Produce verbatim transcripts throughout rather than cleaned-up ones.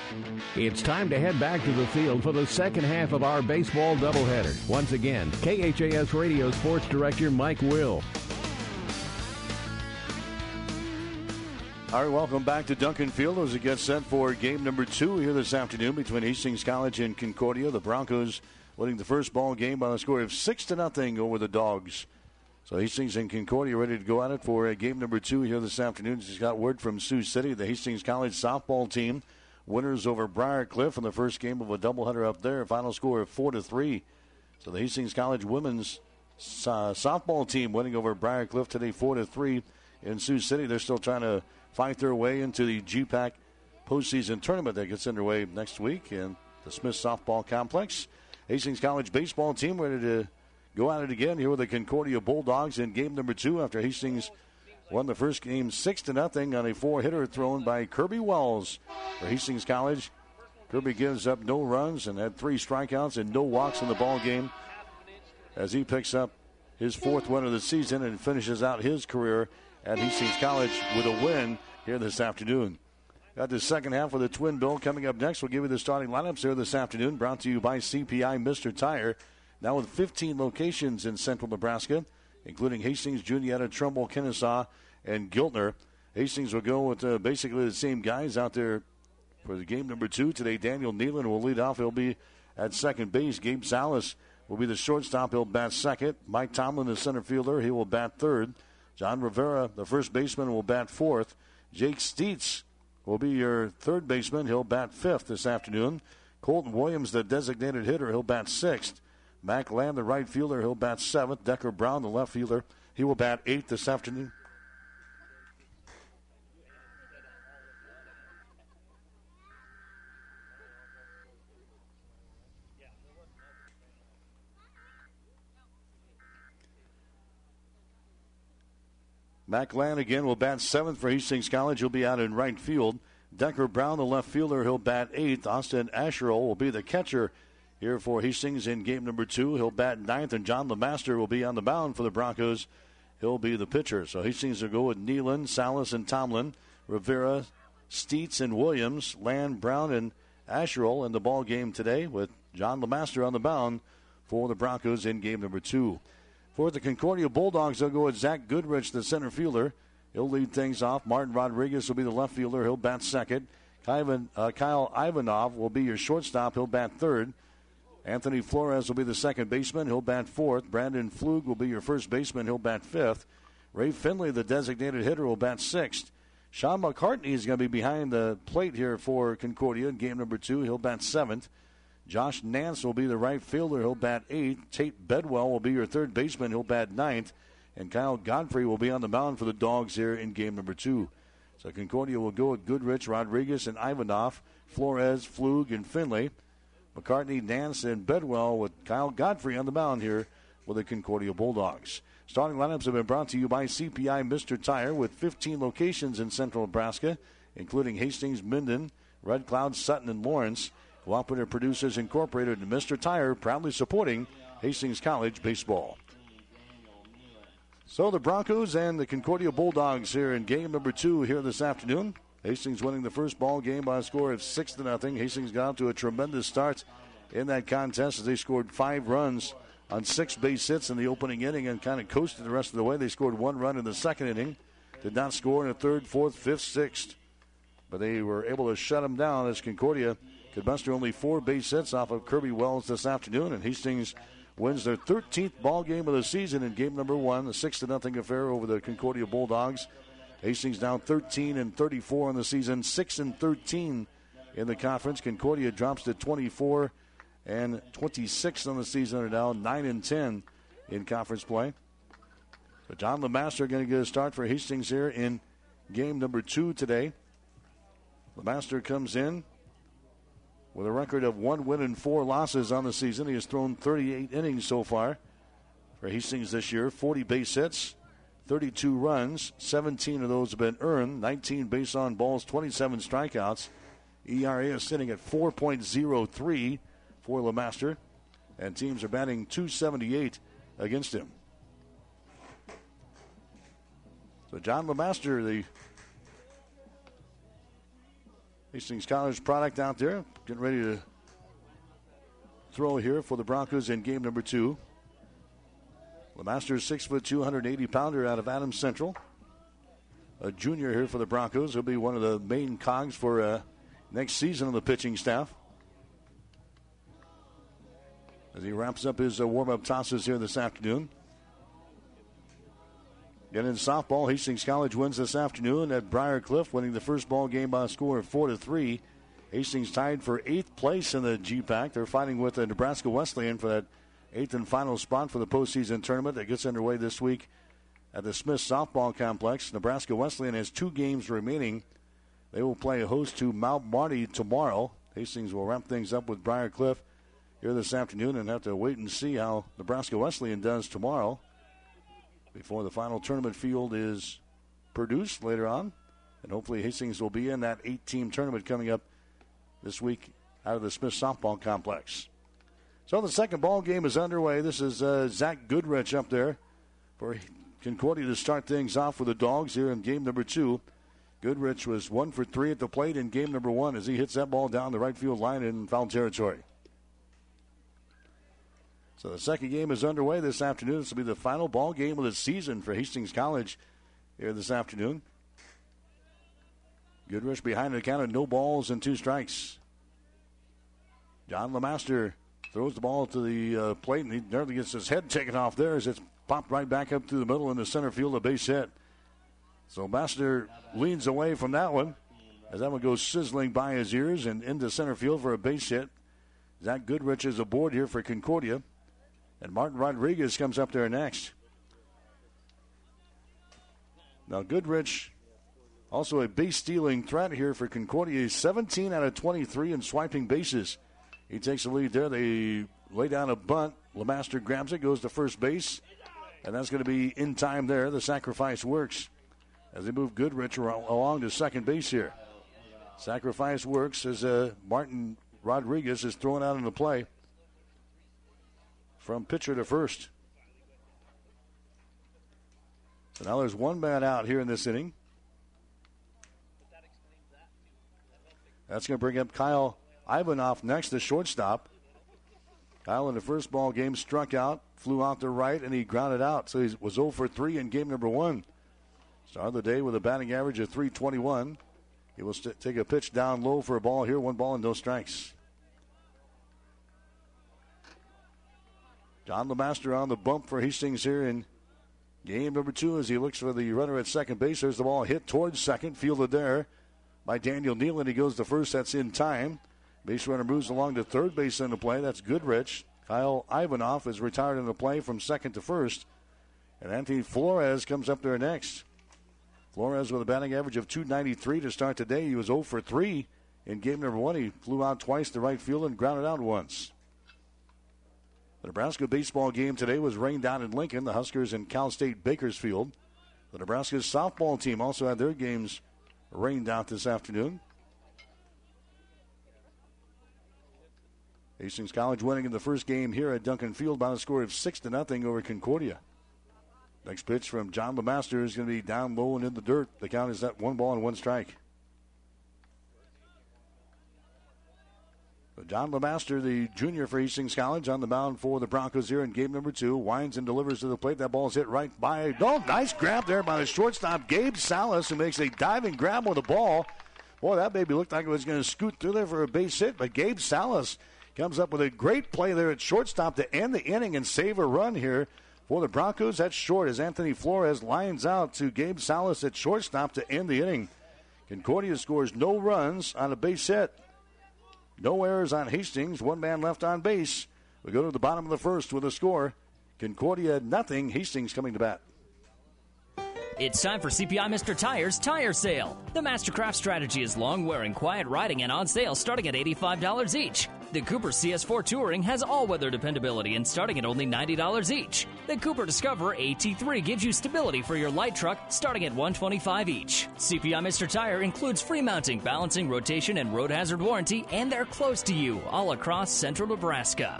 It's time to head back to the field for the second half of our baseball doubleheader. Once again, K H A S Radio Sports Director Mike Will. All right, welcome back to Duncan Field as it gets set for game number two here this afternoon between Hastings College and Concordia. The Broncos winning the first ball game by a score of six to nothing over the Dogs. So Hastings and Concordia ready to go at it for uh, game number two here this afternoon. Just got word from Sioux City, the Hastings College softball team, winners over Briarcliff in the first game of a doubleheader up there. Final score of four to three. So the Hastings College women's uh, softball team winning over Briarcliff today, four to three in Sioux City. They're still trying to fight their way into the G PAC postseason tournament that gets underway next week in the Smith Softball Complex. Hastings College baseball team ready to go at it again here with the Concordia Bulldogs in game number two after Hastings won the first game six to nothing on a four-hitter thrown by Kirby Wells for Hastings College. Kirby gives up no runs and had three strikeouts and no walks in the ball game as he picks up his fourth win of the season and finishes out his career at Hastings College with a win here this afternoon. Got the second half of the Twin Bill coming up next. We'll give you the starting lineups here this afternoon, brought to you by C P I Mister Tire. Now with fifteen locations in central Nebraska, including Hastings, Juniata, Trumbull, Kennesaw, and Giltner. Hastings will go with uh, basically the same guys out there for the game number two. Today, Daniel Nealon will lead off. He'll be at second base. Gabe Salas will be the shortstop. He'll bat second. Mike Tomlin, the center fielder, he will bat third. John Rivera, the first baseman, will bat fourth. Jake Steitz will be your third baseman. He'll bat fifth this afternoon. Colton Williams, the designated hitter, he'll bat sixth. Mac Lamb, the right fielder, he'll bat seventh. Decker Brown, the left fielder, he will bat eighth this afternoon. Mac Land again will bat seventh for Hastings College. He'll be out in right field. Decker Brown, the left fielder, he'll bat eighth. Austin Asherle will be the catcher here for Hastings in game number two. He'll bat ninth, and John LeMaster will be on the mound for the Broncos. He'll be the pitcher. So Hastings will go with Nealon, Salas, and Tomlin, Rivera, Steitz, and Williams, Land, Brown, and Asherle in the ball game today with John LeMaster on the mound for the Broncos in game number two. For the Concordia Bulldogs, they'll go with Zach Goodrich, the center fielder. He'll lead things off. Martin Rodriguez will be the left fielder. He'll bat second. Kyle, uh, Kyle Ivanov will be your shortstop. He'll bat third. Anthony Flores will be the second baseman. He'll bat fourth. Brandon Flug will be your first baseman. He'll bat fifth. Ray Finley, the designated hitter, will bat sixth. Sean McCartney is going to be behind the plate here for Concordia in game number two. He'll bat seventh. Josh Nance will be the right fielder. He'll bat eighth. Tate Bedwell will be your third baseman. He'll bat ninth. And Kyle Godfrey will be on the mound for the Dogs here in game number two. So Concordia will go with Goodrich, Rodriguez, and Ivanov, Flores, Flug, and Finley. McCartney, Nance, and Bedwell with Kyle Godfrey on the mound here with the Concordia Bulldogs. Starting lineups have been brought to you by C P I Mister Tire with fifteen locations in central Nebraska, including Hastings, Minden, Red Cloud, Sutton, and Lawrence. Cooperative Producers Incorporated and Mister Tire proudly supporting Hastings College baseball. So the Broncos and the Concordia Bulldogs here in game number two here this afternoon. Hastings winning the first ball game by a score of six to nothing. Hastings got out to a tremendous start in that contest as they scored five runs on six base hits in the opening inning and kind of coasted the rest of the way. They scored one run in the second inning, did not score in the third, fourth, fifth, sixth, but they were able to shut them down as Concordia could muster only four base hits off of Kirby Wells this afternoon, and Hastings wins their thirteenth ball game of the season in game number one, a six to nothing affair over the Concordia Bulldogs. Hastings down thirteen and thirty-four in the season, six and thirteen in the conference. Concordia drops to twenty-four and twenty-six on the season, are now nine and ten in conference play. But John LeMaster going to get a start for Hastings here in game number two today. LeMaster comes in with a record of one win and four losses on the season. He has thrown thirty-eight innings so far for Hastings this year, forty base hits, thirty-two runs, seventeen of those have been earned, nineteen base on balls, twenty-seven strikeouts. E R A is sitting at four point oh three for LeMaster, and teams are batting two seventy-eight against him. So John LeMaster, the Hastings College product out there. Getting ready to throw here for the Broncos in game number two. LeMaster, six foot two, one hundred eighty pounder out of Adams Central. A junior here for the Broncos. He'll be one of the main cogs for uh, next season on the pitching staff. As he wraps up his uh, warm-up tosses here this afternoon. Again, in softball, Hastings College wins this afternoon at Briar Cliff, winning the first ball game by a score of four to three. Hastings tied for eighth place in the G PAC. They're fighting with the Nebraska Wesleyan for that eighth and final spot for the postseason tournament that gets underway this week at the Smith Softball Complex. Nebraska Wesleyan has two games remaining. They will play host to Mount Marty tomorrow. Hastings will wrap things up with Briar Cliff here this afternoon and have to wait and see how Nebraska Wesleyan does tomorrow before the final tournament field is produced later on. And hopefully Hastings will be in that eight-team tournament coming up this week out of the Smith Softball Complex. So the second ball game is underway. This is uh, Zach Goodrich up there for Concordia to start things off with the Dogs here in game number two. Goodrich was one for three at the plate in game number one as he hits that ball down the right field line in foul territory. So the second game is underway this afternoon. This will be the final ball game of the season for Hastings College here this afternoon. Goodrich behind the count of no balls and two strikes. John LeMaster throws the ball to the uh, plate, and he nearly gets his head taken off there as it's popped right back up through the middle in the center field, a base hit. So Master leans away from that one as that one goes sizzling by his ears and into center field for a base hit. Zach Goodrich is aboard here for Concordia. And Martin Rodriguez comes up there next. Now Goodrich, also a base-stealing threat here for Concordia. He's seventeen out of twenty-three in swiping bases. He takes the lead there. They lay down a bunt. LeMaster grabs it, goes to first base. And that's going to be in time there. The sacrifice works as they move Goodrich along to second base here. Sacrifice works as uh, Martin Rodriguez is thrown out into play from pitcher to first. So now there's one man out here in this inning. That's going to bring up Kyle Ivanoff next, the shortstop. Kyle in the first ball game struck out, flew out to right, and he grounded out. So he was oh for three in game number one. Started the day with a batting average of three twenty-one. He will st- take a pitch down low for a ball here. One ball and no strikes. John LeMaster on the bump for Hastings here in game number two as he looks for the runner at second base. There's the ball hit towards second, fielded there by Daniel Nealon. He goes to first. That's in time. Base runner moves along to third base in the play. That's Goodrich. Kyle Ivanoff is retired in the play from second to first. And Anthony Flores comes up there next. Flores with a batting average of two ninety-three to start today. He was oh for three in game number one. He flew out twice to right field and grounded out once. The Nebraska baseball game today was rained out in Lincoln. The Huskers in Cal State Bakersfield. The Nebraska softball team also had their games rained out this afternoon. Hastings College winning in the first game here at Duncan Field by a score of six to nothing over Concordia. Next pitch from John LeMaster is going to be down low and in the dirt. The count is at one ball and one strike. So John LeMaster, the junior for Hastings College, on the mound for the Broncos here in game number two. Winds and delivers to the plate. That ball is hit right by. Oh, nice grab there by the shortstop, Gabe Salas, who makes a diving grab with the ball. Boy, that baby looked like it was going to scoot through there for a base hit, but Gabe Salas comes up with a great play there at shortstop to end the inning and save a run here for the Broncos. That's short as Anthony Flores lines out to Gabe Salas at shortstop to end the inning. Concordia scores no runs on a base hit. No errors on Hastings. One man left on base. We go to the bottom of the first with a score. Concordia nothing. Hastings coming to bat. It's time for C P I Mister Tire's Tire Sale. The Mastercraft strategy is long-wearing, quiet riding, and on sale starting at eighty-five dollars each. The Cooper C S four Touring has all-weather dependability and starting at only ninety dollars each. The Cooper Discover A T three gives you stability for your light truck starting at one hundred twenty-five dollars each. C P I Mister Tire includes free mounting, balancing, rotation, and road hazard warranty, and they're close to you all across central Nebraska.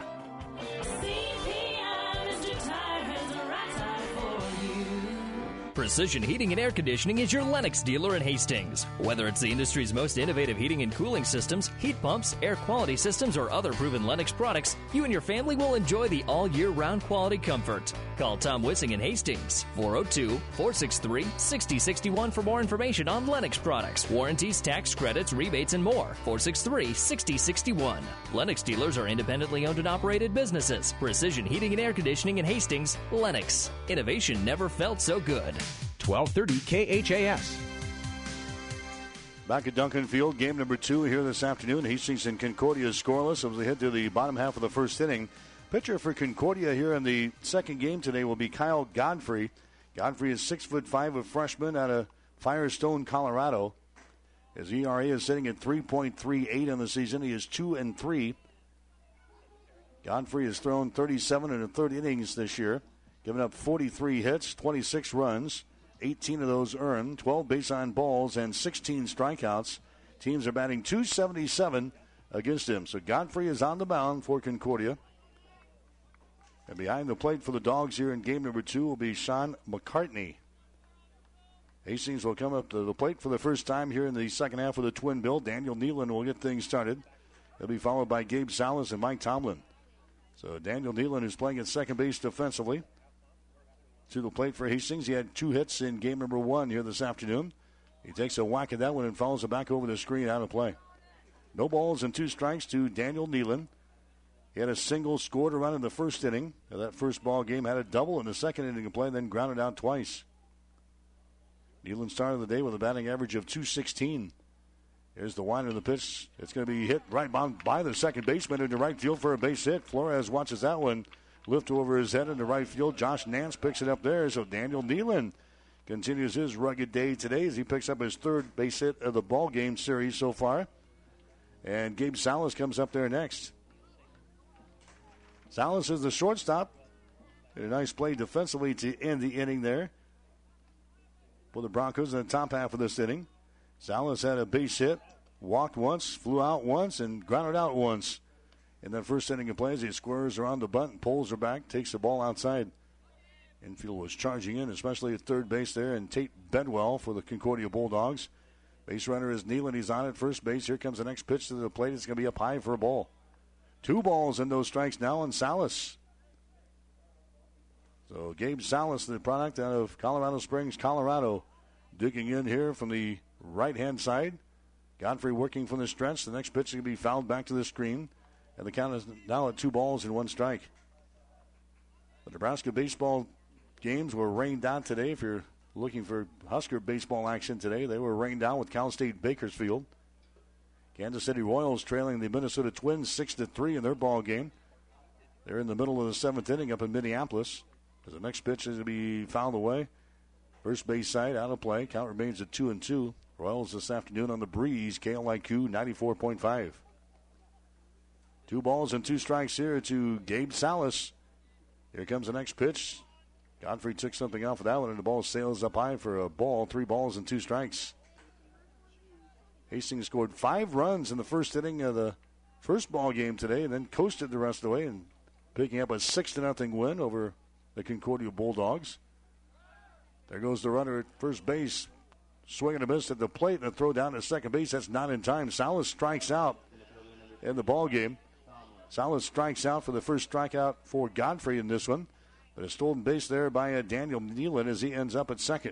Precision Heating and Air Conditioning is your Lennox dealer in Hastings. Whether it's the industry's most innovative heating and cooling systems, heat pumps, air quality systems, or other proven Lennox products, you and your family will enjoy the all year round quality comfort. Call Tom Wissing in Hastings, four oh two, four six three, six oh six one for more information on Lennox products, warranties, tax credits, rebates, and more. four six three, six oh six one. Lennox dealers are independently owned and operated businesses. Precision Heating and Air Conditioning in Hastings, Lennox. Innovation never felt so good. twelve thirty K H A S. Back at Duncan Field, game number two here this afternoon. Hastings and Concordia scoreless as we head to the bottom half of the first inning. Pitcher for Concordia here in the second game today will be Kyle Godfrey. Godfrey is six foot five, a freshman out of Firestone, Colorado. His E R A is sitting at three point three eight in the season. He is two and three. Godfrey has thrown thirty-seven and a third innings this year, giving up forty-three hits, twenty-six runs, eighteen of those earned, twelve base on balls, and sixteen strikeouts. Teams are batting two seventy-seven against him. So Godfrey is on the mound for Concordia. And behind the plate for the Dogs here in game number two will be Sean McCartney. Hastings will come up to the plate for the first time here in the second half of the twin bill. Daniel Nealon will get things started. He'll be followed by Gabe Salas and Mike Tomlin. So Daniel Nealon is playing at second base defensively. To the plate for Hastings. He had two hits in game number one here this afternoon. He takes a whack at that one and follows it back over the screen out of play. No balls and two strikes to Daniel Nealon. He had a single, scored a run in the first inning. That first ball game had a double in the second inning of play, then grounded out twice. Nealon started the day with a batting average of two sixteen. Here's the wind of the pitch. It's going to be hit right by the second baseman into right field for a base hit. Flores watches that one lift over his head into right field. Josh Nance picks it up there. So Daniel Nealon continues his rugged day today as he picks up his third base hit of the ball game series so far. And Gabe Salas comes up there next. Salas is the shortstop. Did a nice play defensively to end the inning there for the Broncos in the top half of this inning. Salas had a base hit, walked once, flew out once, and grounded out once. In that first inning of plays, he squares around the bunt, pulls her back, takes the ball outside. Infield was charging in, especially at third base there, and Tate Bedwell for the Concordia Bulldogs. Base runner is Nealon. He's on at first base. Here comes the next pitch to the plate. It's going to be up high for a ball. Two balls and no strikes now on Salas. So Gabe Salas, the product out of Colorado Springs, Colorado, digging in here from the right-hand side. Godfrey working from the stretch. The next pitch is going to be fouled back to the screen. And the count is now at two balls and one strike. The Nebraska baseball games were rained out today. If you're looking for Husker baseball action today, they were rained out with Cal State Bakersfield. Kansas City Royals trailing the Minnesota Twins six to three in their ball game. They're in the middle of the seventh inning up in Minneapolis. As the next pitch is to be fouled away. First base side out of play. Count remains at two and two. Royals this afternoon on the breeze. K L I Q ninety-four point five. Two balls and two strikes here to Gabe Salas. Here comes the next pitch. Godfrey took something off of that one, and the ball sails up high for a ball. Three balls and two strikes. Hastings scored five runs in the first inning of the first ball game today, and then coasted the rest of the way, and picking up a six to nothing win over the Concordia Bulldogs. There goes the runner at first base, swinging a miss at the plate, and a throw down to second base. That's not in time. Salas strikes out in the ball game. Salas strikes out for the first strikeout for Godfrey in this one. But a stolen base there by uh, Daniel Nealon as he ends up at second.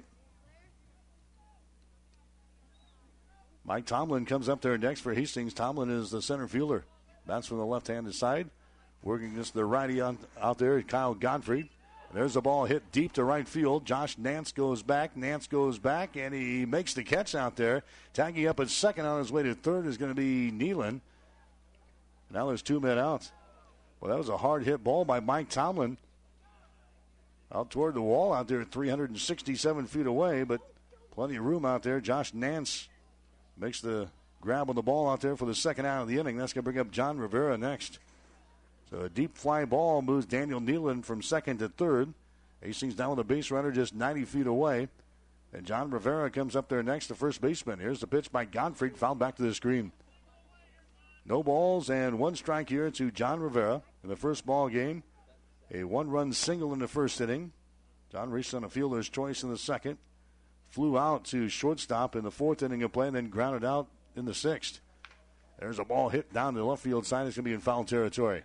Mike Tomlin comes up there next for Hastings. Tomlin is the center fielder. Bats from the left-handed side. Working against the righty on, out there, Kyle Godfrey. There's the ball hit deep to right field. Josh Nance goes back. Nance goes back, and he makes the catch out there. Tagging up at second on his way to third is going to be Nealon. Now there's two men out. Well, that was a hard hit ball by Mike Tomlin. Out toward the wall out there at three hundred sixty-seven feet away, but plenty of room out there. Josh Nance makes the grab on the ball out there for the second out of the inning. That's going to bring up John Rivera next. So a deep fly ball moves Daniel Nealon from second to third. Hastings down with a base runner just ninety feet away. And John Rivera comes up there next, the first baseman. Here's the pitch by Godfrey, fouled back to the screen. No balls and one strike here to John Rivera in the first ball game. A one-run single in the first inning. John Reese on a fielder's choice in the second. Flew out to shortstop in the fourth inning of play and then grounded out in the sixth. There's a ball hit down the left field side. It's going to be in foul territory.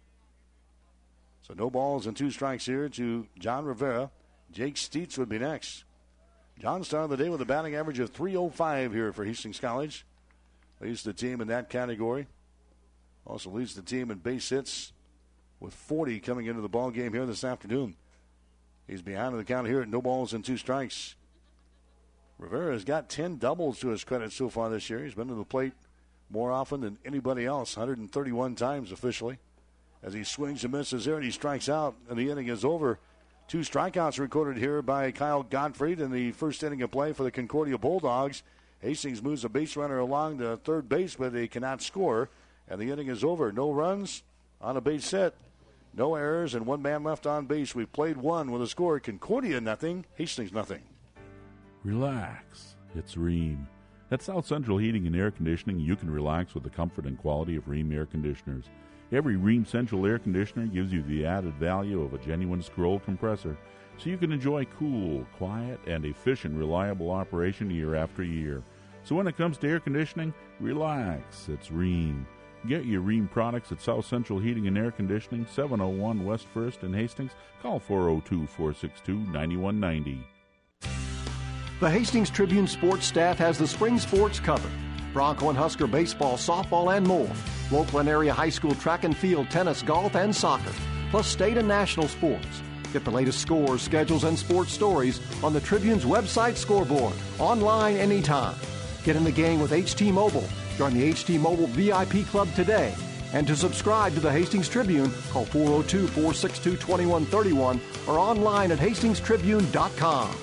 So no balls and two strikes here to John Rivera. Jake Steets would be next. John started the day with a batting average of three oh five here for Hastings College. Leads the team in that category. Also leads the team in base hits with forty coming into the ball game here this afternoon. He's behind the count here at no balls and two strikes. Rivera has got ten doubles to his credit so far this year. He's been to the plate more often than anybody else, one hundred thirty-one times officially. As he swings and misses there and he strikes out, and the inning is over. Two strikeouts recorded here by Kyle Gottfried in the first inning of play for the Concordia Bulldogs. Hastings moves a base runner along to third base, but they cannot score, and the inning is over. No runs on a base hit, no errors, and one man left on base. We've played one with a score. Concordia nothing, Hastings nothing. Relax. It's Rheem. At South Central Heating and Air Conditioning, you can relax with the comfort and quality of Rheem air conditioners. Every Rheem Central air conditioner gives you the added value of a genuine scroll compressor, so you can enjoy cool, quiet, and efficient, reliable operation year after year. So when it comes to air conditioning, relax. It's Rheem. Get your Rheem products at South Central Heating and Air Conditioning, seven oh one West first in Hastings. Call four oh two, four six two, nine one nine oh. The Hastings Tribune sports staff has the spring sports covered. Bronco and Husker baseball, softball, and more. Local and area high school track and field, tennis, golf, and soccer. Plus state and national sports. Get the latest scores, schedules, and sports stories on the Tribune's website scoreboard. Online anytime. Get in the game with H T Mobile. Join the H T Mobile V I P Club today. And to subscribe to the Hastings Tribune, call four oh two, four six two, two one three one or online at hastings tribune dot com.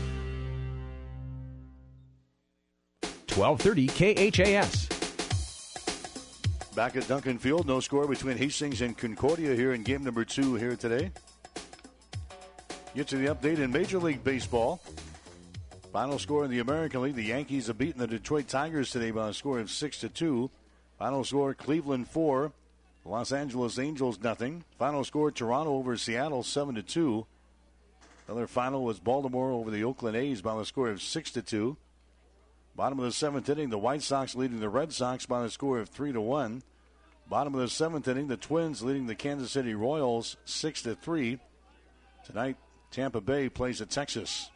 twelve thirty K H A S. Back at Duncan Field, no score between Hastings and Concordia here in game number two here today. Get to the update in Major League Baseball. Final score in the American League, the Yankees have beaten the Detroit Tigers today by a score of six to two. Final score, Cleveland four, Los Angeles Angels nothing. Final score, Toronto over Seattle seven to two. Another final was Baltimore over the Oakland A's by a score of six to two. Bottom of the seventh inning, the White Sox leading the Red Sox by a score of three to one. Bottom of the seventh inning, the Twins leading the Kansas City Royals six to three. Tonight, Tampa Bay plays at Texas.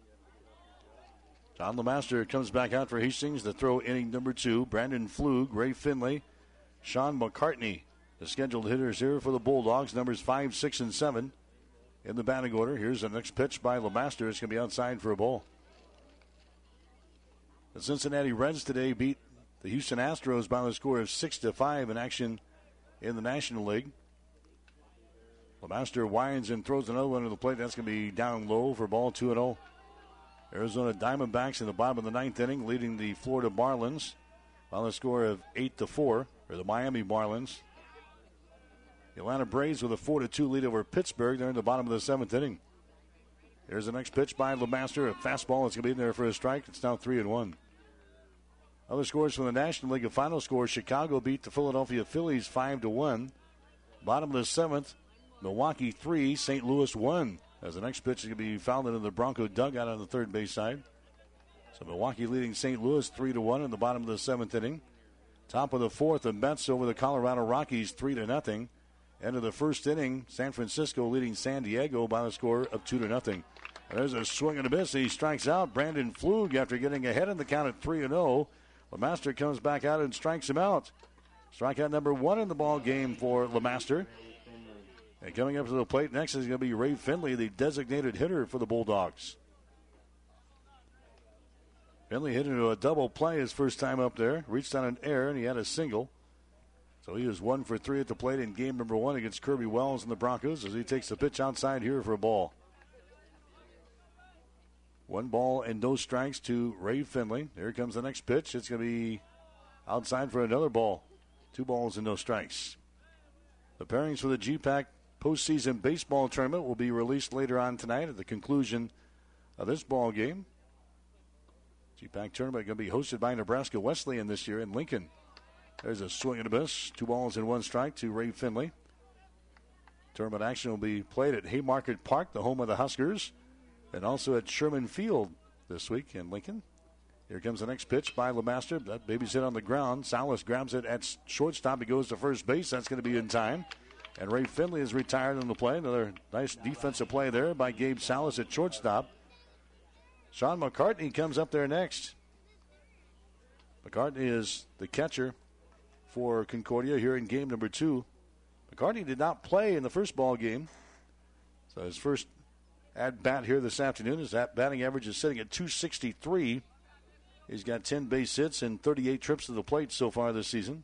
John LeMaster comes back out for Hastings to throw inning number two. Brandon Flug, Ray Finley, Sean McCartney, the scheduled hitters here for the Bulldogs, numbers five, six, and seven in the batting order. Here's the next pitch by LeMaster. It's going to be outside for a ball. The Cincinnati Reds today beat the Houston Astros by a score of six to five in action in the National League. LeMaster winds and throws another one to the plate. That's going to be down low for ball two and oh. Arizona Diamondbacks in the bottom of the ninth inning leading the Florida Marlins by a score of eight to four, or the Miami Marlins. The Atlanta Braves with a four to two lead over Pittsburgh. They're in the bottom of the seventh inning. Here's the next pitch by LeMaster. A fastball. It's going to be in there for a strike. It's now three and one. Other scores from the National League of final score. Chicago beat the Philadelphia Phillies five to one. Bottom of the seventh, Milwaukee three, Saint Louis one. As the next pitch is going to be fouled into the Bronco dugout on the third base side. So Milwaukee leading Saint Louis three to one in the bottom of the seventh inning. Top of the fourth, the Mets over the Colorado Rockies three to nothing. End of the first inning, San Francisco leading San Diego by a score of two to nothing. There's a swing and a miss. He strikes out Brandon Flug after getting ahead in the count at three and oh. LeMaster comes back out and strikes him out. Strikeout number one in the ball game for LeMaster. And coming up to the plate next is going to be Ray Finley, the designated hitter for the Bulldogs. Finley hit into a double play his first time up there. Reached on an error, and he had a single. So he was one for three at the plate in game number one against Kirby Wells and the Broncos as he takes the pitch outside here for a ball. One ball and no strikes to Ray Finley. Here comes the next pitch. It's going to be outside for another ball. Two balls and no strikes. The pairings for the G PAC postseason baseball tournament will be released later on tonight at the conclusion of this ball game. G PAC tournament going to be hosted by Nebraska Wesleyan this year in Lincoln. There's a swing and a miss. Two balls and one strike to Ray Finley. Tournament action will be played at Haymarket Park, the home of the Huskers. and also at Sherman Field this week in Lincoln. Here comes the next pitch by LeMaster. That baby's hit on the ground. Salas grabs it at shortstop. He goes to first base. That's going to be in time. And Ray Finley is retired on the play. Another nice defensive play there by Gabe Salas at shortstop. Sean McCartney comes up there next. McCartney is the catcher for Concordia here in game number two. McCartney did not play in the first ball game. So his first at-bat here this afternoon. His at-batting average is sitting at two sixty-three. He's got ten base hits and thirty-eight trips to the plate so far this season.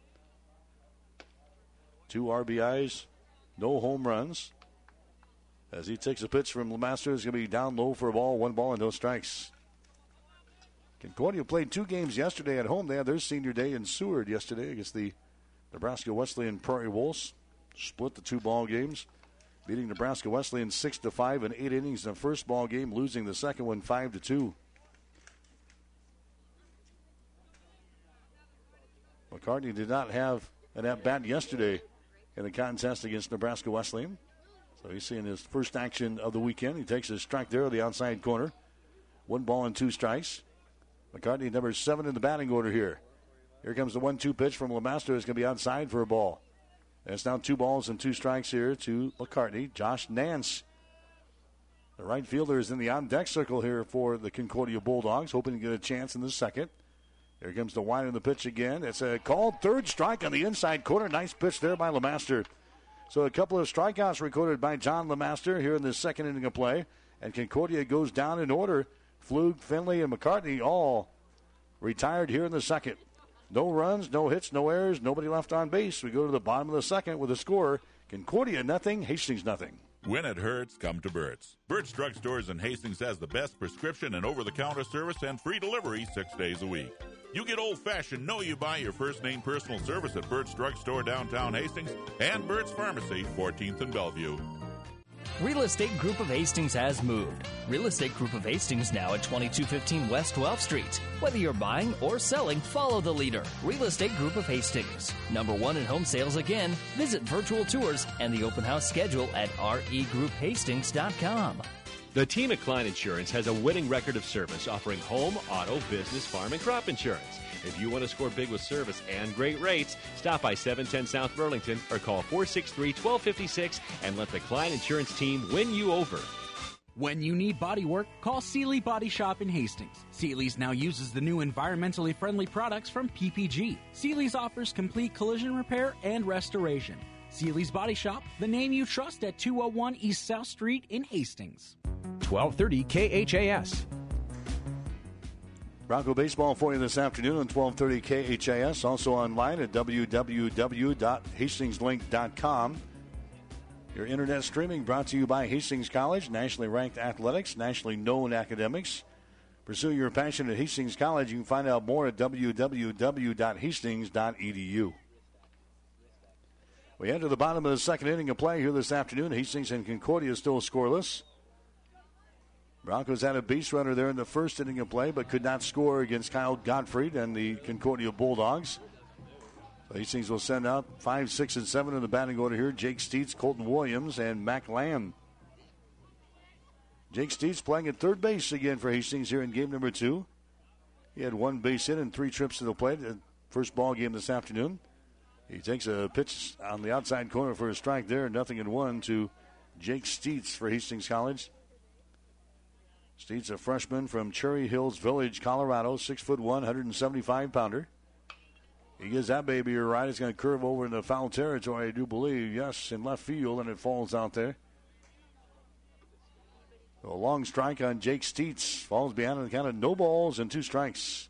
Two R B Is, no home runs. As he takes a pitch from LeMaster, it's going to be down low for a ball, one ball and no strikes. Concordia played two games yesterday at home. They had their senior day in Seward yesterday against the Nebraska Wesleyan Prairie Wolves. Split the two ball games, beating Nebraska Wesleyan six to five in eight innings in the first ball game, losing the second one five to two. McCartney did not have an at-bat yesterday in the contest against Nebraska Wesleyan. So he's seeing his first action of the weekend. He takes a strike there on the outside corner. One ball and two strikes. McCartney number seven in the batting order here. Here comes the one two pitch from LeMaster. It's going to be outside for a ball. And it's now two balls and two strikes here to McCartney. Josh Nance, the right fielder, is in the on-deck circle here for the Concordia Bulldogs, hoping to get a chance in the second. Here comes the wide in the pitch again. It's a called third strike on the inside corner. Nice pitch there by LeMaster. So a couple of strikeouts recorded by John LeMaster here in the second inning of play. And Concordia goes down in order. Flug, Finley, and McCartney all retired here in the second. No runs, no hits, no errors, nobody left on base. We go to the bottom of the second with a score. Concordia nothing, Hastings nothing. When it hurts, come to Burt's. Burt's Drug Stores in Hastings has the best prescription and over-the-counter service and free delivery six days a week. You get old-fashioned, know you buy your first-name personal service at Burt's Drug Store downtown Hastings and Burt's Pharmacy, fourteenth and Bellevue. Real Estate Group of Hastings has moved. Real Estate Group of Hastings now at twenty-two fifteen West twelfth Street. Whether you're buying or selling, follow the leader. Real Estate Group of Hastings. Number one in home sales again. Visit virtual tours and the open house schedule at r e group hastings dot com. The team at Klein Insurance has a winning record of service, offering home, auto, business, farm, and crop insurance. If you want to score big with service and great rates, stop by seven ten South Burlington or call four six three, one two five six and let the Klein Insurance team win you over. When you need body work, call Seeley Body Shop in Hastings. Seeley's now uses the new environmentally friendly products from P P G. Seeley's offers complete collision repair and restoration. Seeley's Body Shop, the name you trust at two oh one East South Street in Hastings. twelve thirty K H A S. Bronco baseball for you this afternoon on twelve thirty K H A S. Also online at w w w dot hastings link dot com. Your internet streaming brought to you by Hastings College, nationally ranked athletics, nationally known academics. Pursue your passion at Hastings College. You can find out more at w w w dot hastings dot e d u. We head to the bottom of the second inning of play here this afternoon. Hastings and Concordia still scoreless. Broncos had a base runner there in the first inning of play, but could not score against Kyle Gottfried and the Concordia Bulldogs. So Hastings will send out five, six, and seven in the batting order here. Jake Steets, Colton Williams, and Mac Lamb. Jake Steets playing at third base again for Hastings here in game number two. He had one base hit and three trips to the plate in the first ball game this afternoon. He takes a pitch on the outside corner for a strike there, nothing in one to Jake Steets for Hastings College. Steets, a freshman from Cherry Hills Village, Colorado, six foot one, one seventy-five pounder. He gives that baby a ride. It's going to curve over into foul territory, I do believe. Yes, in left field, and it falls out there. So a long strike on Jake Steets. Falls behind on the count of no balls and two strikes.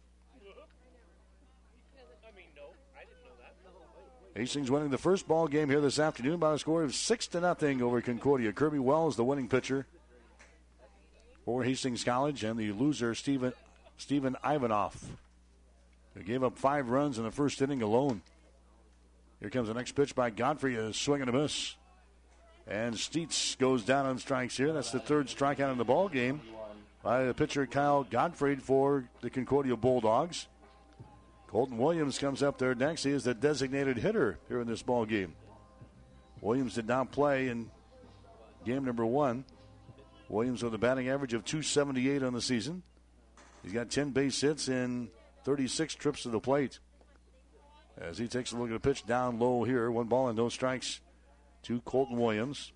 Hastings winning the first ball game here this afternoon by a score of six to nothing over Concordia. Kirby Wells, the winning pitcher for Hastings College, and the loser, Stephen, Stephen Ivanoff. They gave up five runs in the first inning alone. Here comes the next pitch by Godfrey, a swing and a miss. And Steets goes down on strikes here. That's the third strikeout in the ball game by the pitcher Kyle Gottfried for the Concordia Bulldogs. Colton Williams comes up there next. He is the designated hitter here in this ball game. Williams did not play in game number one. Williams with a batting average of two seventy-eight on the season. He's got ten base hits and thirty-six trips to the plate. As he takes a look at a pitch down low here. One ball and no strikes to Colton Williams.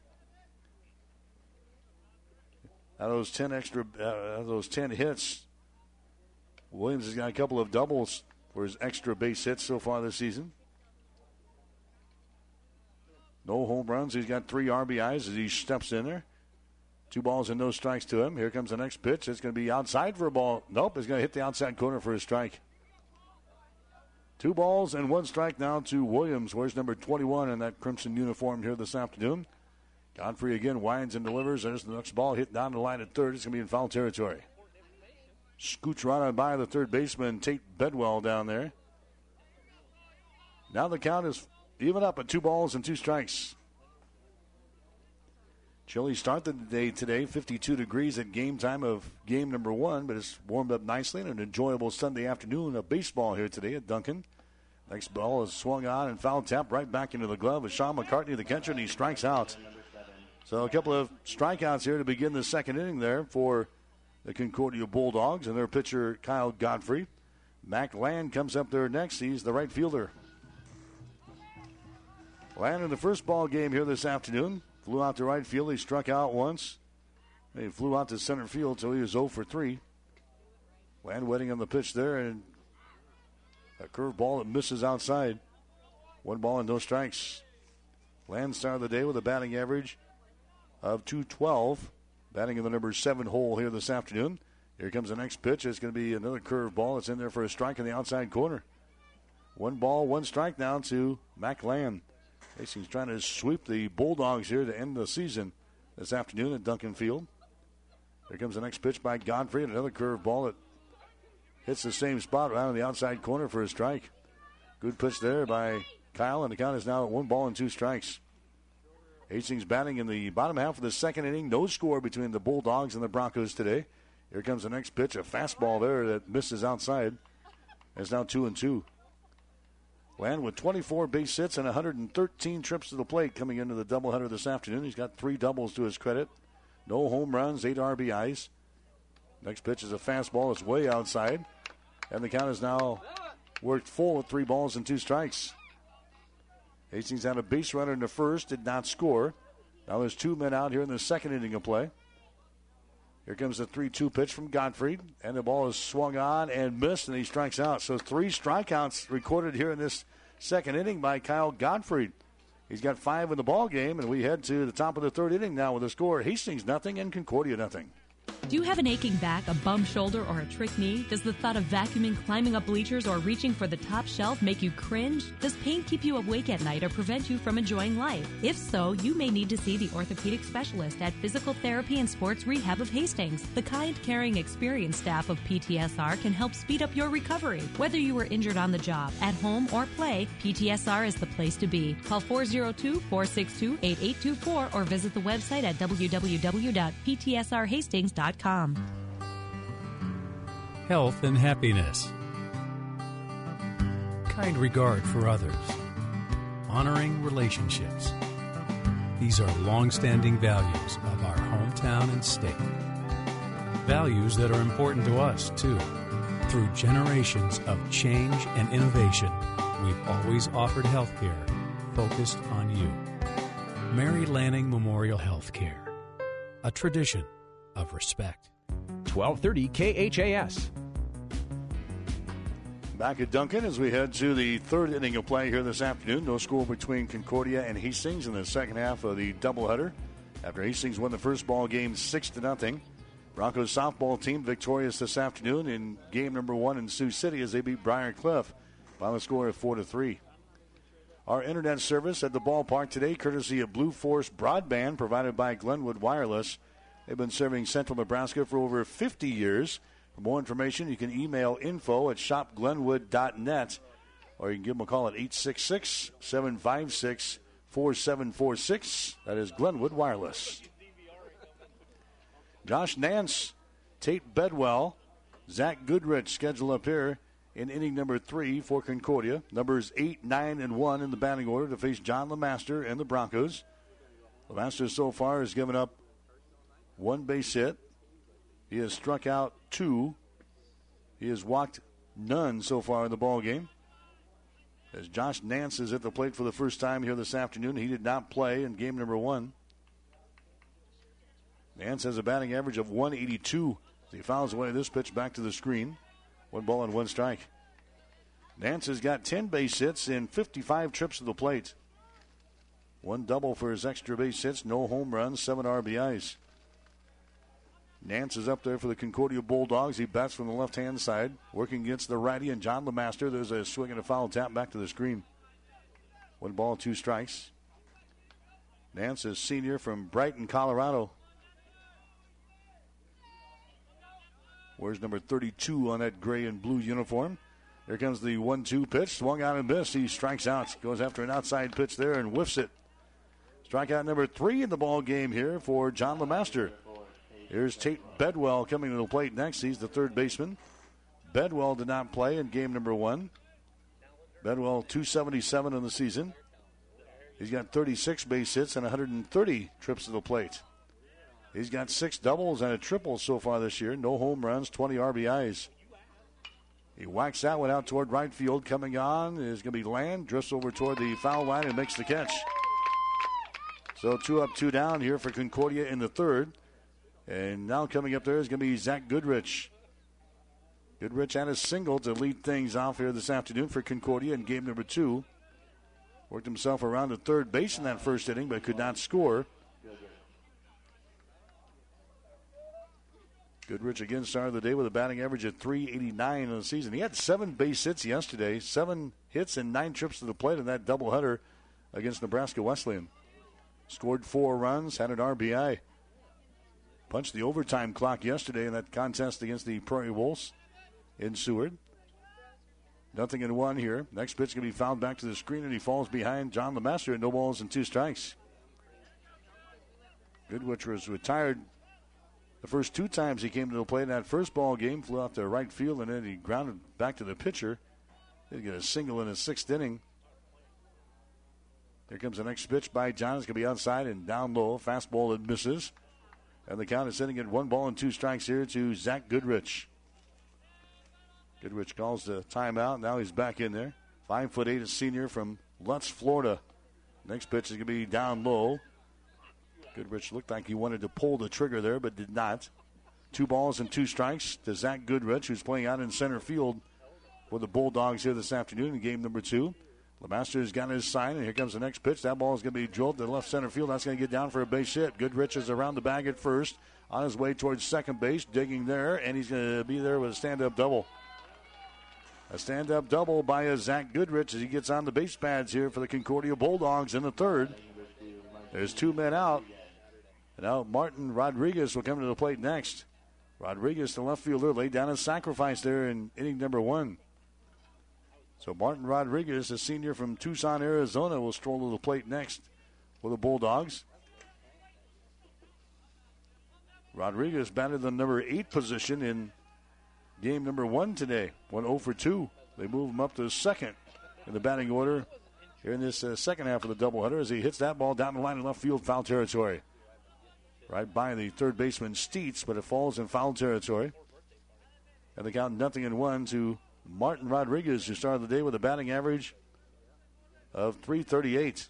Out of those ten extra, uh, out of those ten hits, Williams has got a couple of doubles for his extra base hits so far this season. No home runs. He's got three R B Is as he steps in there. Two balls and no strikes to him. Here comes the next pitch. It's going to be outside for a ball. Nope, it's going to hit the outside corner for a strike. Two balls and one strike now to Williams. Where's number twenty-one in that crimson uniform here this afternoon? Godfrey again winds and delivers. There's the next ball hit down the line at third. It's going to be in foul territory. Scoots right on by the third baseman, Tate Bedwell, down there. Now the count is even up at two balls and two strikes. Chilly start the day today, fifty-two degrees at game time of game number one, but it's warmed up nicely and an enjoyable Sunday afternoon of baseball here today at Duncan. Next ball is swung on and foul tap right back into the glove with Sean McCartney, the catcher, and he strikes out. So a couple of strikeouts here to begin the second inning there for the Concordia Bulldogs and their pitcher Kyle Godfrey. Mac Land comes up there next. He's the right fielder. Land in the first ball game here this afternoon. Flew out to right field. He struck out once. He flew out to center field, so he was oh for three. Land waiting on the pitch there, and a curveball that misses outside. One ball and no strikes. Land started the day with a batting average of two twelve. Batting in the number seven hole here this afternoon. Here comes the next pitch. It's going to be another curveball. It's in there for a strike in the outside corner. One ball, one strike now to Mac Land. Hastings trying to sweep the Bulldogs here to end the season this afternoon at Duncan Field. Here comes the next pitch by Godfrey. Another curveball that hits the same spot right on the outside corner for a strike. Good pitch there by Kyle, and the count is now at one ball and two strikes. Hastings batting in the bottom half of the second inning. No score between the Bulldogs and the Broncos today. Here comes the next pitch. A fastball there that misses outside. It's now two and two. Land with twenty-four base hits and one hundred thirteen trips to the plate coming into the doubleheader this afternoon. He's got three doubles to his credit. No home runs, eight R B Is. Next pitch is a fastball. It's way outside. And the count is now worked full with three balls and two strikes. Hastings had a base runner in the first, did not score. Now there's two men out here in the second inning of play. Here comes the three two pitch from Godfrey, and the ball is swung on and missed, and he strikes out. So three strikeouts recorded here in this second inning by Kyle Godfrey. He's got five in the ball game, and we head to the top of the third inning now with a score. Hastings nothing and Concordia nothing. Do you have an aching back, a bum shoulder, or a trick knee? Does the thought of vacuuming, climbing up bleachers, or reaching for the top shelf make you cringe? Does pain keep you awake at night or prevent you from enjoying life? If so, you may need to see the orthopedic specialist at Physical Therapy and Sports Rehab of Hastings. The kind, caring, experienced staff of P T S R can help speed up your recovery. Whether you were injured on the job, at home, or play, P T S R is the place to be. Call four oh two, four six two, eight eight two four or visit the website at w w w dot p t s r hastings dot com. Health and happiness. Kind regard for others. Honoring relationships. These are long-standing values of our hometown and state. Values that are important to us, too. Through generations of change and innovation, we've always offered health care focused on you. Mary Lanning Memorial Healthcare. A tradition of respect. twelve thirty K H A S. Back at Duncan as we head to the third inning of play here this afternoon. No score between Concordia and Hastings in the second half of the doubleheader. After Hastings won the first ball game six to nothing. Broncos softball team victorious this afternoon in game number one in Sioux City as they beat Briar Cliff by the score of four to three. Our internet service at the ballpark today, courtesy of Blue Force Broadband, provided by Glenwood Wireless. They've been serving Central Nebraska for over fifty years. For more information, you can email info at shop glenwood dot net, or you can give them a call at eight six six, seven five six, four seven four six. That is Glenwood Wireless. Josh Nance, Tate Bedwell, Zach Goodrich scheduled up here in inning number three for Concordia. Numbers eight, nine, and one in the batting order to face John LeMaster and the Broncos. LeMaster so far has given up one base hit. He has struck out two. He has walked none so far in the ball game. As Josh Nance is at the plate for the first time here this afternoon. He did not play in game number one. Nance has a batting average of one eighty-two. He fouls away this pitch back to the screen. One ball and one strike. Nance has got ten base hits in fifty-five trips to the plate. One double for his extra base hits, no home runs, seven R B Is. Nance is up there for the Concordia Bulldogs. He bats from the left-hand side, working against the righty and John LeMaster. There's a swing and a foul tap back to the screen. One ball, two strikes. Nance is senior from Brighton, Colorado. Wears number thirty-two on that gray and blue uniform. Here comes the one two pitch. Swung out and missed. He strikes out. Goes after an outside pitch there and whiffs it. Strikeout number three in the ball game here for John LeMaster. Here's Tate Bedwell coming to the plate next. He's the third baseman. Bedwell did not play in game number one. Bedwell two seventy-seven in the season. He's got thirty-six base hits and one hundred thirty trips to the plate. He's got six doubles and a triple so far this year. No home runs, twenty R B Is. He whacks that one out toward right field. Coming on is going to be Land. Drifts over toward the foul line and makes the catch. So two up, two down here for Concordia in the third. And now coming up there is going to be Zach Goodrich. Goodrich had a single to lead things off here this afternoon for Concordia in game number two. Worked himself around the third base in that first inning, but could not score. Goodrich again started the day with a batting average of three eighty-nine in the season. He had seven base hits yesterday, seven hits and nine trips to the plate in that doubleheader against Nebraska Wesleyan. Scored four runs, had an R B I. Punched the overtime clock yesterday in that contest against the Prairie Wolves in Seward. Nothing in one here. Next pitch going to be fouled back to the screen, and he falls behind John LeMaster at no balls and two strikes. Goodrich was retired the first two times he came to the plate in that first ball game. Flew out to right field, and then he grounded back to the pitcher. He'll get a single in his sixth inning. Here comes the next pitch by John. It's going to be outside and down low. Fastball that misses. And the count is sitting at one ball and two strikes here to Zach Goodrich. Goodrich calls the timeout. Now he's back in there. Five foot eight, a senior from Lutz, Florida. Next pitch is going to be down low. Goodrich looked like he wanted to pull the trigger there, but did not. Two balls and two strikes to Zach Goodrich, who's playing out in center field for the Bulldogs here this afternoon in game number two. LeMaster has got his sign, and here comes the next pitch. That ball is going to be drilled to left center field. That's going to get down for a base hit. Goodrich is around the bag at first, on his way towards second base, digging there, and he's going to be there with a stand-up double. A stand-up double by a Zach Goodrich as he gets on the base pads here for the Concordia Bulldogs in the third. There's two men out. And now Martin Rodriguez will come to the plate next. Rodriguez, the left fielder, laid down a sacrifice there in inning number one. So Martin Rodriguez, a senior from Tucson, Arizona, will stroll to the plate next for the Bulldogs. Rodriguez batted the number eight position in game number one today. Went oh for two. They move him up to second in the batting order here in this uh, second half of the doubleheader as he hits that ball down the line in left field, foul territory. Right by the third baseman Steets, but it falls in foul territory. And the count nothing in one to Martin Rodriguez, who started the day with a batting average of three thirty-eight.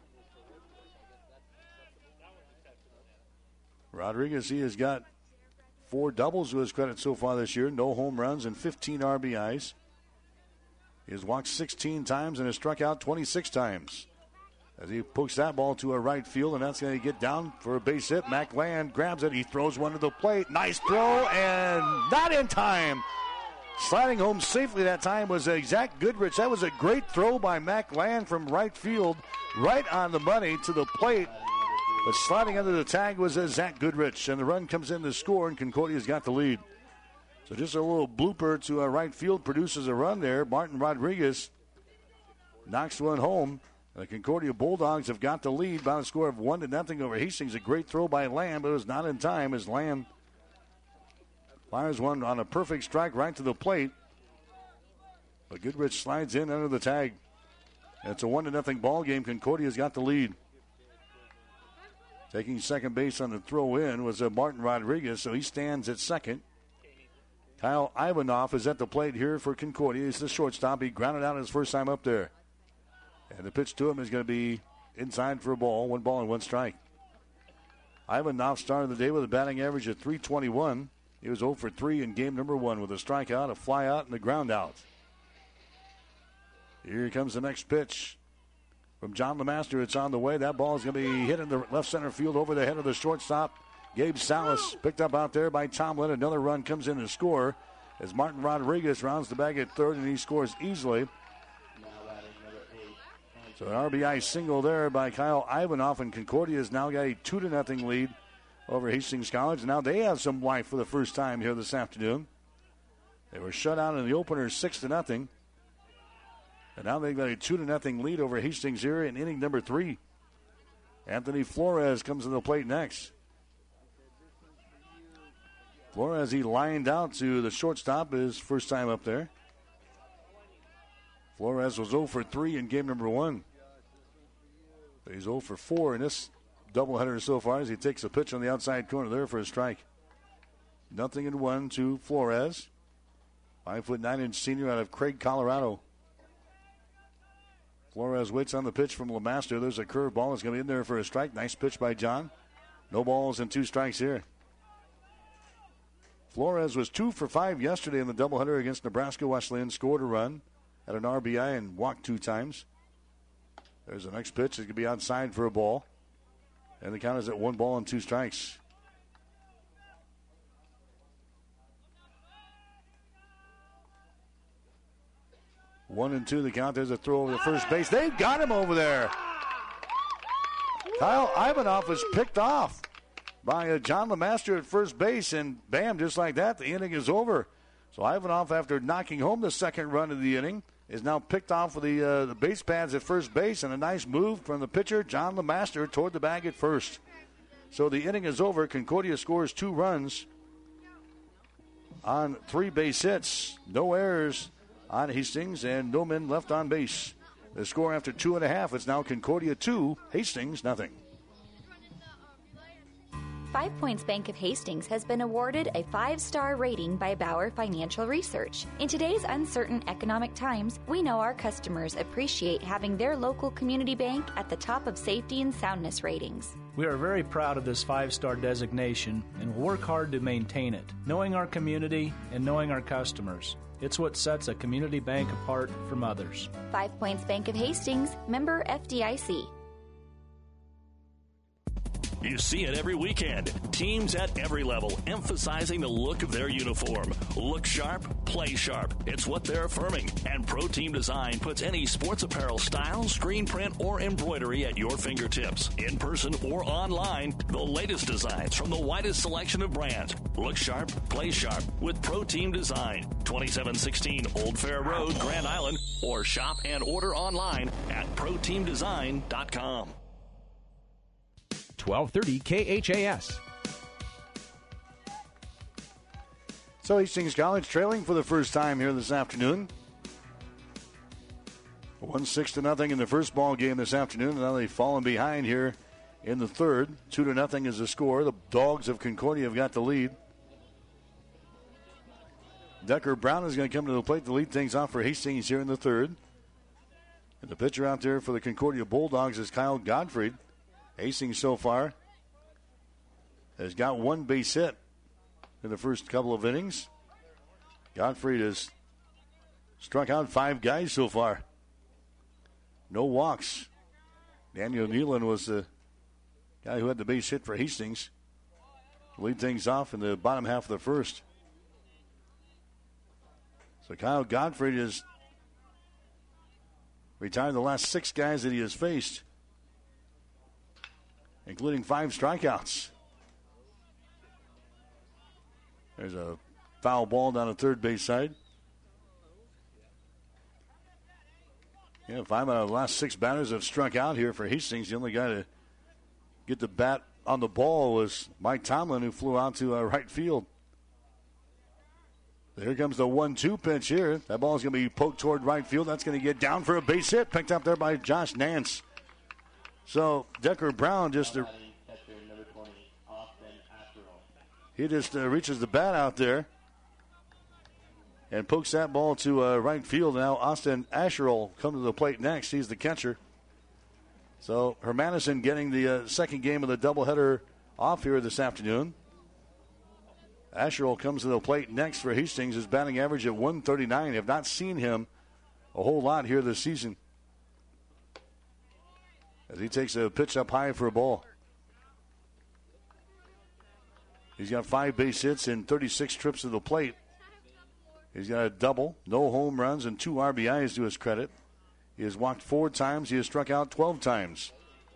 Rodriguez, he has got four doubles to his credit so far this year. No home runs and fifteen R B Is. He has walked sixteen times and has struck out twenty-six times. As he pokes that ball to a right field, and that's going to get down for a base hit. Mac Land grabs it. He throws one to the plate. Nice throw, and not in time. Sliding home safely that time was a Zach Goodrich. That was a great throw by Mac Land from right field, right on the money to the plate. But sliding under the tag was a Zach Goodrich, and the run comes in to score, and Concordia's got the lead. So just a little blooper to a right field produces a run there. Martin Rodriguez knocks one home. The Concordia Bulldogs have got the lead by a score of one to nothing over Hastings. A great throw by Lamb, but it was not in time as Lamb fires one on a perfect strike right to the plate. But Goodrich slides in under the tag. It's a one to nothing ball game. Concordia's got the lead. Taking second base on the throw-in was uh, Martin Rodriguez, so he stands at second. Kyle Ivanov is at the plate here for Concordia. He's the shortstop. He grounded out his first time up there. And the pitch to him is going to be inside for a ball. One ball and one strike. Ivanov started the day with a batting average of three twenty-one. He was oh for three in game number one with a strikeout, a flyout, and a ground out. Here comes the next pitch from John Lemaster. It's on the way. That ball is going to be hit in the left center field over the head of the shortstop. Gabe Salas picked up out there by Tomlin. Another run comes in to score as Martin Rodriguez rounds the bag at third, and he scores easily. So an R B I single there by Kyle Ivanov, and Concordia has now got a two to nothing lead over Hastings College. Now they have some life for the first time here this afternoon. They were shut out in the opener six to nothing. And now they've got a two to nothing lead over Hastings here in inning number three. Anthony Flores comes to the plate next. Flores, he lined out to the shortstop his first time up there. Flores was oh for three in game number one. He's oh for four in this doubleheader so far as he takes a pitch on the outside corner there for a strike. Nothing in one to Flores. Five foot nine inch senior out of Craig, Colorado. Flores waits on the pitch from Lemaster. There's a curveball. It's going to be in there for a strike. Nice pitch by John. No balls and two strikes here. Flores was two for five yesterday in the doubleheader against Nebraska Wesleyan. Scored a run, had an R B I, and walked two times. There's the next pitch. It's going to be outside for a ball. And the count is at one ball and two strikes. One and two the count. There's a throw over the first base. They've got him over there. Kyle Ivanov was picked off by uh, John Lemaster at first base, and bam, just like that, the inning is over. So Ivanov, after knocking home the second run of the inning, is now picked off with the, uh, the base pads at first base, and a nice move from the pitcher, John Lemaster, toward the bag at first. So the inning is over. Concordia scores two runs on three base hits. No errors on Hastings, and no men left on base. The score after two and a half, it's now Concordia two, Hastings nothing. Five Points Bank of Hastings has been awarded a five-star rating by Bauer Financial Research. In today's uncertain economic times, we know our customers appreciate having their local community bank at the top of safety and soundness ratings. We are very proud of this five-star designation and will work hard to maintain it, knowing our community and knowing our customers. It's what sets a community bank apart from others. Five Points Bank of Hastings, member F D I C. You see it every weekend. Teams at every level emphasizing the look of their uniform. Look sharp, play sharp. It's what they're affirming. And Pro Team Design puts any sports apparel style, screen print, or embroidery at your fingertips. In person or online, the latest designs from the widest selection of brands. Look sharp, play sharp with Pro Team Design. twenty-seven sixteen Old Fair Road, Grand Island, or shop and order online at pro team design dot com. twelve thirty K H A S. So Hastings College trailing for the first time here this afternoon. One six to nothing in the first ball game this afternoon, and now they've fallen behind here in the third. Two to nothing is the score. The Dogs of Concordia have got the lead. Decker Brown is going to come to the plate to lead things off for Hastings here in the third. And the pitcher out there for the Concordia Bulldogs is Kyle Gottfried. Hastings so far has got one base hit in the first couple of innings. Gottfried has struck out five guys so far. No walks. Daniel Nealon was the guy who had the base hit for Hastings. Lead things off in the bottom half of the first. So Kyle Gottfried has retired the last six guys that he has faced, including five strikeouts. There's a foul ball down the third base side. Yeah, five out of the last six batters have struck out here for Hastings. The only guy to get the bat on the ball was Mike Tomlin, who flew out to uh, right field. Here comes the one two pitch here. That ball is going to be poked toward right field. That's going to get down for a base hit, picked up there by Josh Nance. So Decker Brown just a He just uh, reaches the bat out there and pokes that ball to uh, right field. Now Austin Asher will come to the plate next. He's the catcher. So Hermanison getting the uh, second game of the doubleheader off here this afternoon. Asherle comes to the plate next for Hastings. His batting average at one thirty-nine. Have not seen him a whole lot here this season. As he takes a pitch up high for a ball. He's got five base hits and thirty-six trips to the plate. He's got a double, no home runs, and two R B Is to his credit. He has walked four times. He has struck out twelve times.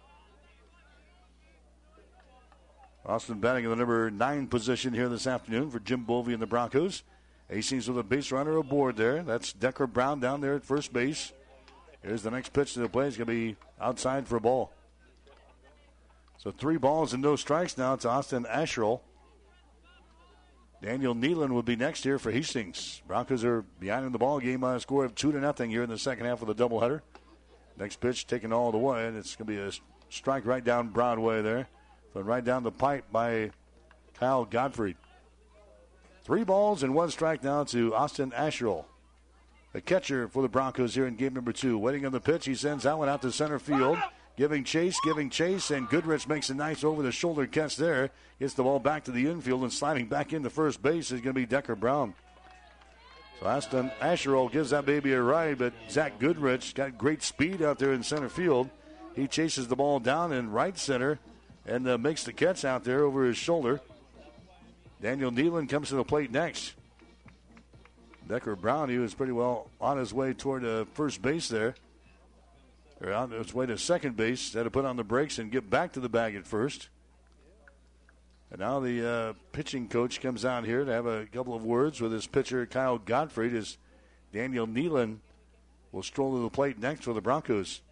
Austin batting in the number nine position here this afternoon for Jim Bovey and the Broncos. Hastings with a base runner aboard there. That's Decker Brown down there at first base. Here's the next pitch to the plate. It's going to be outside for a ball. So three balls and no strikes now to Austin Asherle. Daniel Nealon will be next here for Hastings. Broncos are behind in the ball game by a score of two to nothing here in the second half of the doubleheader. Next pitch taken all the way, and it's going to be a strike right down Broadway there. But right down the pipe by Kyle Godfrey. Three balls and one strike now to Austin Asherle. The catcher for the Broncos here in game number two. Waiting on the pitch, he sends that one out to center field. Giving chase, giving chase, and Goodrich makes a nice over-the-shoulder catch there. Gets the ball back to the infield, and sliding back into first base is going to be Decker Brown. So Austin Asherle gives that baby a ride, but Zach Goodrich got great speed out there in center field. He chases the ball down in right center and uh, makes the catch out there over his shoulder. Daniel Nealon comes to the plate next. Decker Brown, he was pretty well on his way toward uh, first base there. Or on his way to second base. Had to put on the brakes and get back to the bag at first. And now the uh, pitching coach comes out here to have a couple of words with his pitcher, Kyle Gottfried, as Daniel Nealon will stroll to the plate next for the Broncos.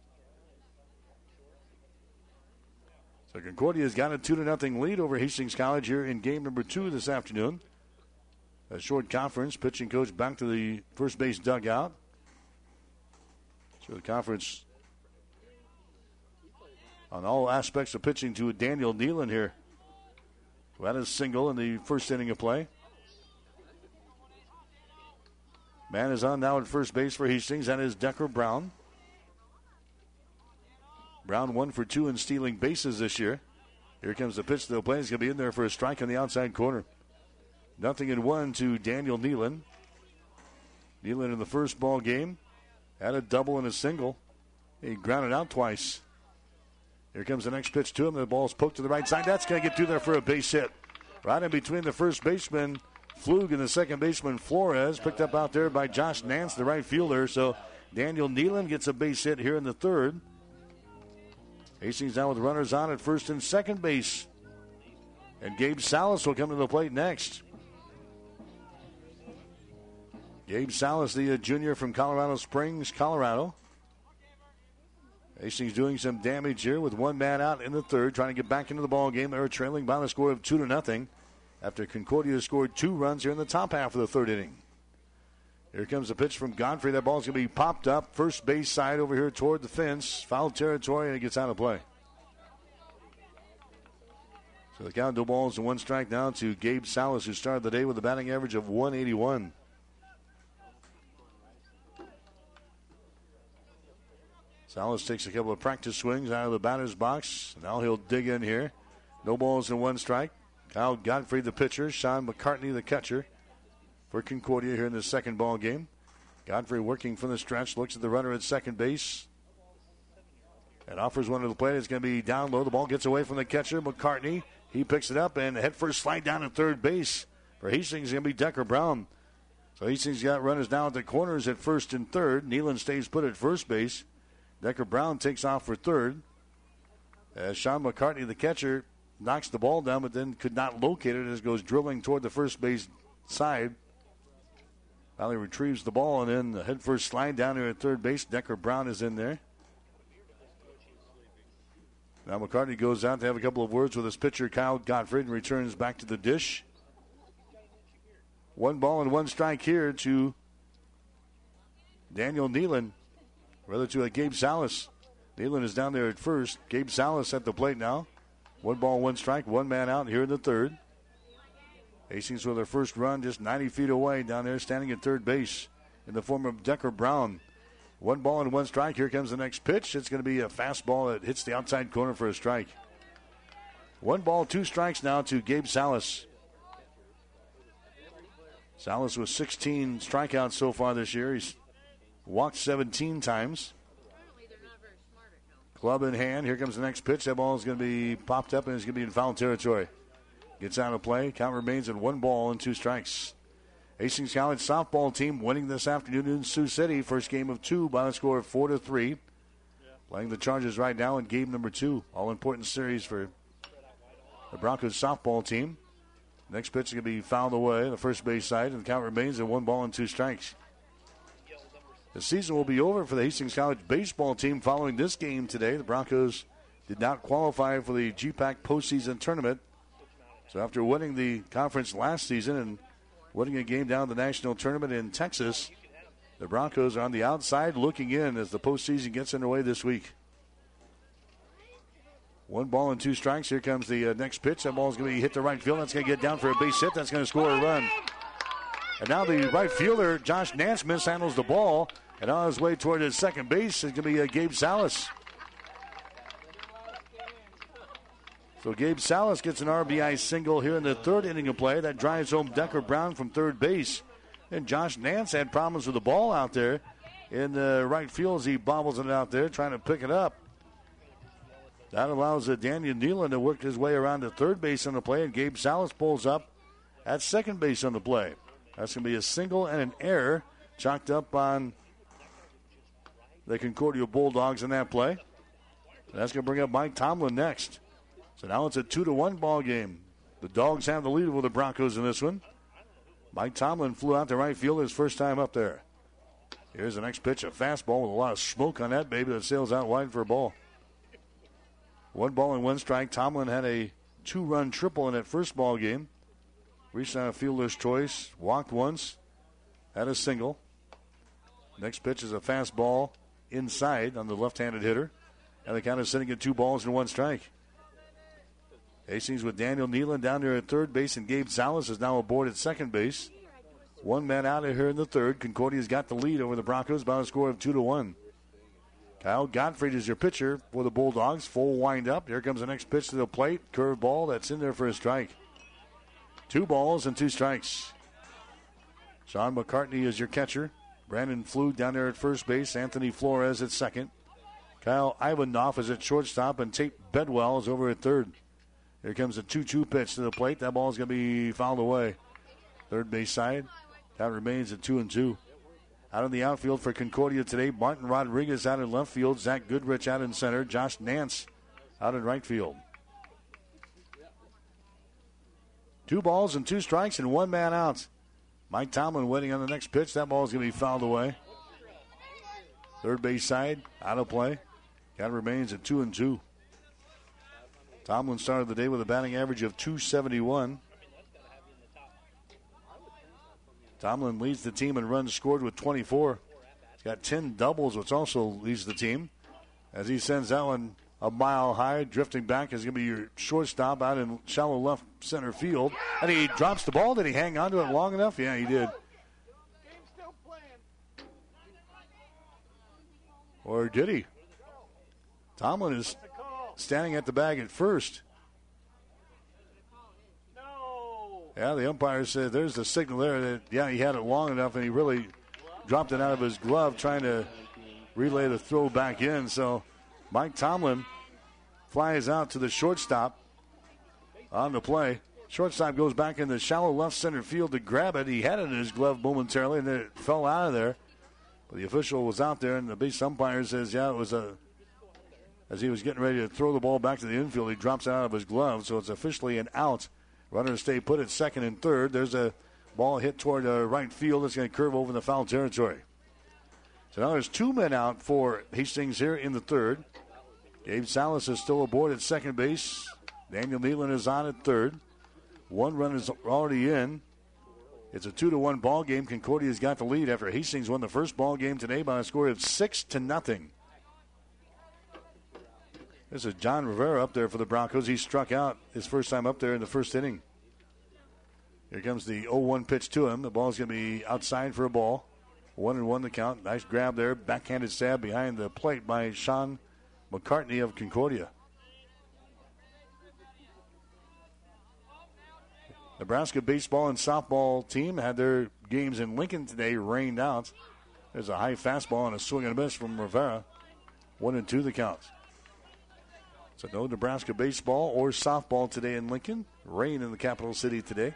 So Concordia's got a two to nothing lead over Hastings College here in game number two this afternoon. A short conference. Pitching coach back to the first base dugout. So the conference on all aspects of pitching to Daniel Nealon here, who had a single in the first inning of play. Man is on now at first base for Hastings. That is Decker Brown. Brown one for two in stealing bases this year. Here comes the pitch to the plate. He's going to be in there for a strike on the outside corner. Nothing in one to Daniel Nealon. Nealon in the first ball game had a double and a single. He grounded out twice. Here comes the next pitch to him. The ball's poked to the right side. That's going to get through there for a base hit. Right in between the first baseman, Flug, and the second baseman, Flores. Picked up out there by Josh Nance, the right fielder. So Daniel Nealon gets a base hit here in the third. Hastings now with runners on at first and second base. And Gabe Salas will come to the plate next. Gabe Salas, the uh, junior from Colorado Springs, Colorado. Hastings doing some damage here with one man out in the third, trying to get back into the ball game. They're trailing by the score of two to nothing after Concordia scored two runs here in the top half of the third inning. Here comes the pitch from Godfrey. That ball's going to be popped up first base side over here toward the fence, foul territory, and it gets out of play. So the count, no balls and one strike now to Gabe Salas, who started the day with a batting average of one eighty-one. Salas takes a couple of practice swings out of the batter's box. Now he'll dig in here. No balls and one strike. Kyle Godfrey, the pitcher. Sean McCartney, the catcher for Concordia here in the second ball game. Godfrey working from the stretch. Looks at the runner at second base. And offers one to the plate. It's going to be down low. The ball gets away from the catcher, McCartney. He picks it up and head first slide down at third base. For Hastings, it's going to be Decker Brown. So Hastings got runners down at the corners at first and third. Nealon stays put at first base. Decker Brown takes off for third. As Sean McCartney, the catcher, knocks the ball down, but then could not locate it as it goes drilling toward the first base side. Finally retrieves the ball, and then the head first slide down here at third base. Decker Brown is in there. Now McCartney goes out to have a couple of words with his pitcher, Kyle Gottfried, and returns back to the dish. One ball and one strike here to Daniel Nealon. Rather to a Gabe Salas. Nealon is down there at first. Gabe Salas at the plate now. One ball, one strike, one man out here in the third. Hastings with their first run just ninety feet away down there, standing at third base in the form of Decker Brown. One ball and one strike. Here comes the next pitch. It's going to be a fastball that hits the outside corner for a strike. One ball, two strikes now to Gabe Salas. Salas with sixteen strikeouts so far this year. He's walked seventeen times. Club in hand. Here comes the next pitch. That ball is going to be popped up and it's going to be in foul territory. Gets out of play. Count remains at one ball and two strikes. Hastings College softball team winning this afternoon in Sioux City. First game of two by a score of four to three. Playing the Chargers right now in game number two. All important series for the Broncos softball team. Next pitch is going to be fouled away, the first base side, and the count remains at one ball and two strikes. The season will be over for the Hastings College baseball team following this game today. The Broncos did not qualify for the G PAC postseason tournament. So after winning the conference last season and winning a game down the national tournament in Texas, the Broncos are on the outside looking in as the postseason gets underway this week. One ball and two strikes. Here comes the uh, next pitch. That ball is going to be hit to right field. That's going to get down for a base hit. That's going to score a run. And now the right fielder, Josh Nance, mishandles the ball. And on his way toward his second base is going to be uh, Gabe Salas. So Gabe Salas gets an R B I single here in the third inning of play. That drives home Decker Brown from third base. And Josh Nance had problems with the ball out there in the right field as he bobbles it out there, trying to pick it up. That allows uh, Daniel Nealon to work his way around to third base on the play, and Gabe Salas pulls up at second base on the play. That's going to be a single and an error chalked up on the Concordia Bulldogs in that play. And that's going to bring up Mike Tomlin next. So now it's a two to one ball game. The Dogs have the lead over the Broncos in this one. Mike Tomlin flew out to right field his first time up there. Here's the next pitch, a fastball with a lot of smoke on that baby that sails out wide for a ball. One ball and one strike. Tomlin had a two-run triple in that first ball game. Reached on a fielder's choice, walked once, had a single. Next pitch is a fastball inside on the left-handed hitter. And the count is sitting at two balls and one strike. Hastings with Daniel Nealon down there at third base, and Gabe Salas is now aboard at second base. One man out of here in the third. Concordia's got the lead over the Broncos by a score of two to one. Kyle Gottfried is your pitcher for the Bulldogs. Full wind up. Here comes the next pitch to the plate. Curve ball that's in there for a strike. Two balls and two strikes. Sean McCartney is your catcher. Brandon Flug down there at first base. Anthony Flores at second. Kyle Ivanoff is at shortstop, and Tate Bedwell is over at third. Here comes a two two pitch to the plate. That ball is going to be fouled away. Third base side. That remains at two and two. Out in the outfield for Concordia today, Martin Rodriguez out in left field. Zach Goodrich out in center. Josh Nance out in right field. Two balls and two strikes and one man out. Mike Tomlin waiting on the next pitch. That ball is going to be fouled away. Third base side, out of play. Count remains at two and two. Tomlin started the day with a batting average of two seventy-one. Tomlin leads the team in runs scored with twenty-four. He's got ten doubles, which also leads the team. As he sends that one a mile high, drifting back is going to be your shortstop out in shallow left center field. And he drops the ball. Did he hang on to it long enough? Yeah, he did. Or did he? Tomlin is standing at the bag at first. Yeah, the umpire said there's the signal there that, yeah, he had it long enough, and he really dropped it out of his glove trying to relay the throw back in. So Mike Tomlin flies out to the shortstop on the play. Shortstop goes back in the shallow left center field to grab it. He had it in his glove momentarily, and then it fell out of there. But the official was out there, and the base umpire says, yeah, it was a, as he was getting ready to throw the ball back to the infield, he drops it out of his glove, so it's officially an out. Runners stay put at second and third. There's a ball hit toward uh, right field. It's going to curve over the foul territory. So now there's two men out for Hastings here in the third. Gabe Salas is still aboard at second base. Daniel Nealon is on at third. One run is already in. It's a two to one ball game. Concordia's got the lead after Hastings won the first ball game today by a score of six to nothing. This is John Rivera up there for the Broncos. He struck out his first time up there in the first inning. Here comes the oh one pitch to him. The ball's going to be outside for a ball. One and one the count. Nice grab there. Backhanded stab behind the plate by Sean McCartney of Concordia. Nebraska baseball and softball team had their games in Lincoln today rained out. There's a high fastball and a swing and a miss from Rivera. One and two the counts. So no Nebraska baseball or softball today in Lincoln. Rain in the capital city today.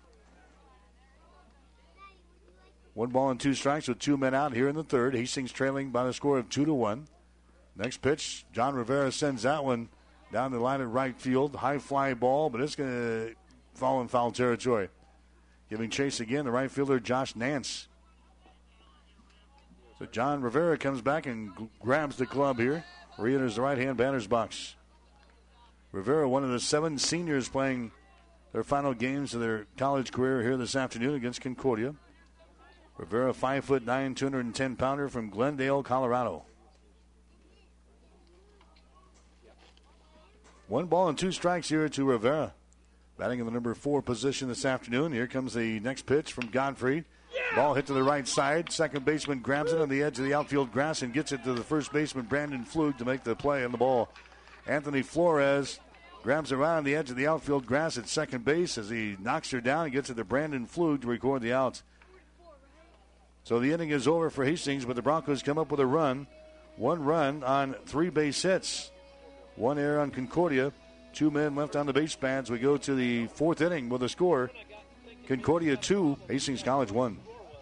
One ball and two strikes with two men out here in the third. Hastings trailing by the score of two to one. Next pitch, John Rivera sends that one down the line of right field. High fly ball, but it's going to fall in foul territory. Giving chase again, the right fielder Josh Nance. So John Rivera comes back and g- grabs the club here. Re-enters the right-hand batter's box. Rivera, one of the seven seniors playing their final games of their college career here this afternoon against Concordia. Rivera, five foot nine, two hundred ten pounder from Glendale, Colorado. One ball and two strikes here to Rivera. Batting in the number four position this afternoon. Here comes the next pitch from Godfrey. Yeah. Ball hit to the right side. Second baseman grabs it on the edge of the outfield grass and gets it to the first baseman, Brandon Flug, to make the play on the ball. Anthony Flores grabs it around the edge of the outfield grass at second base as he knocks her down and gets it to Brandon Flug to record the out. So the inning is over for Hastings, but the Broncos come up with a run. One run on three base hits. One error on Concordia. Two men left on the base pads. We go to the fourth inning with a score. Concordia two, Hastings College one.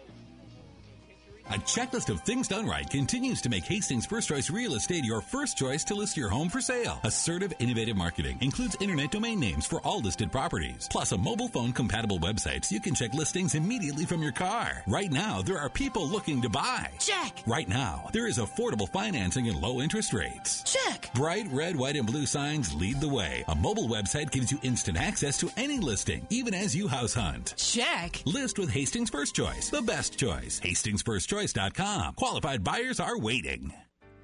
A checklist of things done right continues to make Hastings First Choice Real Estate your first choice to list your home for sale. Assertive, innovative marketing includes internet domain names for all listed properties, plus a mobile phone compatible website so you can check listings immediately from your car. Right now, there are people looking to buy. Check. Right now, there is affordable financing and low interest rates. Check. Bright red, white, and blue signs lead the way. A mobile website gives you instant access to any listing, even as you house hunt. Check. List with Hastings First Choice, the best choice. Hastings First Choice. Choice dot com. Qualified buyers are waiting.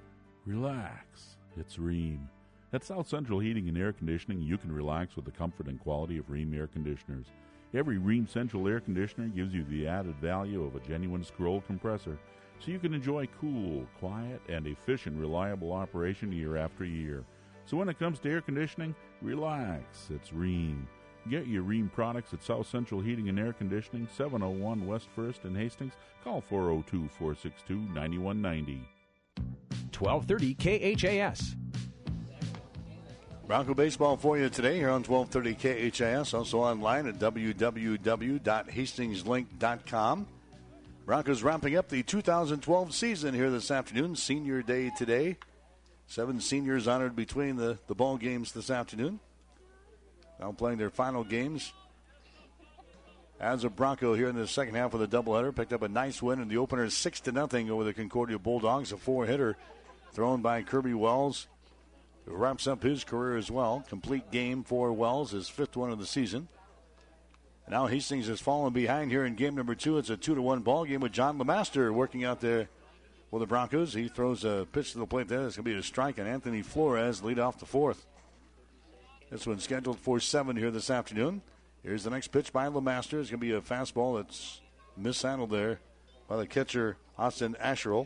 Relax. It's Ream. At South Central Heating and Air Conditioning, you can relax with the comfort and quality of Ream air conditioners. Every Ream Central air conditioner gives you the added value of a genuine scroll compressor, so you can enjoy cool, quiet, and efficient, reliable operation year after year. So when it comes to air conditioning, relax. It's Ream. Get your Ream products at South Central Heating and Air Conditioning, seven oh one West first in Hastings. Call four oh two, four six two, nine one nine oh. twelve thirty K H A S. Bronco baseball for you today here on twelve thirty K H A S. Also online at w w w dot hastings link dot com. Broncos wrapping up the two thousand twelve season here this afternoon. Senior day today. Seven seniors honored between the, the ball games this afternoon. Now playing their final games as a Bronco here in the second half of the doubleheader. Picked up a nice win in the opener, six to nothing over the Concordia Bulldogs. A four-hitter thrown by Kirby Wells, who wraps up his career as well. Complete game for Wells, his fifth one of the season. And now Hastings has fallen behind here in game number two. It's a two to one ball game with John LeMaster working out there for the Broncos. He throws a pitch to the plate there. It's going to be a strike, and Anthony Flores lead off the fourth. This one's scheduled for seven here this afternoon. Here's the next pitch by LeMaster. It's going to be a fastball that's mishandled there by the catcher, Austin Asherle.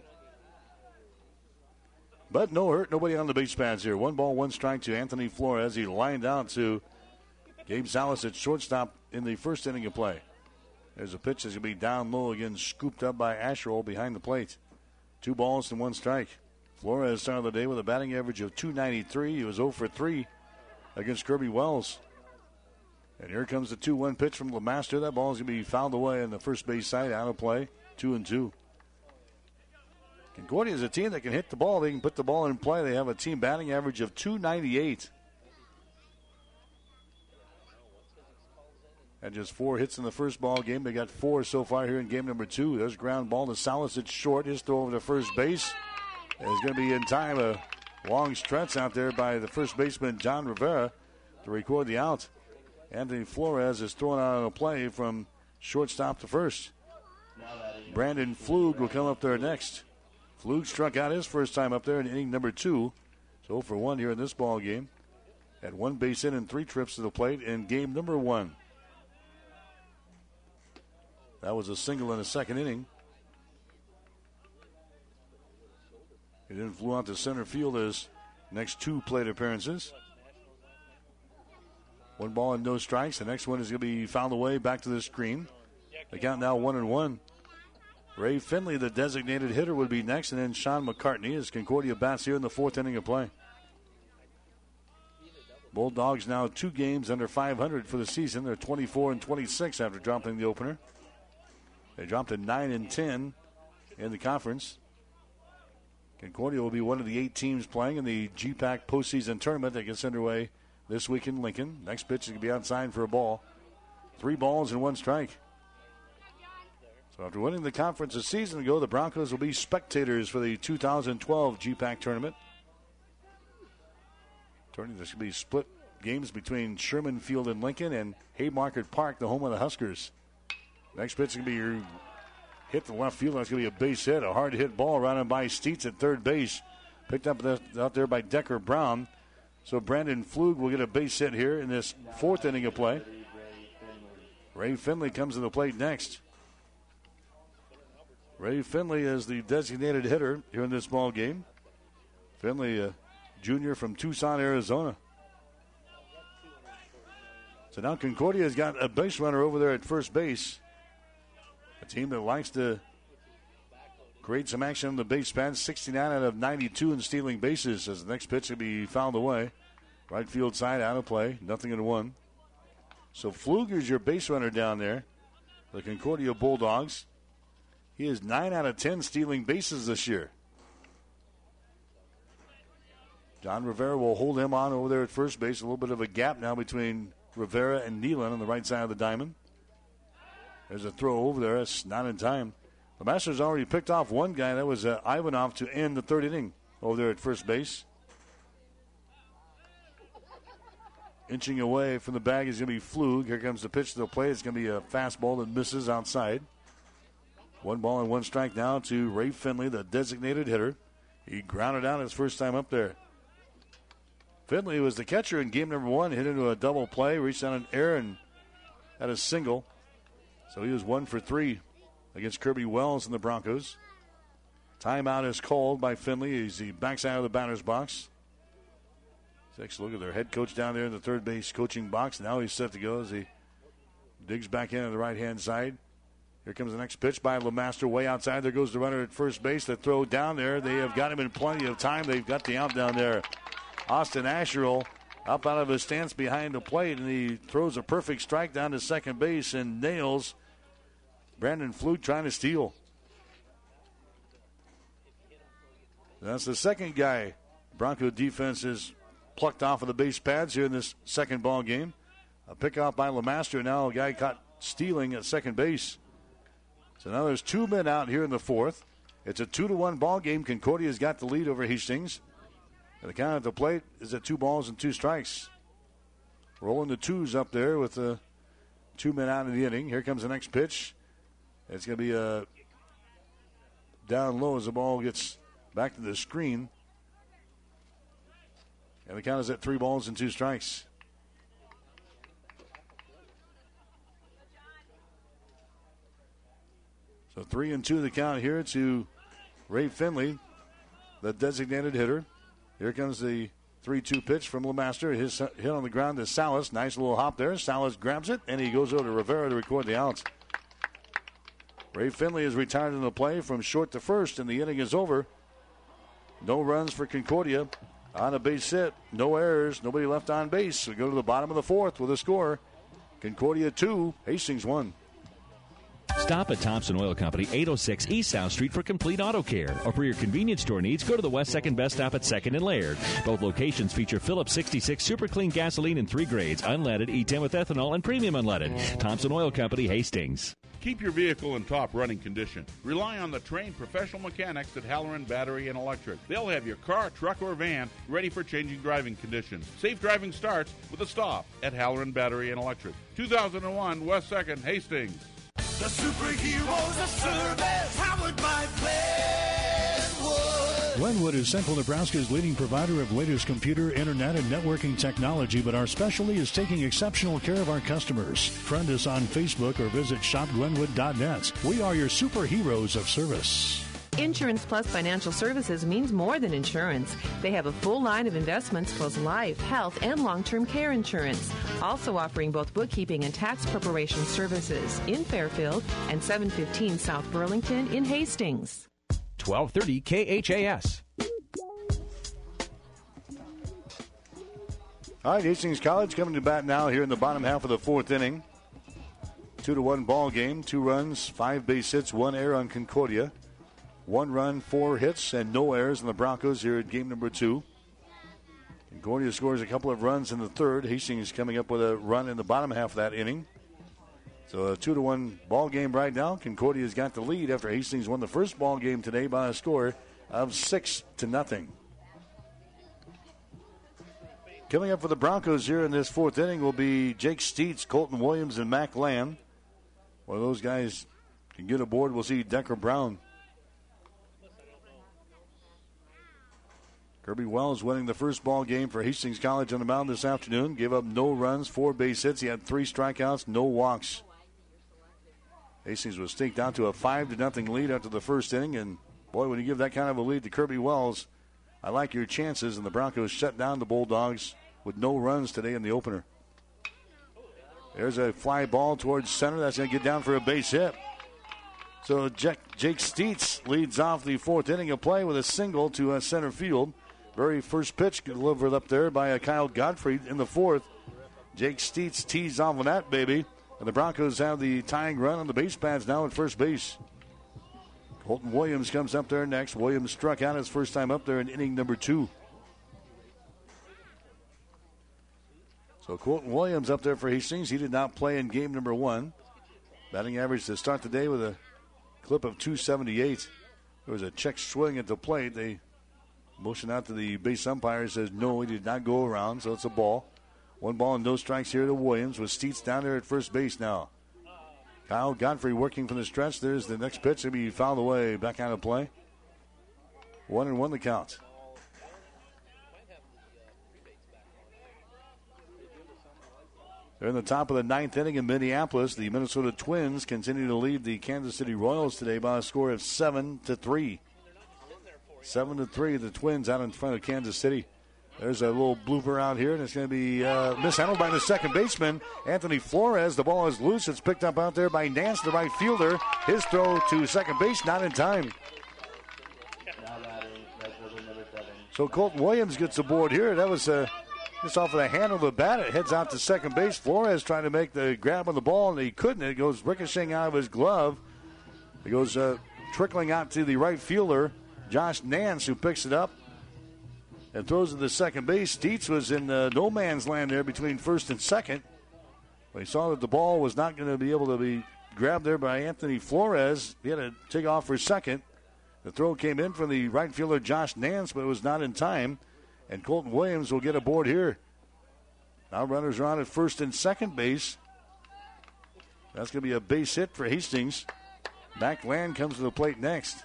But no hurt, nobody on the base pads here. One ball, one strike to Anthony Flores. He lined out to Gabe Salas at shortstop in the first inning of play. There's a pitch that's going to be down low again, scooped up by Asherle behind the plate. Two balls and one strike. Flores started the day with a batting average of two ninety-three. He was oh for three against Kirby Wells. And here comes the two one pitch from LeMaster. That ball is going to be fouled away on the first base side, out of play, two and two. Concordia is a team that can hit the ball. They can put the ball in play. They have a team batting average of two ninety-eight. And just four hits in the first ball game. They got four so far here in game number two. There's a ground ball to Salas at short. His throw over to first base. And it's going to be in time. A long stretch out there by the first baseman, John Rivera, to record the out. Anthony Flores is thrown out on a play from shortstop to first. Brandon Flug will come up there next. Flug struck out his first time up there in inning number two. So for one here in this ball game. Had one base hit and three trips to the plate in game number one. That was a single in the second inning. He then flew out to center field his next two plate appearances. One ball and no strikes. The next one is going to be fouled away back to the screen. The count now one and one. Ray Finley, the designated hitter, would be next, and then Sean McCartney as Concordia bats here in the fourth inning of play. Bulldogs now two games under five hundred for the season. They're twenty-four and twenty-six after dropping the opener. They dropped to nine and ten in the conference. Concordia will be one of the eight teams playing in the G PAC postseason tournament that gets underway this week in Lincoln. Next pitch is going to be outside for a ball. Three balls and one strike. So after winning the conference a season ago, the Broncos will be spectators for the two thousand twelve G PAC tournament. Tournament there's going to be split games between Sherman Field in Lincoln and Haymarket Park, the home of the Huskers. Next pitch is going to be your hit to left field. That's going to be a base hit, a hard hit ball right on by Steitz at third base. Picked up out there by Decker Brown. So Brandon Flug will get a base hit here in this fourth inning of play. Ray Finley comes to the plate next. Ray Finley is the designated hitter here in this ball game. Finley, a junior from Tucson, Arizona. So now Concordia has got a base runner over there at first base. A team that likes to create some action on the base paths. sixty-nine out of ninety-two in stealing bases as the next pitch will be fouled away. Right field side out of play. Nothing in one. So Pfluger's your base runner down there. The Concordia Bulldogs. He is nine out of ten stealing bases this year. John Rivera will hold him on over there at first base. A little bit of a gap now between Rivera and Nealon on the right side of the diamond. There's a throw over there. It's not in time. The Masters already picked off one guy. That was uh, Ivanov to end the third inning over there at first base. Inching away from the bag is going to be Flug. Here comes the pitch to the plate. It's going to be a fastball that misses outside. One ball and one strike now to Ray Finley, the designated hitter. He grounded out his first time up there. Finley was the catcher in game number one, hit into a double play, reached on an error and had a single. So he was one for three against Kirby Wells and the Broncos. Timeout is called by Finley as he backs out of the batter's box. Takes a look at their head coach down there in the third base coaching box. Now he's set to go as he digs back in on the right-hand side. Here comes the next pitch by LeMaster way outside. There goes the runner at first base. The throw down there. They have got him in plenty of time. They've got the out down there. Austin Asherle up out of his stance behind the plate, and he throws a perfect strike down to second base and nails Brandon Flug trying to steal. That's the second guy Bronco defense is plucked off of the base pads here in this second ball game. A pickoff by LeMaster. Now a guy caught stealing at second base. So now there's two men out here in the fourth. It's a two to one ball game. Concordia's got the lead over Hastings. And the count at the plate is at two balls and two strikes. Rolling the twos up there with the two men out in the inning. Here comes the next pitch. It's going to be a down low as the ball gets back to the screen. And the count is at three balls and two strikes. So three and two the count here to Ray Finley, the designated hitter. Here comes the three two pitch from LeMaster. His hit on the ground to Salas. Nice little hop there. Salas grabs it, and he goes over to Rivera to record the outs. Ray Finley is retired in the play from short to first, and the inning is over. No runs for Concordia. On a base hit, no errors, nobody left on base. We go to the bottom of the fourth with a score. Concordia two, Hastings one. Stop at Thompson Oil Company, eight oh six East South Street for complete auto care. Or for your convenience store needs, go to the West second Best Stop at second and Laird. Both locations feature Phillips sixty-six Super Clean gasoline in three grades, unleaded, E ten with ethanol, and premium unleaded. Thompson Oil Company, Hastings. Keep your vehicle in top running condition. Rely on the trained professional mechanics at Halloran Battery and Electric. They'll have your car, truck, or van ready for changing driving conditions. Safe driving starts with a stop at Halloran Battery and Electric. two thousand one West second, Hastings. The superheroes of service, powered by Glenwood. Glenwood is Central Nebraska's leading provider of latest computer, internet, and networking technology, but our specialty is taking exceptional care of our customers. Friend us on Facebook or visit shop glenwood dot net. We are your superheroes of service. Insurance Plus Financial Services means more than insurance. They have a full line of investments plus life, health, and long-term care insurance. Also offering both bookkeeping and tax preparation services in Fairfield and seven fifteen South Burlington in Hastings. twelve thirty K H A S. All right, Hastings College coming to bat now here in the bottom half of the fourth inning. Two to one ball game. Two runs, five base hits, one error on Concordia. One run, four hits, and no errors in the Broncos here at game number two. Concordia scores a couple of runs in the third. Hastings coming up with a run in the bottom half of that inning. So a two to one ball game right now. Concordia's got the lead after Hastings won the first ball game today by a score of six to nothing. Coming up for the Broncos here in this fourth inning will be Jake Steets, Colton Williams, and Mac Lamb. One of those guys can get aboard. We'll see Decker Brown. Kirby Wells winning the first ball game for Hastings College on the mound this afternoon. Gave up no runs, four base hits. He had three strikeouts, no walks. Hastings was staked out to a five to nothing lead after the first inning. And, boy, when you give that kind of a lead to Kirby Wells, I like your chances. And the Broncos shut down the Bulldogs with no runs today in the opener. There's a fly ball towards center. That's going to get down for a base hit. So Jake, Jake Steets leads off the fourth inning of play with a single to uh, center field. Very first pitch delivered up there by uh, Kyle Gottfried in the fourth. Jake Steets tees off on that, baby. And the Broncos have the tying run on the base pads now at first base. Colton Williams comes up there next. Williams struck out his first time up there in inning number two. So Colton Williams up there for Hastings. He did not play in game number one. Batting average to start the day with a clip of two seventy-eight. There was a check swing at the plate. They motion out to the base umpire, says no, he did not go around, so it's a ball. One ball and no strikes here to Williams with Steets down there at first base now. Kyle Godfrey working from the stretch. There's the next pitch to be fouled away, back out of play. One and one the count. They're in the top of the ninth inning in Minneapolis. The Minnesota Twins continue to lead the Kansas City Royals today by a score of seven to three. Seven to three, the Twins out in front of Kansas City. There's a little blooper out here, and it's going to be uh, mishandled by the second baseman, Anthony Flores. The ball is loose. It's picked up out there by Nance, the right fielder. His throw to second base, not in time. So Colton Williams gets aboard here. That was uh, just off of the handle of the bat. It heads out to second base. Flores trying to make the grab on the ball, and he couldn't. It goes ricocheting out of his glove. It goes uh, trickling out to the right fielder, Josh Nance, who picks it up and throws to the second base. Steets was in uh, no man's land there between first and second. But he saw that the ball was not going to be able to be grabbed there by Anthony Flores. He had to take off for second. The throw came in from the right fielder Josh Nance, but it was not in time. And Colton Williams will get aboard here. Now runners are on at first and second base. That's going to be a base hit for Hastings. Mac Land comes to the plate next.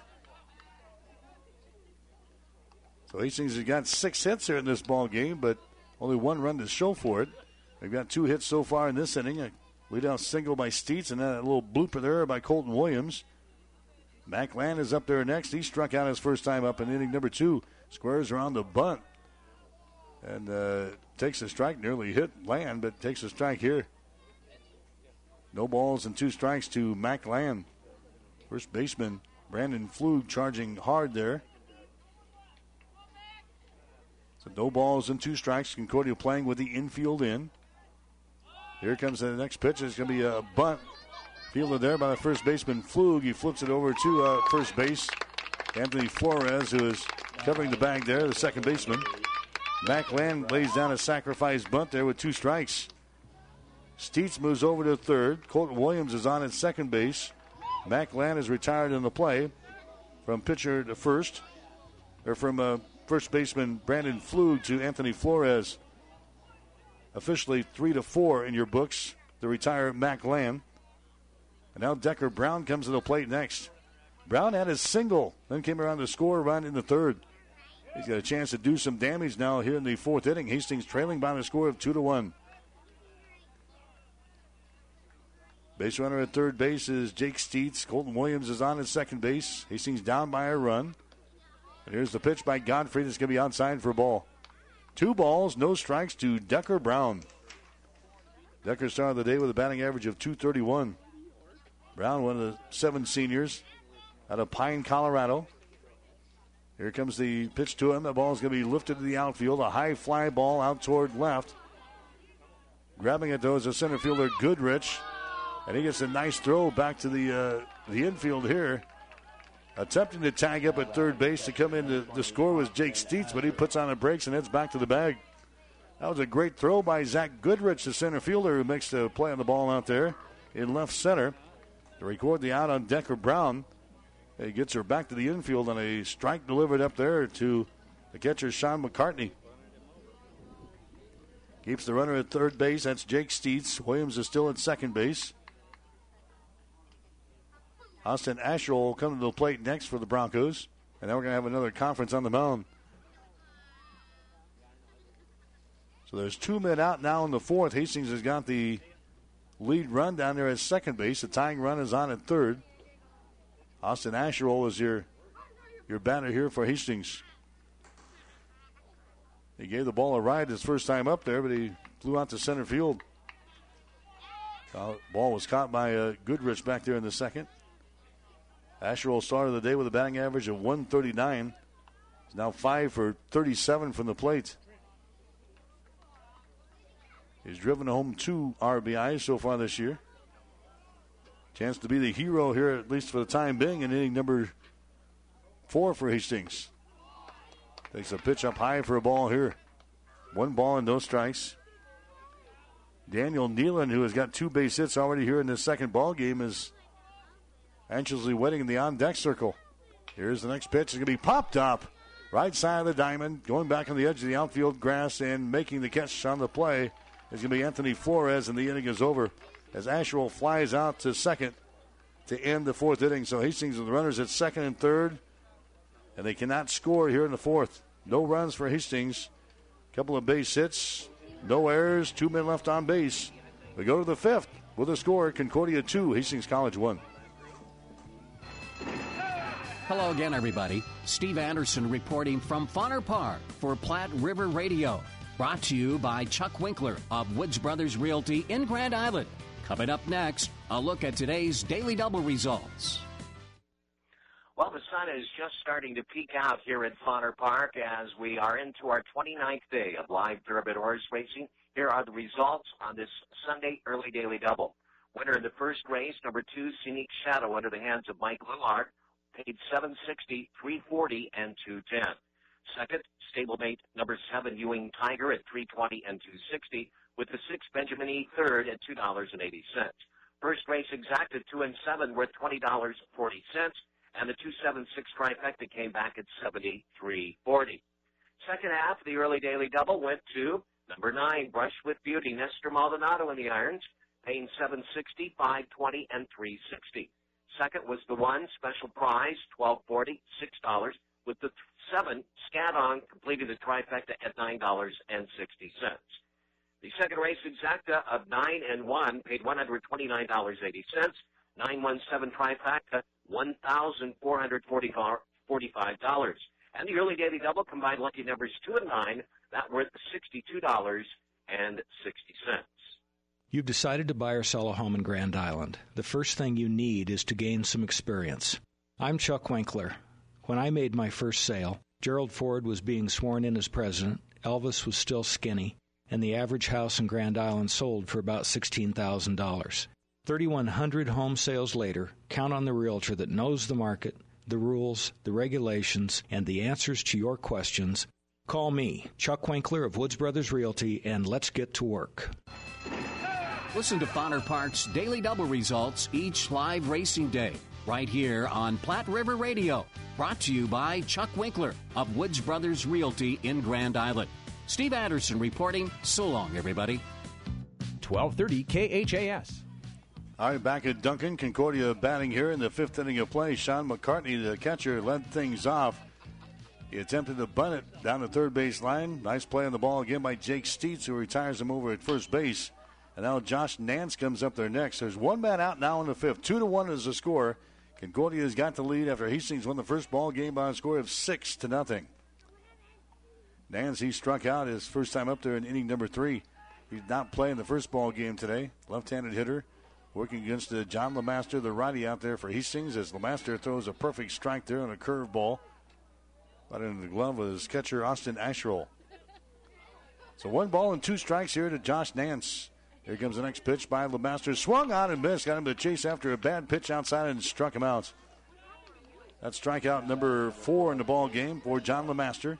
So Hastings has got six hits here in this ball game, but only one run to show for it. They've got two hits so far in this inning. A leadoff single by Steets, and then a little blooper there by Colton Williams. Mac Land is up there next. He struck out his first time up in inning number two. Squares around the bunt. And uh, takes a strike. Nearly hit Land, but takes a strike here. No balls and two strikes to Mac Land. First baseman Brandon Flug charging hard there. So no balls and two strikes. Concordia playing with the infield in. Here comes the next pitch. It's going to be a bunt. Fielded there by the first baseman Flug. He flips it over to uh, first base. Anthony Flores, who is covering the bag there, the second baseman. Mac Land lays down a sacrifice bunt there with two strikes. Steets moves over to third. Colton Williams is on at second base. Mac Land is retired in the play from pitcher to first. Or from uh, first baseman Brandon Flug to Anthony Flores. Officially three to four in your books. The retired Mac Land. And now Decker Brown comes to the plate next. Brown had his single, then came around to score a run in the third. He's got a chance to do some damage now here in the fourth inning. Hastings trailing by the score of two to one. Base runner at third base is Jake Steets. Colton Williams is on at second base. Hastings down by a run. And here's the pitch by Godfrey that's going to be outside for a ball. Two balls, no strikes to Decker Brown. Decker started the day with a batting average of two thirty-one. Brown, one of the seven seniors out of Pine, Colorado. Here comes the pitch to him. The ball is going to be lifted to the outfield. A high fly ball out toward left. Grabbing it, though, is the center fielder, Goodrich. And he gets a nice throw back to the uh, the infield here. Attempting to tag up at third base to come in to, to score was Jake Steets, but he puts on the brakes and heads back to the bag. That was a great throw by Zach Goodrich, the center fielder, who makes the play on the ball out there in left center to record the out on Decker Brown. He gets her back to the infield on a strike delivered up there to the catcher, Sean McCartney. Keeps the runner at third base. That's Jake Steets. Williams is still at second base. Austin Asherle will come to the plate next for the Broncos. And then we're going to have another conference on the mound. So there's two men out now in the fourth. Hastings has got the lead run down there at second base. The tying run is on at third. Austin Asherle is your, your batter here for Hastings. He gave the ball a ride his first time up there, but he flew out to center field. Uh, ball was caught by uh, Goodrich back there in the second. Asherle started the day with a batting average of one thirty-nine. He's now five for thirty-seven from the plate. He's driven home two R B Is so far this year. Chance to be the hero here, at least for the time being, in inning number four for Hastings. Takes a pitch up high for a ball here. One ball and no strikes. Daniel Nealon, who has got two base hits already here in this second ball game, is anxiously waiting in the on-deck circle. Here's the next pitch. It's going to be popped up. Right side of the diamond, going back on the edge of the outfield grass and making the catch on the play is going to be Anthony Flores, and the inning is over as Asherle flies out to second to end the fourth inning. So Hastings with the runners at second and third, and they cannot score here in the fourth. No runs for Hastings. Couple of base hits, no errors, two men left on base. We go to the fifth with a score, Concordia two, Hastings College one. Hello again, everybody. Steve Anderson reporting from Fauner Park for Platte River Radio. Brought to you by Chuck Winkler of Woods Brothers Realty in Grand Island. Coming up next, a look at today's Daily Double results. Well, the sun is just starting to peek out here at Fauner Park as we are into our twenty-ninth day of live Thoroughbred horse racing. Here are the results on this Sunday early Daily Double. Winner in the first race, number two, Scenic Shadow, under the hands of Mike Lillard, paid seven sixty, three forty, and two ten. Second, stablemate number seven, Ewing Tiger, at three twenty and two sixty, with the six, Benjamin E. third, at two dollars and eighty cents. First race exacted two and seven, worth twenty dollars and forty cents, and the two seven six trifecta came back at seventy-three forty. Second half, the early Daily Double went to number nine, Brush with Beauty, Nestor Maldonado in the irons, paying seven sixty, five twenty, and three sixty. Second was the one, Special Prize, twelve forty, six dollars, with the seven, Scadon, completing the trifecta at nine dollars and sixty cents. The second race exacta of nine and one paid one hundred twenty-nine dollars and eighty cents. nine one seven trifecta, one thousand four hundred forty-five dollars. And the early Daily Double combined lucky numbers two and nine, that worth sixty-two dollars and sixty cents. You've decided to buy or sell a home in Grand Island. The first thing you need is to gain some experience. I'm Chuck Winkler. When I made my first sale, Gerald Ford was being sworn in as president, Elvis was still skinny, and the average house in Grand Island sold for about sixteen thousand dollars. thirty-one hundred home sales later, count on the realtor that knows the market, the rules, the regulations, and the answers to your questions. Call me, Chuck Winkler of Woods Brothers Realty, and let's get to work. Listen to Fauner Park's Daily Double results each live racing day, right here on Platte River Radio. Brought to you by Chuck Winkler of Woods Brothers Realty in Grand Island. Steve Anderson reporting. So long, everybody. twelve thirty K H A S. All right, back at Duncan. Concordia batting here in the fifth inning of play. Sean McCartney, the catcher, led things off. He attempted to bunt it down the third base line. Nice play on the ball again by Jake Steitz, who retires him over at first base. And now Josh Nance comes up there next. There's one man out now in the fifth. Two to one is the score. Concordia has got the lead after Hastings won the first ball game by a score of six to nothing. Nance, he struck out his first time up there in inning number three. He's not playing the first ball game today. Left-handed hitter working against uh, John LeMaster, the righty out there for Hastings, as LeMaster throws a perfect strike there on a curve ball. Right in the glove was catcher Austin Asherle. So one ball and two strikes here to Josh Nance. Here comes the next pitch by LeMaster. Swung on and missed. Got him to chase after a bad pitch outside and struck him out. That's strikeout number four in the ball game for John LeMaster.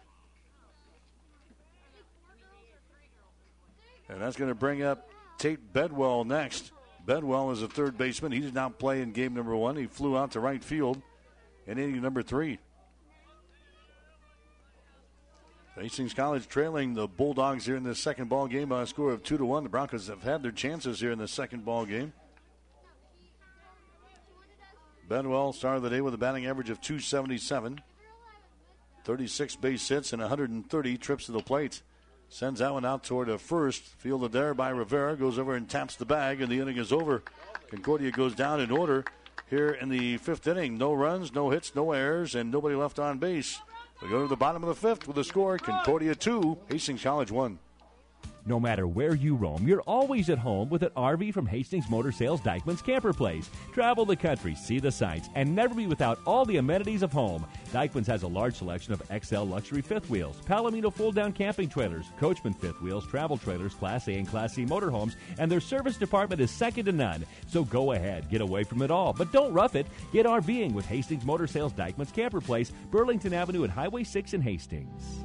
And that's going to bring up Tate Bedwell next. Bedwell is a third baseman. He did not play in game number one. He flew out to right field in inning number three. Hastings College trailing the Bulldogs here in the second ball game by a score of two to one. The Broncos have had their chances here in the second ball game. Bedwell started the day with a batting average of two seventy-seven. thirty-six base hits and one hundred thirty trips to the plate. Sends that one out toward a first. Fielded there by Rivera. Goes over and taps the bag, and the inning is over. Concordia goes down in order here in the fifth inning. No runs, no hits, no errors, and nobody left on base. We go to the bottom of the fifth with a score. Concordia two, Hastings College one. No matter where you roam, you're always at home with an R V from Hastings Motor Sales Dykeman's Camper Place. Travel the country, see the sights, and never be without all the amenities of home. Dykeman's has a large selection of X L luxury fifth wheels, Palomino fold-down camping trailers, Coachman fifth wheels, travel trailers, Class A and Class C motorhomes, and their service department is second to none. So go ahead, get away from it all, but don't rough it. Get RVing with Hastings Motor Sales Dykeman's Camper Place, Burlington Avenue and Highway six in Hastings.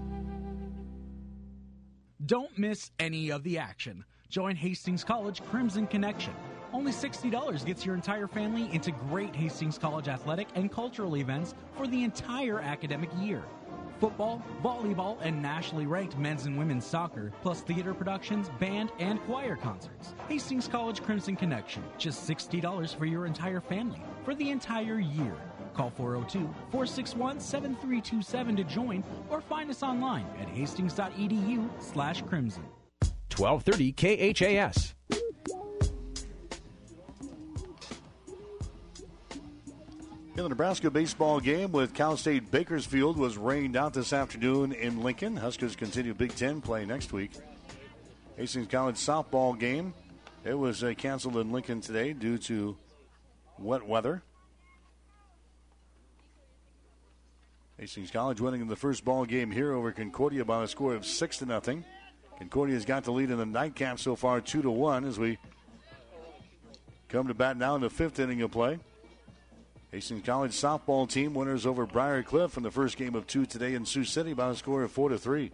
Don't miss any of the action. Join Hastings College Crimson Connection. Only sixty dollars gets your entire family into great Hastings College athletic and cultural events for the entire academic year. Football, volleyball, and nationally ranked men's and women's soccer, plus theater productions, band, and choir concerts. Hastings College Crimson Connection. Just sixty dollars for your entire family for the entire year. Call four oh two, four six one, seven three two seven to join or find us online at hastings.edu slash crimson. twelve thirty K H A S. In the Nebraska baseball game with Cal State Bakersfield was rained out this afternoon in Lincoln. Huskers continue Big Ten play next week. Hastings College softball game. It was uh, canceled in Lincoln today due to wet weather. Hastings College winning in the first ball game here over Concordia by a score of six to nothing. Concordia's got the lead in the nightcap so far, two to one, as we come to bat now in the fifth inning of play. Hastings College softball team winners over Briar Cliff in the first game of two today in Sioux City by a score of four to three.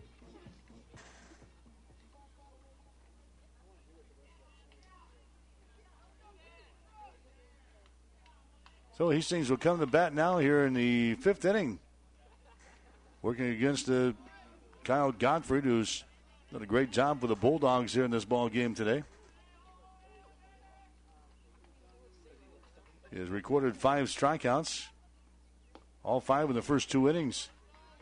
So Hastings will come to bat now here in the fifth inning. Working against uh, Kyle Godfrey, who's done a great job for the Bulldogs here in this ball game today. He has recorded five strikeouts, all five in the first two innings.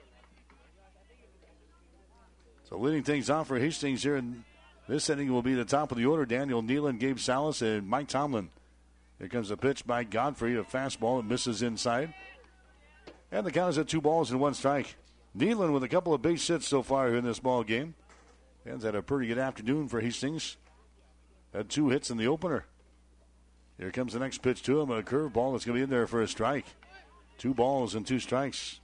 So leading things off for Hastings here in this inning will be the top of the order. Daniel Nealon, Gabe Salas, and Mike Tomlin. Here comes the pitch by Godfrey, a fastball that misses inside. And the count is at two balls and one strike. Nealon with a couple of base hits so far in this ball game. Fans had a pretty good afternoon for Hastings. Had two hits in the opener. Here comes the next pitch to him, a curveball that's going to be in there for a strike. Two balls and two strikes.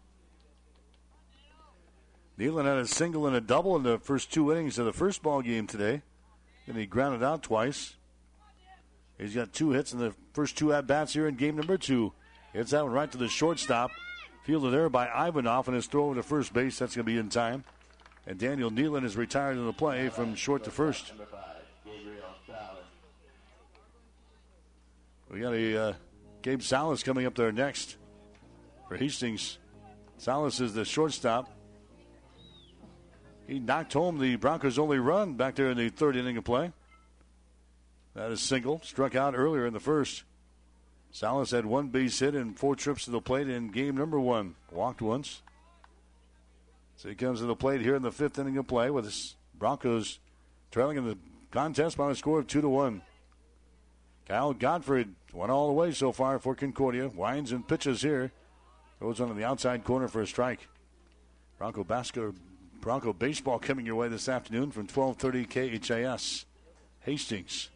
Nealon had a single and a double in the first two innings of the first ball game today. Then he grounded out twice. He's got two hits in the first two at-bats here in game number two. Hits that one right to the shortstop. Fielded there by Ivanov, and his throw over to first base. That's going to be in time. And Daniel Nealon is retired in the play from short to first. We got a uh, Gabe Salas coming up there next for Hastings. Salas is the shortstop. He knocked home the Broncos' only run back there in the third inning of play. That is single. Struck out earlier in the first. Salas had one base hit and four trips to the plate in game number one. Walked once. So he comes to the plate here in the fifth inning of play with the Broncos trailing in the contest by a score of two to one. Kyle Godfrey went all the way so far for Concordia. Winds and pitches here. Goes on to the outside corner for a strike. Bronco basketball, Bronco baseball coming your way this afternoon from twelve thirty K H A S. Hastings.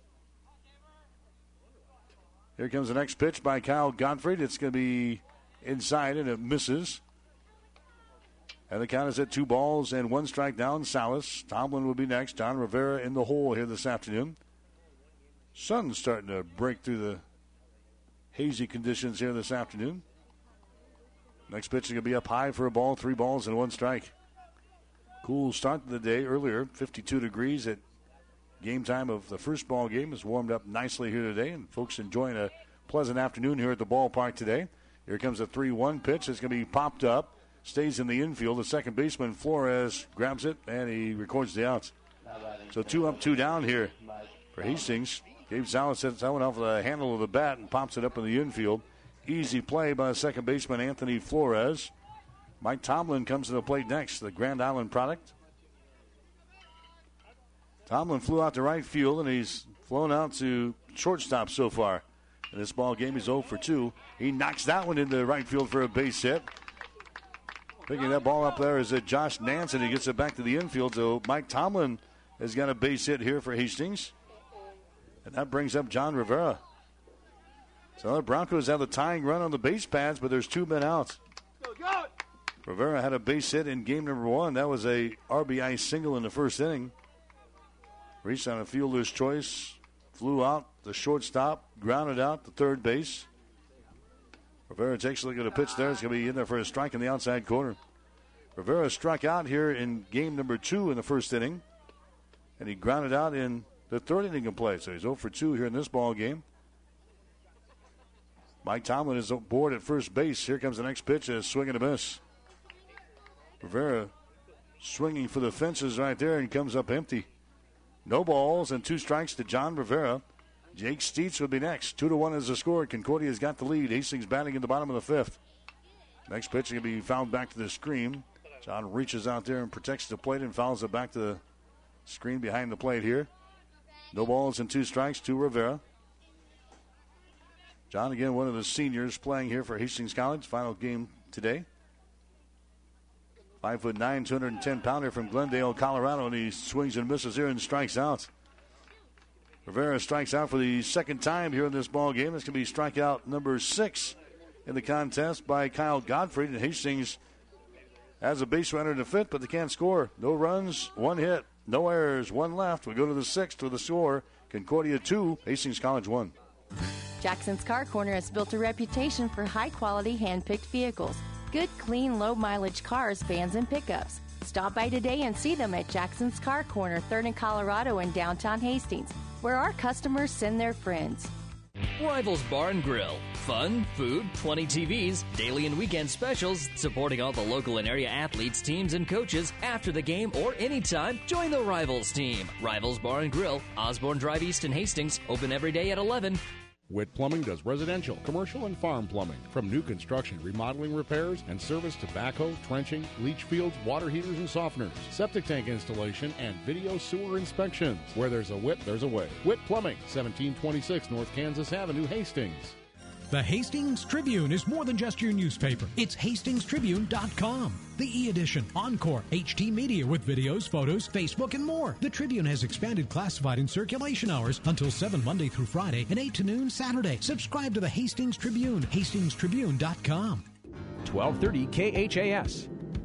Here comes the next pitch by Kyle Godfrey. It's going to be inside and it misses. And the count is at two balls and one strike down. Salas. Tomlin will be next. John Rivera in the hole here this afternoon. Sun's starting to break through the hazy conditions here this afternoon. Next pitch is going to be up high for a ball. Three balls and one strike. Cool start to the day earlier. fifty-two degrees at game time of the first ball game. Has warmed up nicely here today. And folks enjoying a pleasant afternoon here at the ballpark today. Here comes a three one pitch. It's going to be popped up. Stays in the infield. The second baseman, Flores, grabs it, and he records the outs. So two up, two down here for Hastings. Gabe Salas sets that one off the handle of the bat and pops it up in the infield. Easy play by second baseman Anthony Flores. Mike Tomlin comes to the plate next, the Grand Island product. Tomlin flew out to right field, and he's flown out to shortstop so far. In this ball game, he's oh for two. He knocks that one into right field for a base hit. Picking that ball up there is uh, Josh Nansen. He gets it back to the infield. So Mike Tomlin has got a base hit here for Hastings. And that brings up John Rivera. So the Broncos have the tying run on the base pads, but there's two men out. Rivera had a base hit in game number one. That was a R B I single in the first inning. Reached on a fielder's choice. Flew out the shortstop. Grounded out the third base. Rivera takes a look at a pitch there. It's going to be in there for a strike in the outside corner. Rivera struck out here in game number two in the first inning. And he grounded out in the third inning of play. So he's oh for two here in this ball game. Mike Tomlin is aboard at first base. Here comes the next pitch. A swing and a miss. Rivera swinging for the fences right there and comes up empty. No balls and two strikes to John Rivera. Jake Steets will be next. Two to one is the score. Concordia's got the lead. Hastings batting in the bottom of the fifth. Next pitch is going to be fouled back to the screen. John reaches out there and protects the plate and fouls it back to the screen behind the plate here. No balls and two strikes to Rivera. John, again, one of the seniors playing here for Hastings College. Final game today. Five foot nine, two hundred ten pounder from Glendale, Colorado, and he swings and misses here and strikes out. Rivera strikes out for the second time here in this ball game. It's going to be strikeout number six in the contest by Kyle Godfrey. And Hastings has a base runner to fit, but they can't score. No runs, one hit, no errors, one left. We go to the sixth with the score. Concordia two, Hastings College one. Jackson's Car Corner has built a reputation for high-quality hand-picked vehicles. Good, clean, low-mileage cars, vans, and pickups. Stop by today and see them at Jackson's Car Corner, third and Colorado in downtown Hastings, where our customers send their friends. Rivals Bar and Grill. Fun, food, twenty T Vs, daily and weekend specials, supporting all the local and area athletes, teams, and coaches. After the game or anytime, join the Rivals team. Rivals Bar and Grill, Osborne Drive East in Hastings, open every day at eleven. Witt Plumbing does residential, commercial, and farm plumbing. From new construction, remodeling, repairs, and service to backhoe, trenching, leach fields, water heaters, and softeners, septic tank installation, and video sewer inspections. Where there's a Witt, there's a way. Witt Plumbing, seventeen twenty-six North Kansas Avenue, Hastings. The Hastings Tribune is more than just your newspaper. It's hastings tribune dot com. The e-edition, Encore, H D Media with videos, photos, Facebook, and more. The Tribune has expanded classified and circulation hours until seven Monday through Friday and eight to noon Saturday. Subscribe to the Hastings Tribune, hastings tribune dot com. twelve thirty K H A S.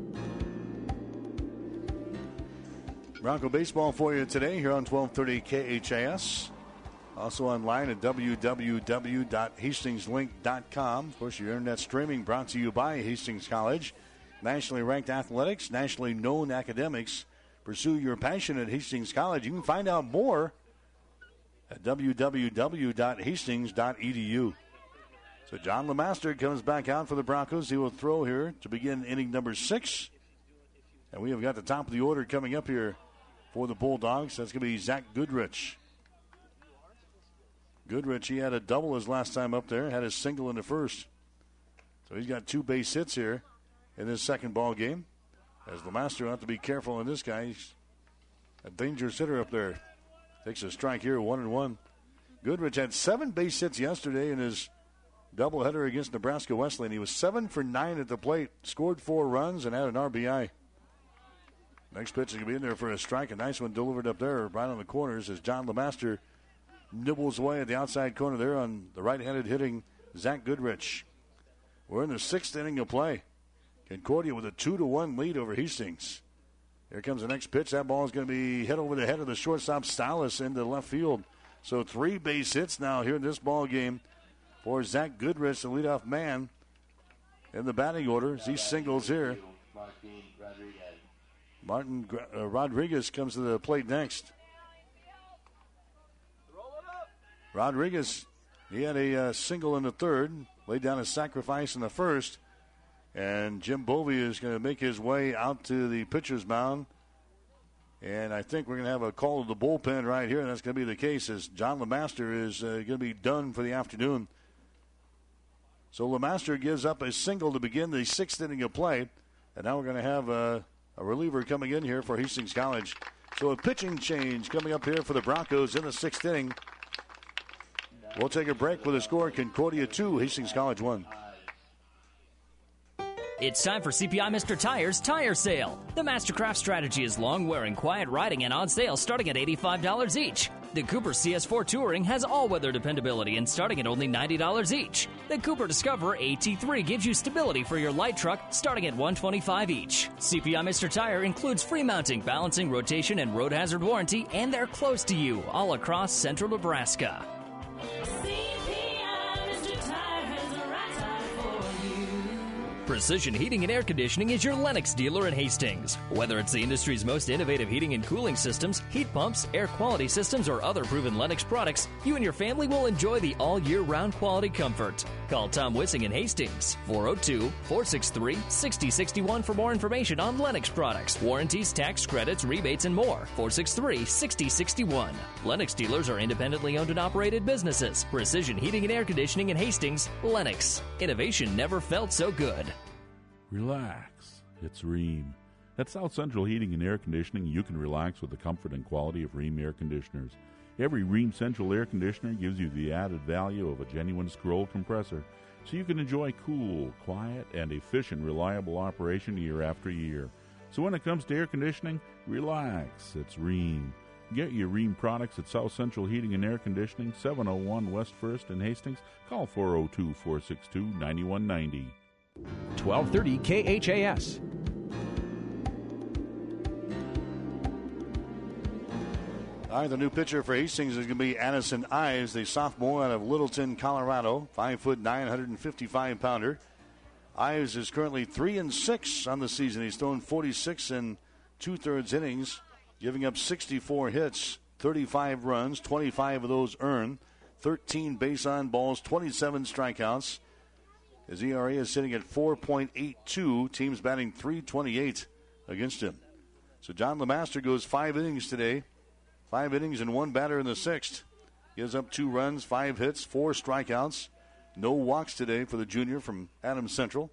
Bronco baseball for you today here on twelve thirty K H A S. Also online at w w w dot hastings link dot com. Of course, your internet streaming brought to you by Hastings College. Nationally ranked athletics, nationally known academics. Pursue your passion at Hastings College. You can find out more at w w w dot hastings dot e d u. So John LeMaster comes back out for the Broncos. He will throw here to begin inning number six. And we have got the top of the order coming up here for the Bulldogs. That's going to be Zach Goodrich. Goodrich, he had a double his last time up there, had a single in the first. So he's got two base hits here in this second ball game. As Lemaster will have to be careful on this guy. He's a dangerous hitter up there. Takes a strike here, one and one. Goodrich had seven base hits yesterday in his doubleheader against Nebraska Wesleyan. He was seven for nine at the plate, scored four runs, and had an R B I. Next pitch is going to be in there for a strike. A nice one delivered up there right on the corners as John Lemaster nibbles away at the outside corner there on the right-handed hitting Zach Goodrich. We're in the sixth inning of play. Concordia with a two to one lead over Hastings. Here comes the next pitch. That ball is going to be hit over the head of the shortstop Stylis into left field. So three base hits now here in this ball game for Zach Goodrich, the leadoff man in the batting order. As he singles here. Martin uh, Rodriguez comes to the plate next. Rodriguez, he had a uh, single in the third, laid down a sacrifice in the first, and Jim Bovey is going to make his way out to the pitcher's mound. And I think we're going to have a call to the bullpen right here, and that's going to be the case as John Lemaster is uh, going to be done for the afternoon. So Lemaster gives up a single to begin the sixth inning of play, and now we're going to have a, a reliever coming in here for Hastings College. So a pitching change coming up here for the Broncos in the sixth inning. We'll take a break with a score: Concordia two, Hastings College one. It's time for C P I Mister Tires Tire Sale. The Mastercraft strategy is long-wearing, quiet riding, and on sale starting at eighty-five dollars each. The Cooper C S four Touring has all-weather dependability and starting at only ninety dollars each. The Cooper Discoverer A T three gives you stability for your light truck starting at one hundred twenty-five dollars each. C P I Mister Tire includes free mounting, balancing, rotation, and road hazard warranty, and they're close to you all across central Nebraska. Precision Heating and Air Conditioning is your Lennox dealer in Hastings. Whether it's the industry's most innovative heating and cooling systems, heat pumps, air quality systems, or other proven Lennox products, you and your family will enjoy the all-year-round quality comfort. Call Tom Wissing in Hastings, four oh two, four six three, six oh six one for more information on Lennox products, warranties, tax credits, rebates, and more. four six three, six oh six one. Lennox dealers are independently owned and operated businesses. Precision Heating and Air Conditioning in Hastings, Lennox. Innovation never felt so good. Relax. It's Ream. At South Central Heating and Air Conditioning, you can relax with the comfort and quality of Ream air conditioners. Every Ream Central air conditioner gives you the added value of a genuine scroll compressor, so you can enjoy cool, quiet, and efficient, reliable operation year after year. So when it comes to air conditioning, relax. It's Ream. Get your Ream products at South Central Heating and Air Conditioning, seven oh one West First in Hastings. Call four oh two, four six two, nine one nine oh. twelve thirty K H A S. All right, the new pitcher for Hastings is going to be Addison Ives, the sophomore out of Littleton, Colorado, five foot nine, one hundred fifty-five pounder. Ives is currently three and six on the season. He's thrown forty-six and two thirds innings, giving up sixty-four hits, thirty-five runs, twenty-five of those earned, thirteen base on balls, twenty-seven strikeouts. His E R A is sitting at four point eight two. Team's batting three twenty-eight against him. So John Lemaster goes five innings today. Five innings and one batter in the sixth. Gives up two runs, five hits, four strikeouts. No walks today for the junior from Adams Central.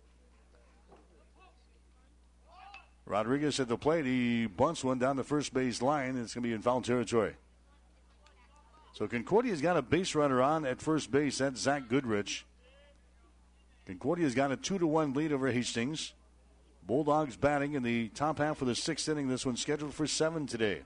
Rodriguez at the plate. He bunts one down the first base line, and it's going to be in foul territory. So Concordia's got a base runner on at first base. That's Zach Goodrich. Concordia's got a two to one lead over Hastings. Bulldogs batting in the top half of the sixth inning. This one's scheduled for seven today.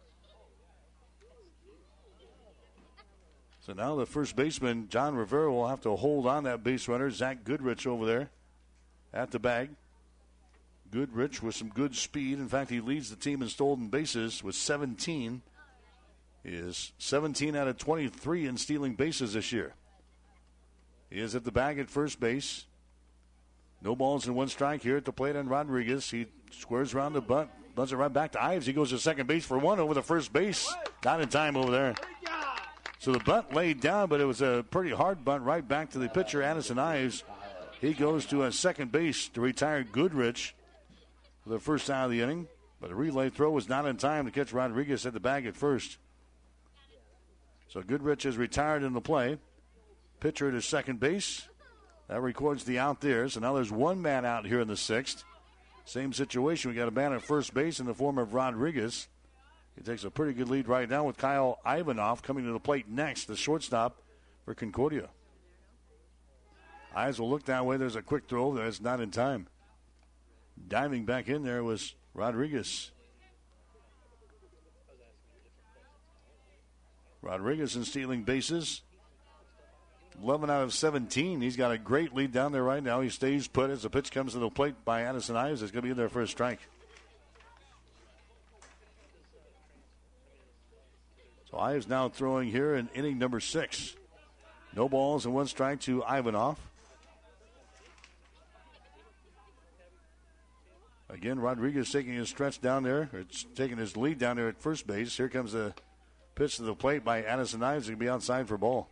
So now the first baseman, John Rivera, will have to hold on that base runner, Zach Goodrich, over there at the bag. Goodrich with some good speed. In fact, he leads the team in stolen bases with seventeen. He is seventeen out of twenty-three in stealing bases this year. He is at the bag at first base. No balls and one strike here at the plate on Rodriguez. He squares around the bunt, bunts it right back to Ives. He goes to second base for one over the first base. Not in time over there. So the bunt laid down, but it was a pretty hard bunt right back to the pitcher, Addison Ives. He goes to a second base to retire Goodrich for the first out of the inning. But a relay throw was not in time to catch Rodriguez at the bag at first. So Goodrich is retired in the play. Pitcher to second base. That records the out there. So now there's one man out here in the sixth. Same situation. We got a man at first base in the form of Rodriguez. He takes a pretty good lead right now with Kyle Ivanov coming to the plate next, the shortstop for Concordia. Eyes will look that way. There's a quick throw. That's not in time. Diving back in there was Rodriguez. Rodriguez in stealing bases. eleven out of seventeen. He's got a great lead down there right now. He stays put as the pitch comes to the plate by Addison Ives. It's going to be in there for a strike. So Ives now throwing here in inning number six. No balls and one strike to Ivanov. Again, Rodriguez taking his stretch down there, or taking his lead down there at first base. Here comes a pitch to the plate by Addison Ives. He'll be outside for ball.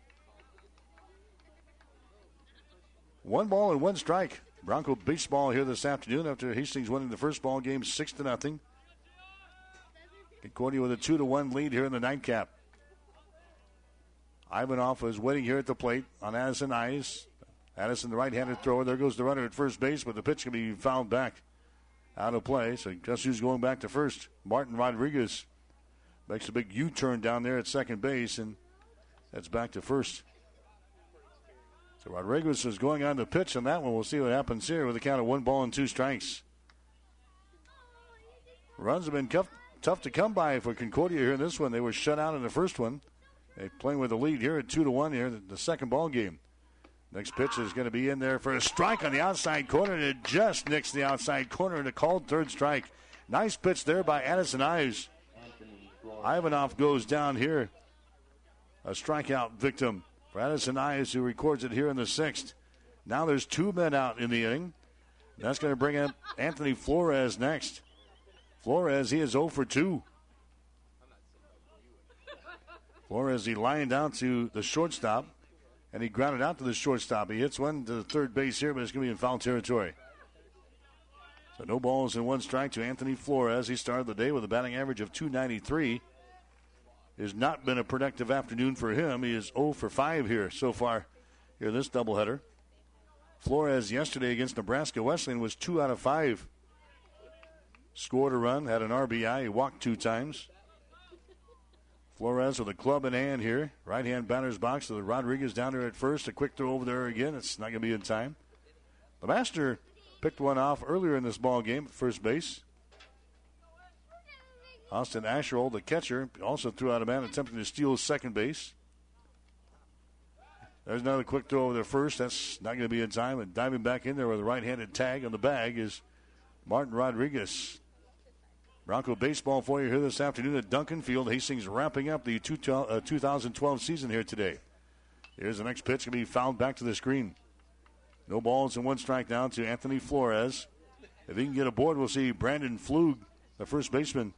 One ball and one strike. Bronco baseball here this afternoon after Hastings winning the first ball game six to nothing. Concordia with a two to one lead here in the nightcap. Ivanov is waiting here at the plate on Addison Ives. Addison, the right-handed thrower. There goes the runner at first base, but the pitch can be fouled back out of play. So guess who's going back to first? Martin Rodriguez makes a big U-turn down there at second base, and that's back to first. So Rodriguez is going on the pitch on that one. We'll see what happens here with a count of one ball and two strikes. Runs have been tough, tough to come by for Concordia here in this one. They were shut out in the first one. They're playing with a lead here at two to one here, the second ball game. Next pitch is going to be in there for a strike on the outside corner, and it just nicks the outside corner and a called third strike. Nice pitch there by Addison Ives. Ivanov goes down here. A strikeout victim for Addison Ives, who records it here in the sixth. Now there's two men out in the inning. That's going to bring up Anthony Flores next. Flores, he is oh for two. Flores, he lined out to the shortstop, and he grounded out to the shortstop. He hits one to the third base here, but it's going to be in foul territory. So no balls and one strike to Anthony Flores. He started the day with a batting average of two ninety-three. It has not been a productive afternoon for him. He is oh for five here so far here this doubleheader. Flores yesterday against Nebraska Wesleyan was two out of five. Scored a run, had an R B I. He walked two times. Flores with a club in hand here. Right-hand batter's box to the Rodriguez down there at first. A quick throw over there again. It's not going to be in time. The Master picked one off earlier in this ball game at first base. Austin Asherall, the catcher, also threw out a man attempting to steal second base. There's another quick throw over there first. That's not going to be in time. And diving back in there with a right-handed tag on the bag is Martin Rodriguez. Bronco baseball for you here this afternoon at Duncan Field. Hastings wrapping up the two thousand twelve season here today. Here's the next pitch. Going to be fouled back to the screen. No balls and one strike now to Anthony Flores. If he can get aboard, we'll see Brandon Flug, the first baseman.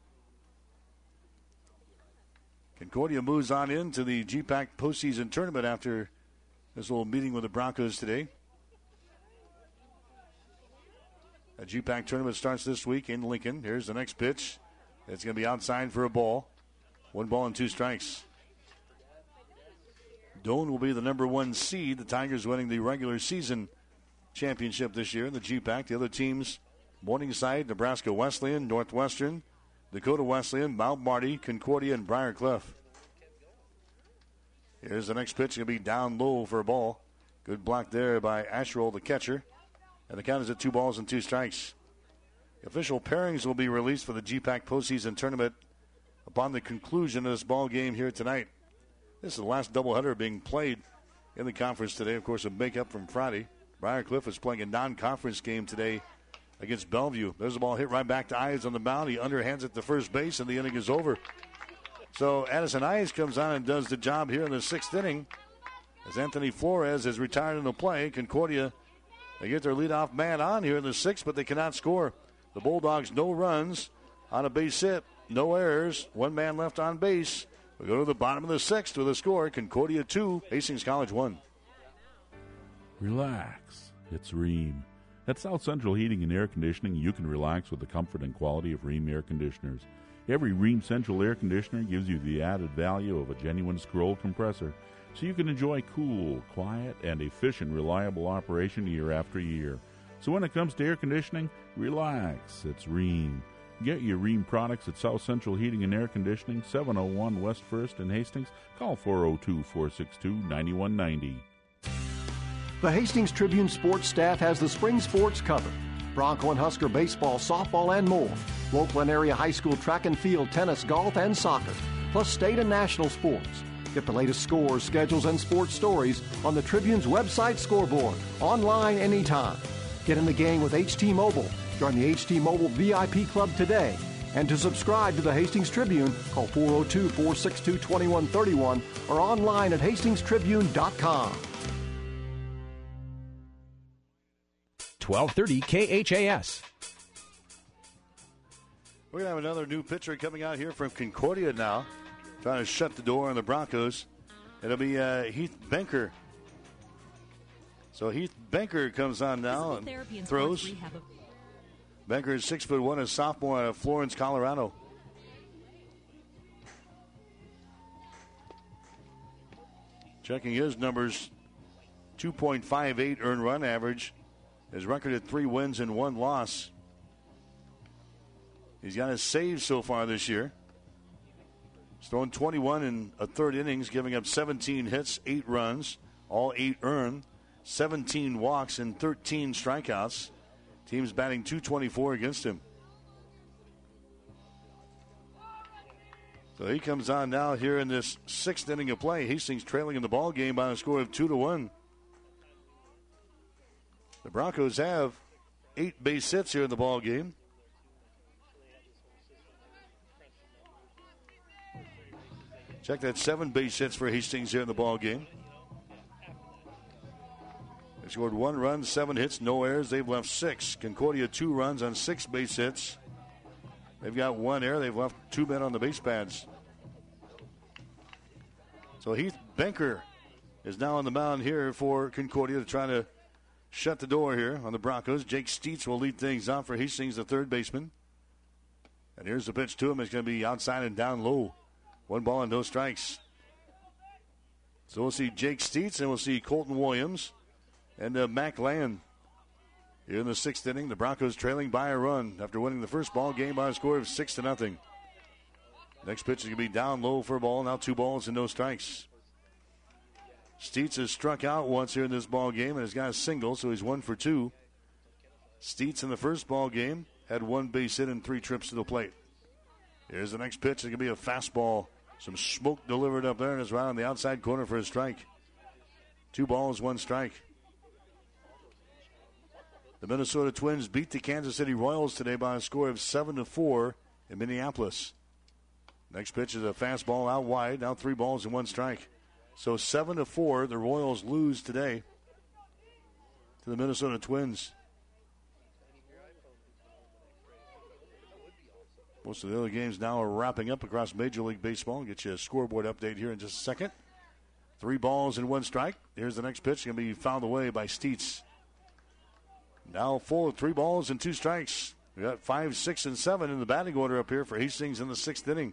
Concordia moves on into the G PAC postseason tournament after this little meeting with the Broncos today. The G PAC tournament starts this week in Lincoln. Here's the next pitch. It's going to be outside for a ball. One ball and two strikes. Doane will be the number one seed. The Tigers winning the regular season championship this year in the G PAC. The other teams, Morningside, Nebraska Wesleyan, Northwestern, Dakota Wesleyan, Mount Marty, Concordia, and Briarcliff. Here's the next pitch. Going to be down low for a ball. Good block there by Asherall, the catcher. And the count is at two balls and two strikes. The official pairings will be released for the G PAC postseason tournament upon the conclusion of this ball game here tonight. This is the last doubleheader being played in the conference today. Of course, a makeup from Friday. Briarcliff is playing a non-conference game today against Bellevue. There's a ball hit right back to Ives on the mound. He underhands it to first base, and the inning is over. So Addison Ives comes on and does the job here in the sixth inning. As Anthony Flores is retired in the play, Concordia, they get their leadoff man on here in the sixth, but they cannot score. The Bulldogs, no runs on a base hit, no errors, one man left on base. We go to the bottom of the sixth with a score. Concordia two, Hastings College one. Relax. It's Rheem. At South Central Heating and Air Conditioning, you can relax with the comfort and quality of Rheem air conditioners. Every Rheem Central air conditioner gives you the added value of a genuine scroll compressor, so you can enjoy cool, quiet, and efficient, reliable operation year after year. So when it comes to air conditioning, relax. It's Rheem. Get your Rheem products at South Central Heating and Air Conditioning, seven oh one West first in Hastings. Call four oh two, four six two, nine one nine oh. The Hastings Tribune sports staff has the spring sports covered. Bronco and Husker baseball, softball, and more. Local and area high school track and field, tennis, golf, and soccer. Plus state and national sports. Get the latest scores, schedules, and sports stories on the Tribune's website scoreboard. Online anytime. Get in the game with H T Mobile. Join the H T Mobile V I P Club today. And to subscribe to the Hastings Tribune, call four oh two, four six two, two one three one or online at hastings tribune dot com. twelve thirty K H A S. We're going to have another new pitcher coming out here from Concordia now, trying to shut the door on the Broncos. It'll be uh, Heath Benker. So Heath Benker comes on now and throws. Benker is six foot one, a sophomore out of Florence, Colorado. Checking his numbers, two point five eight earned run average. His record at three wins and one loss. He's got his saves so far this year. He's thrown twenty-one in a third innings, giving up seventeen hits, eight runs, all eight earned, seventeen walks, and thirteen strikeouts. Team's batting two twenty-four against him. So he comes on now here in this sixth inning of play. Hastings trailing in the ball game by a score of two to one. The Broncos have eight base hits here in the ball game. Check that, seven base hits for Hastings here in the ball game. They scored one run, seven hits, no errors. They've left six. Concordia two runs on six base hits. They've got one error. They've left two men on the base pads. So Heath Benker is now on the mound here for Concordia to try to shut the door here on the Broncos. Jake Steets will lead things off for Hastings, the third baseman. And here's the pitch to him. It's going to be outside and down low. One ball and no strikes. So we'll see Jake Steets and we'll see Colton Williams and uh, Mac Land here in the sixth inning. The Broncos trailing by a run after winning the first ball game by a score of six to nothing. Next pitch is going to be down low for a ball. Now two balls and no strikes. Steets has struck out once here in this ball game and has got a single, so he's one for two. Steets in the first ball game had one base hit and three trips to the plate. Here's the next pitch. It's going to be a fastball. Some smoke delivered up there and it's right on the outside corner for a strike. Two balls, one strike. The Minnesota Twins beat the Kansas City Royals today by a score of seven to four in Minneapolis. Next pitch is a fastball out wide. Now three balls and one strike. So seven to four, the Royals lose today to the Minnesota Twins. Most of the other games now are wrapping up across Major League Baseball. I'll get you a scoreboard update here in just a second. Three balls and one strike. Here's the next pitch. Going to be fouled away by Steets. Now full of three balls and two strikes. We got five, six, and seven in the batting order up here for Hastings in the sixth inning.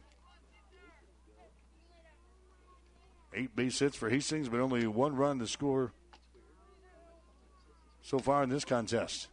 Eight base hits for Hastings, but only one run to score so far in this contest.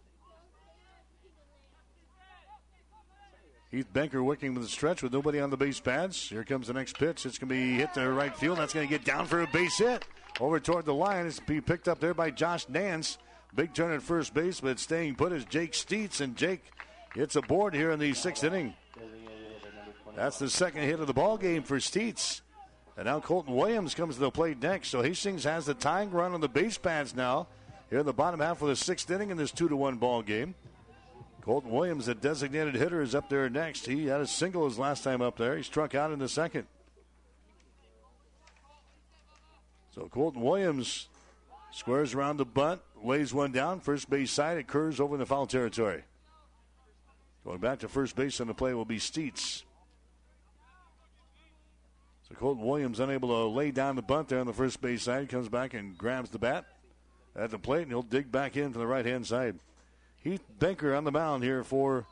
Heath Benker working with the stretch with nobody on the base pads. Here comes the next pitch. It's going to be hit to right field. That's going to get down for a base hit. Over toward the line. It's be picked up there by Josh Nance. Big turn at first base, but staying put is Jake Steets. And Jake hits a board here in the sixth inning. That's the second hit of the ball game for Steets. And now Colton Williams comes to the plate next. So Hastings has the tying run on the base pads now. Here in the bottom half of the sixth inning in this two to one ball game. Colton Williams, the designated hitter, is up there next. He had a single his last time up there. He struck out in the second. So Colton Williams squares around the bunt, lays one down. First base side, it curves over in the foul territory. Going back to first base on the play will be Steets. So Colton Williams unable to lay down the bunt there on the first base side. He comes back and grabs the bat at the plate, and he'll dig back in from the right-hand side. Heath Benker on the mound here for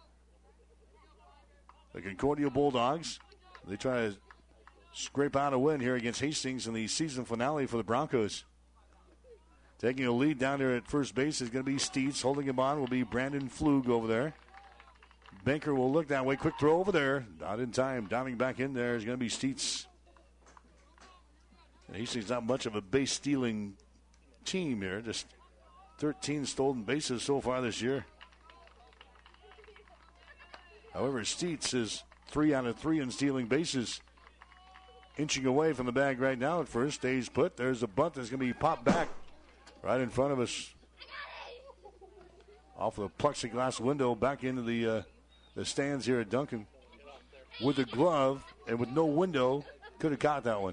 the Concordia Bulldogs. They try to scrape out a win here against Hastings in the season finale for the Broncos. Taking a lead down there at first base is going to be Steets. Holding him on will be Brandon Flug over there. Banker will look that way. Quick throw over there. Not in time. Downing back in there is going to be Steets. And Hastings not much of a base stealing team here. Just thirteen stolen bases so far this year. However, Steets is three out of three in stealing bases. Inching away from the bag right now at first. Stays put. There's a bunt that's going to be popped back right in front of us. Off the plexiglass window back into the uh, the stands here at Duncan. With a glove and with no window, could have caught that one.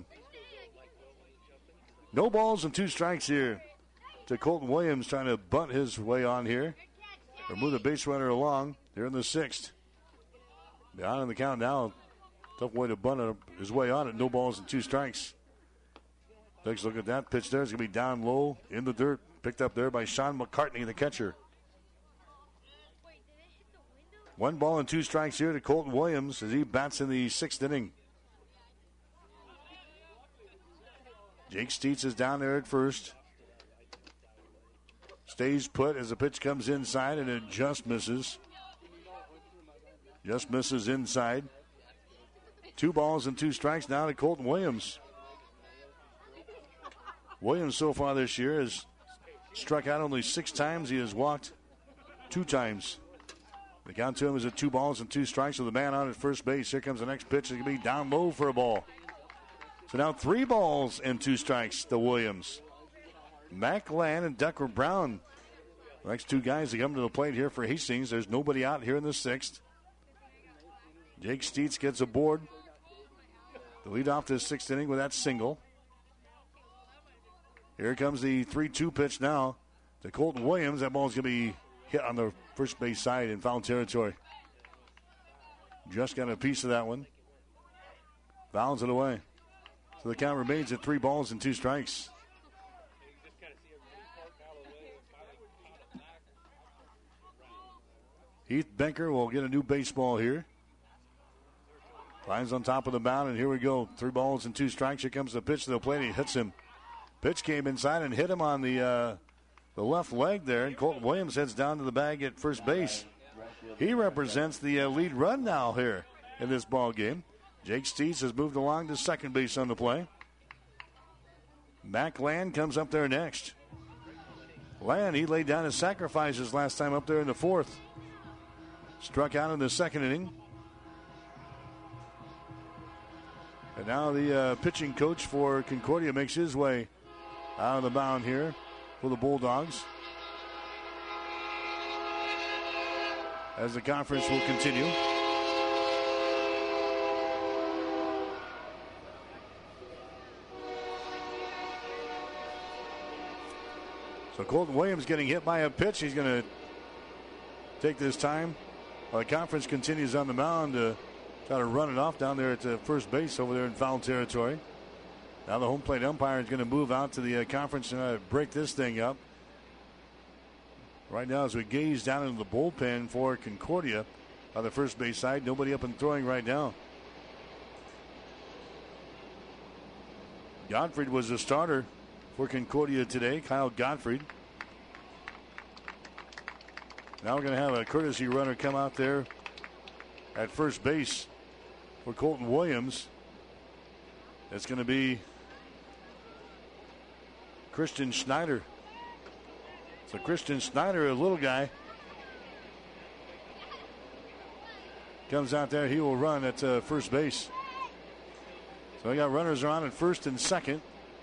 No balls and two strikes here to Colton Williams, trying to bunt his way on here. Or move the base runner along. They're in the sixth. Down in the count now. Tough way to bunt his way on it. No balls and two strikes. Takes a look at that pitch there. It's going to be down low in the dirt. Picked up there by Sean McCartney, the catcher. One ball and two strikes here to Colton Williams as he bats in the sixth inning. Jake Steets is down there at first. Stays put as the pitch comes inside, and it just misses. Just misses inside. Two balls and two strikes now to Colton Williams. Williams so far this year has struck out only six times. He has walked two times. The count to him is at two balls and two strikes with a man on at first base. Here comes the next pitch. It's going to be down low for a ball. So now three balls and two strikes to Williams. Mac Land and Decker Brown. The next two guys that come to the plate here for Hastings. There's nobody out here in the sixth. Jake Steets gets aboard. The lead off to the sixth inning with that single. Here comes the three two pitch now to Colton Williams. That ball's going to be hit on the first base side in foul territory. Just got a piece of that one. Fouls it away. So the count remains at three balls and two strikes. Heath Benker will get a new baseball here. Finds on top of the mound, and here we go. Three balls and two strikes. Here comes the pitch to the plate. He hits him. Pitch came inside and hit him on the uh, the left leg there, and Colton Williams heads down to the bag at first base. He represents the uh, lead run now here in this ball game. Jake Steets has moved along to second base on the play. Mac Land comes up there next. Land, he laid down his sacrifices last time up there in the fourth. Struck out in the second inning. And now the uh, pitching coach for Concordia makes his way out of the mound here for the Bulldogs. As the conference will continue. So Colton Williams getting hit by a pitch. He's going to take this time. While the conference continues on the mound to try to run it off down there at the first base over there in foul territory. Now the home plate umpire is going to move out to the uh, conference and uh, break this thing up. Right now as we gaze down into the bullpen for Concordia on the first base side, nobody up and throwing right now. Gottfried was the starter for Concordia today, Kyle Gottfried. Now we're going to have a courtesy runner come out there at first base for Colton Williams. It's going to be Christian Schneider. So Christian Schneider, a little guy, comes out there. He will run at uh, first base. So we got runners around at first and second.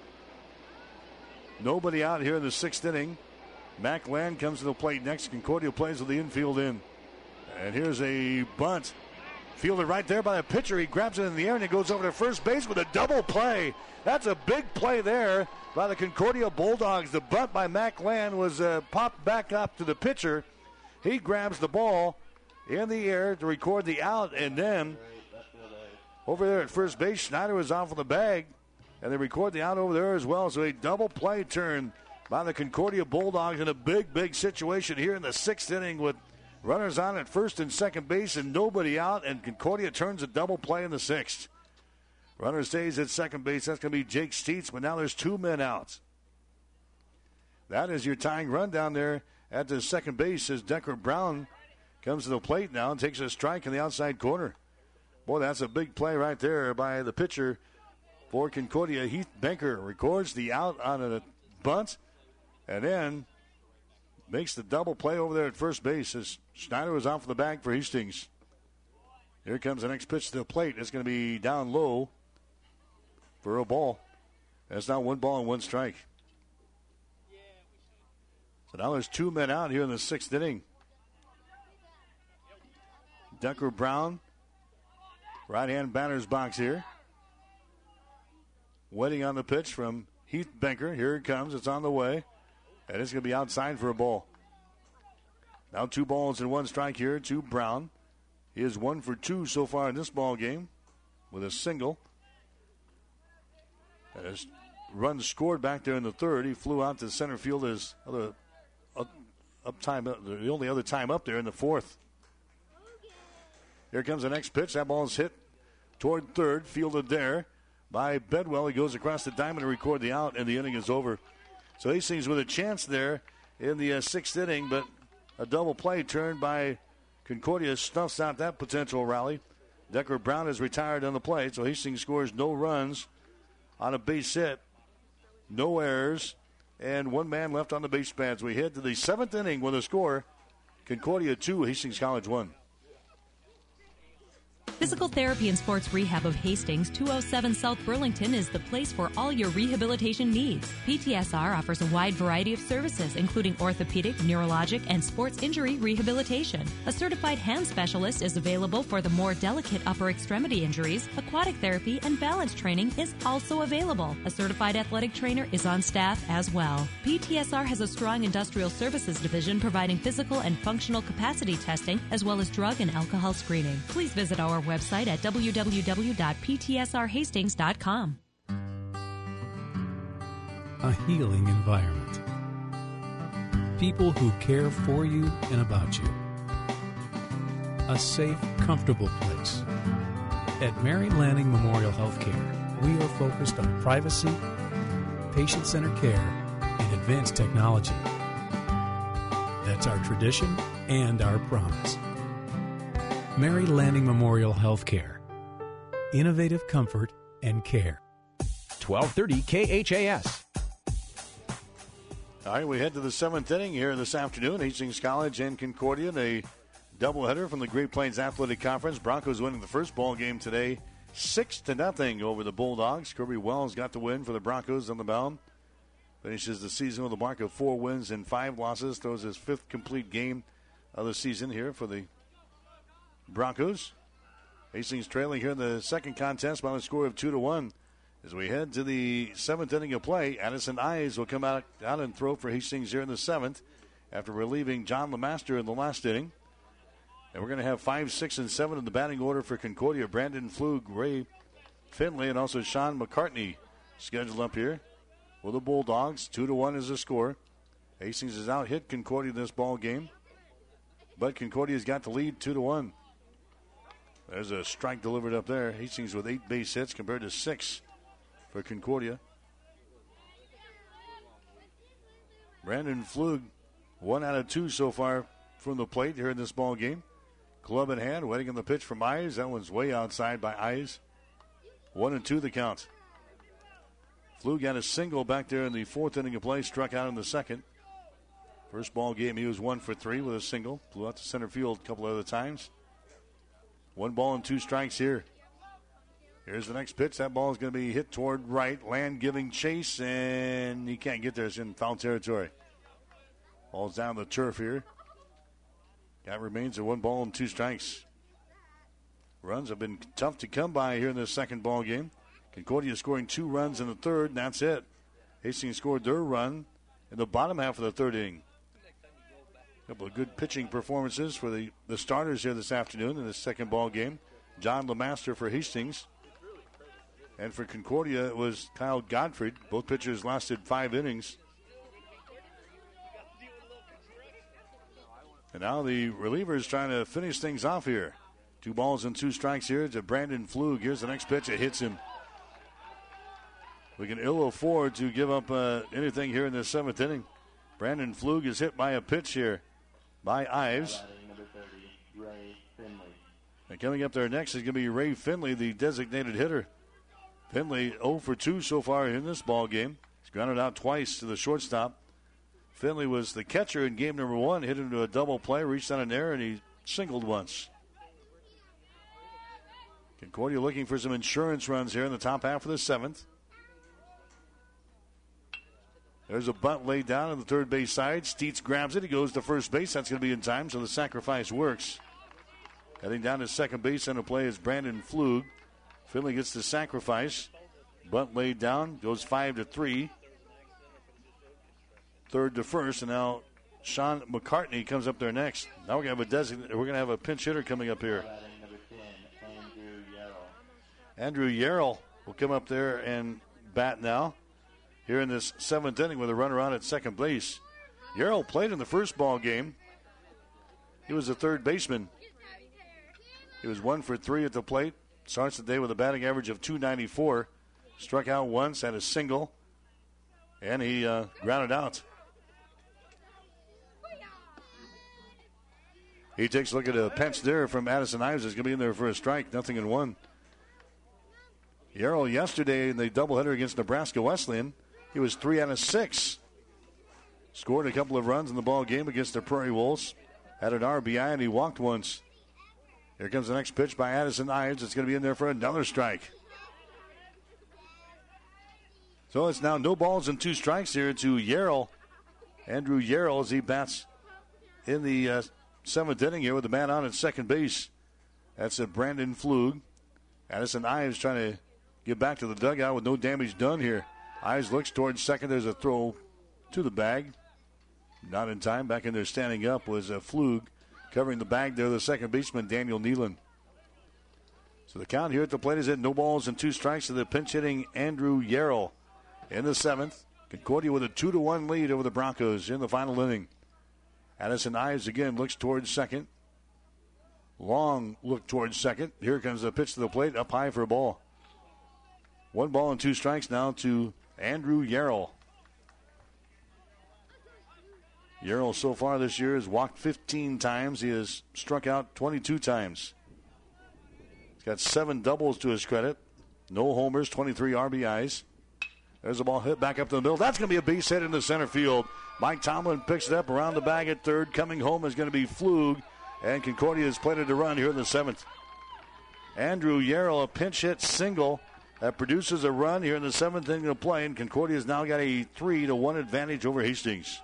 Nobody out here in the sixth inning. Mac Land comes to the plate next. Concordia plays with the infield in. And here's a bunt. Fielded right there by the pitcher. He grabs it in the air and it goes over to first base with a double play. That's a big play there by the Concordia Bulldogs. The bunt by Mac Land was uh, popped back up to the pitcher. He grabs the ball in the air to record the out, and then over there at first base, Schneider was off of the bag, and they record the out over there as well. So a double play turn by the Concordia Bulldogs in a big, big situation here in the sixth inning with runners on at first and second base and nobody out, and Concordia turns a double play in the sixth. Runner stays at second base. That's going to be Jake Steets, but now there's two men out. That is your tying run down there at the second base as Decker Brown comes to the plate now and takes a strike in the outside corner. Boy, that's a big play right there by the pitcher for Concordia. Heath Banker records the out on a bunt and then makes the double play over there at first base as Schneider was off the bag for Hastings. Here comes the next pitch to the plate. It's going to be down low for a ball. That's now one ball and one strike. So now there's two men out here in the sixth inning. Decker Brown, right-hand batter's box here. Waiting on the pitch from Heath Banker. Here it comes. It's on the way. And it's going to be outside for a ball. Now two balls and one strike here to Brown. He is one for two so far in this ball game with a single. And his run scored back there in the third. He flew out to center field his other up, up time, the only other time up there in the fourth. Here comes the next pitch. That ball is hit toward third, fielded there by Bedwell. He goes across the diamond to record the out, and the inning is over. So Hastings with a chance there in the uh, sixth inning, but a double play turned by Concordia snuffs out that potential rally. Decker Brown is retired on the plate, so Hastings scores no runs on a base hit, no errors, and one man left on the base pads. We head to the seventh inning with a score. Concordia two, Hastings College one. Physical Therapy and Sports Rehab of Hastings, two oh seven South Burlington, is the place for all your rehabilitation needs. P T S R offers a wide variety of services, including orthopedic, neurologic, and sports injury rehabilitation. A certified hand specialist is available for the more delicate upper extremity injuries. Aquatic therapy and balance training is also available. A certified athletic trainer is on staff as well. P T S R has a strong industrial services division providing physical and functional capacity testing, as well as drug and alcohol screening. Please visit our website at w w w dot p t s r hastings dot com. A healing environment. People who care for you and about you. A safe, comfortable place. At Mary Lanning Memorial Healthcare, we are focused on privacy, patient-centered care, and advanced technology. That's our tradition and our promise. Mary Lanning Memorial Healthcare. Innovative comfort and care. twelve thirty K H A S. All right, we head to the seventh inning here this afternoon. Hastings College and Concordia, a doubleheader from the Great Plains Athletic Conference. Broncos winning the first ball game today, six to nothing over the Bulldogs. Kirby Wells got the win for the Broncos on the mound. Finishes the season with a mark of four wins and five losses. Throws his fifth complete game of the season here for the Broncos. Hastings trailing here in the second contest by a score of two to one. As we head to the seventh inning of play, Addison Eyes will come out, out and throw for Hastings here in the seventh after relieving John Lemaster in the last inning. And we're going to have five, six, and seven in the batting order for Concordia. Brandon Flug, Ray Finley, and also Sean McCartney scheduled up here with the Bulldogs. Two to one is the score. Hastings has out hit Concordia in this ball game, but Concordia's got the lead two to one. There's a strike delivered up there. Hastings with eight base hits compared to six for Concordia. Brandon Flug, one out of two so far from the plate here in this ball game. Club in hand, waiting on the pitch from Eyes. That one's way outside by Eyes. One and two the count. Flug got a single back there in the fourth inning of play, struck out in the second. First ball game, he was one for three with a single. Flew out to center field a couple other times. One ball and two strikes here. Here's the next pitch. That ball is going to be hit toward right. Land giving chase, and he can't get there. It's in foul territory. Ball's down the turf here. That remains a one ball and two strikes. Runs have been tough to come by here in the second ball game. Concordia scoring two runs in the third, and that's it. Hastings scored their run in the bottom half of the third inning. A couple of good pitching performances for the, the starters here this afternoon in the second ball game. John Lemaster for Hastings. And for Concordia, it was Kyle Godfrey. Both pitchers lasted five innings. And now the relievers trying to finish things off here. Two balls and two strikes here to Brandon Flug. Here's the next pitch. It hits him. We can ill afford to give up uh, anything here in the seventh inning. Brandon Flug is hit by a pitch here by Ives. And coming up there next is going to be Ray Finley, the designated hitter. Finley oh for two so far in this ball game. He's grounded out twice to the shortstop. Finley was the catcher in game number one, hit into a double play, reached on an error, and he singled once. Concordia looking for some insurance runs here in the top half of the seventh. There's a bunt laid down on the third base side. Steets grabs it. He goes to first base. That's going to be in time, so the sacrifice works. Heading down to second base on the play is Brandon Flug. Finley gets the sacrifice. Bunt laid down. Goes five to three. Third to first, and now Sean McCartney comes up there next. Now we're going to have a design- We're going to have a pinch hitter coming up here. Andrew Yarrell will come up there and bat now here in this seventh inning with a runner on at second base. Yarrell played in the first ball game. He was a third baseman. He was one for three at the plate. Starts the day with a batting average of two ninety-four. Struck out once, had a single, and he uh, grounded out. He takes a look at a pinch there from Addison Ives. Is going to be in there for a strike. Nothing in one. Yarrell yesterday in the doubleheader against Nebraska Wesleyan, he was three out of six. Scored a couple of runs in the ball game against the Prairie Wolves. Had an R B I and he walked once. Here comes the next pitch by Addison Ives. It's going to be in there for another strike. So it's now no balls and two strikes here to Yarrell. Andrew Yarrell as he bats in the uh, seventh inning here with the man on at second base. That's a Brandon Flug. Addison Ives trying to get back to the dugout with no damage done here. Ives looks towards second. There's a throw to the bag. Not in time. Back in there standing up was a Flug. Covering the bag there, the second baseman, Daniel Nealon. So the count here at the plate is at no balls and two strikes to the pinch hitting Andrew Yarrell. In the seventh, Concordia with a two to one lead over the Broncos in the final inning. Addison Ives again looks towards second. Long look towards second. Here comes the pitch to the plate, up high for a ball. One ball and two strikes now to Andrew Yarrell. Yarrell so far this year has walked fifteen times. He has struck out twenty-two times. He's got seven doubles to his credit. No homers, twenty-three R B Is. There's a ball hit back up to the middle. That's going to be a base hit in the center field. Mike Tomlin picks it up around the bag at third. Coming home is going to be Flug. And Concordia has played it to run here in the seventh. Andrew Yarrell, a pinch hit single that produces a run here in the seventh inning of play. And Concordia has now got a three to one advantage over Hastings.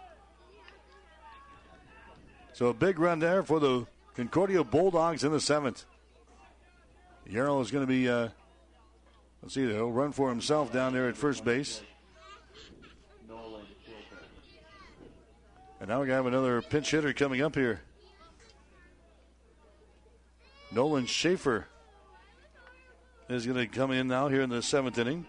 So a big run there for the Concordia Bulldogs in the seventh. Yarrell is going to be, uh, let's see, he'll run for himself down there at first base. And now we're going to have another pinch hitter coming up here. Nolan Schaefer is going to come in now here in the seventh inning.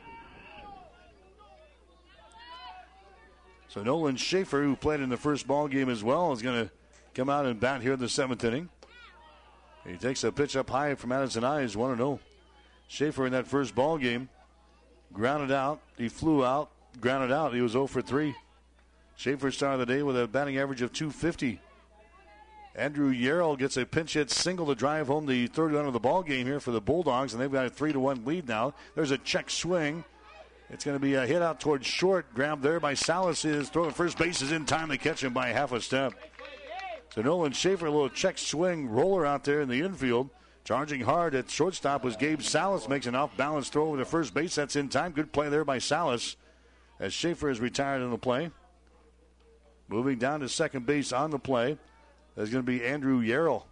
So Nolan Schaefer, who played in the first ball game as well, is going to come out and bat here in the seventh inning. He takes a pitch up high from Addison Ives, one and oh. Schaefer in that first ball game grounded out. He flew out, grounded out. He was oh for three. Schaefer started the day with a batting average of two fifty. Andrew Yarrell gets a pinch hit single to drive home the third run of the ball game here for the Bulldogs, and they've got a three to one lead now. There's a check swing. It's going to be a hit out towards short. Grabbed there by Salas. His throw at first base is in time. They catch him by half a step. So Nolan Schaefer, a little check swing roller out there in the infield. Charging hard at shortstop was Gabe Salas. Makes an off-balance throw over to first base. That's in time. Good play there by Salas as Schaefer is retired in the play. Moving down to second base on the play, there's going to be Andrew Yarrell.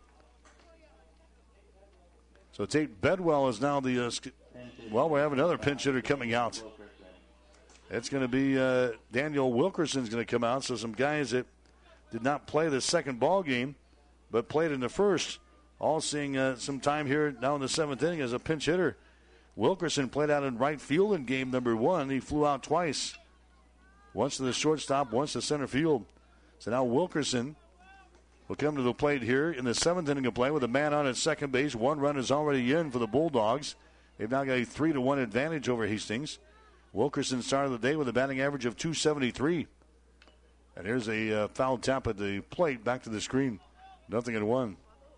So Tate Bedwell is now the, uh, well, we have another pinch hitter coming out. It's going to be uh, Daniel Wilkerson's going to come out. So some guys that did not play the second ball game, but played in the first, all seeing uh, some time here now in the seventh inning as a pinch hitter. Wilkerson played out in right field in game number one. He flew out twice. Once to the shortstop, once to center field. So now Wilkerson will come to the plate here in the seventh inning of play with a man on at second base. One run is already in for the Bulldogs. They've now got a three to one advantage over Hastings. Wilkerson started the day with a batting average of two seventy-three. And here's a uh, foul tap at the plate, back to the screen. Nothing in one.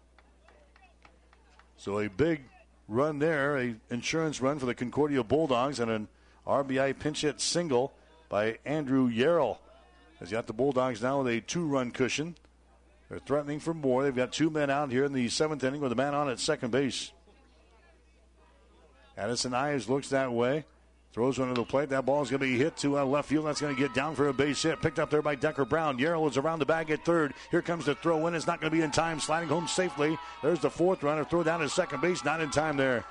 So a big run there, a insurance run for the Concordia Bulldogs, and an R B I pinch hit single by Andrew Yarrell. Has got the Bulldogs now with a two-run cushion. They're threatening for more. They've got two men out here in the seventh inning with a man on at second base. Addison Ives looks that way. Throws one to the plate. That ball is going to be hit to uh, left field. That's going to get down for a base hit. Picked up there by Decker Brown. Yarrow is around the bag at third. Here comes the throw in. It's not going to be in time. Sliding home safely. There's the fourth runner. Throw down to second base. Not in time there.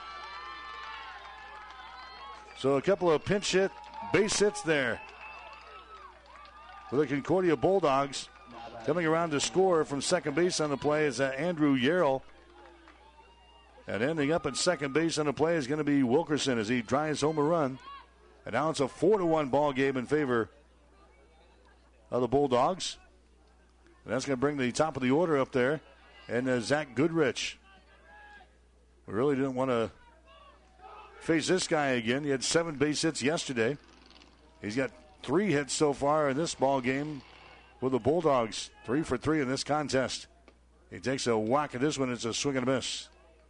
So a couple of pinch hit base hits there for the Concordia Bulldogs. Coming around to score from second base on the play is uh, Andrew Yarrow. And ending up at second base on the play is going to be Wilkerson as he drives home a run. And now it's a four to one ball game in favor of the Bulldogs. And that's going to bring the top of the order up there. And uh, Zach Goodrich. We really didn't want to face this guy again. He had seven base hits yesterday. He's got three hits so far in this ball game with the Bulldogs. Three for three in this contest. He takes a whack at this one. It's a swing and a miss.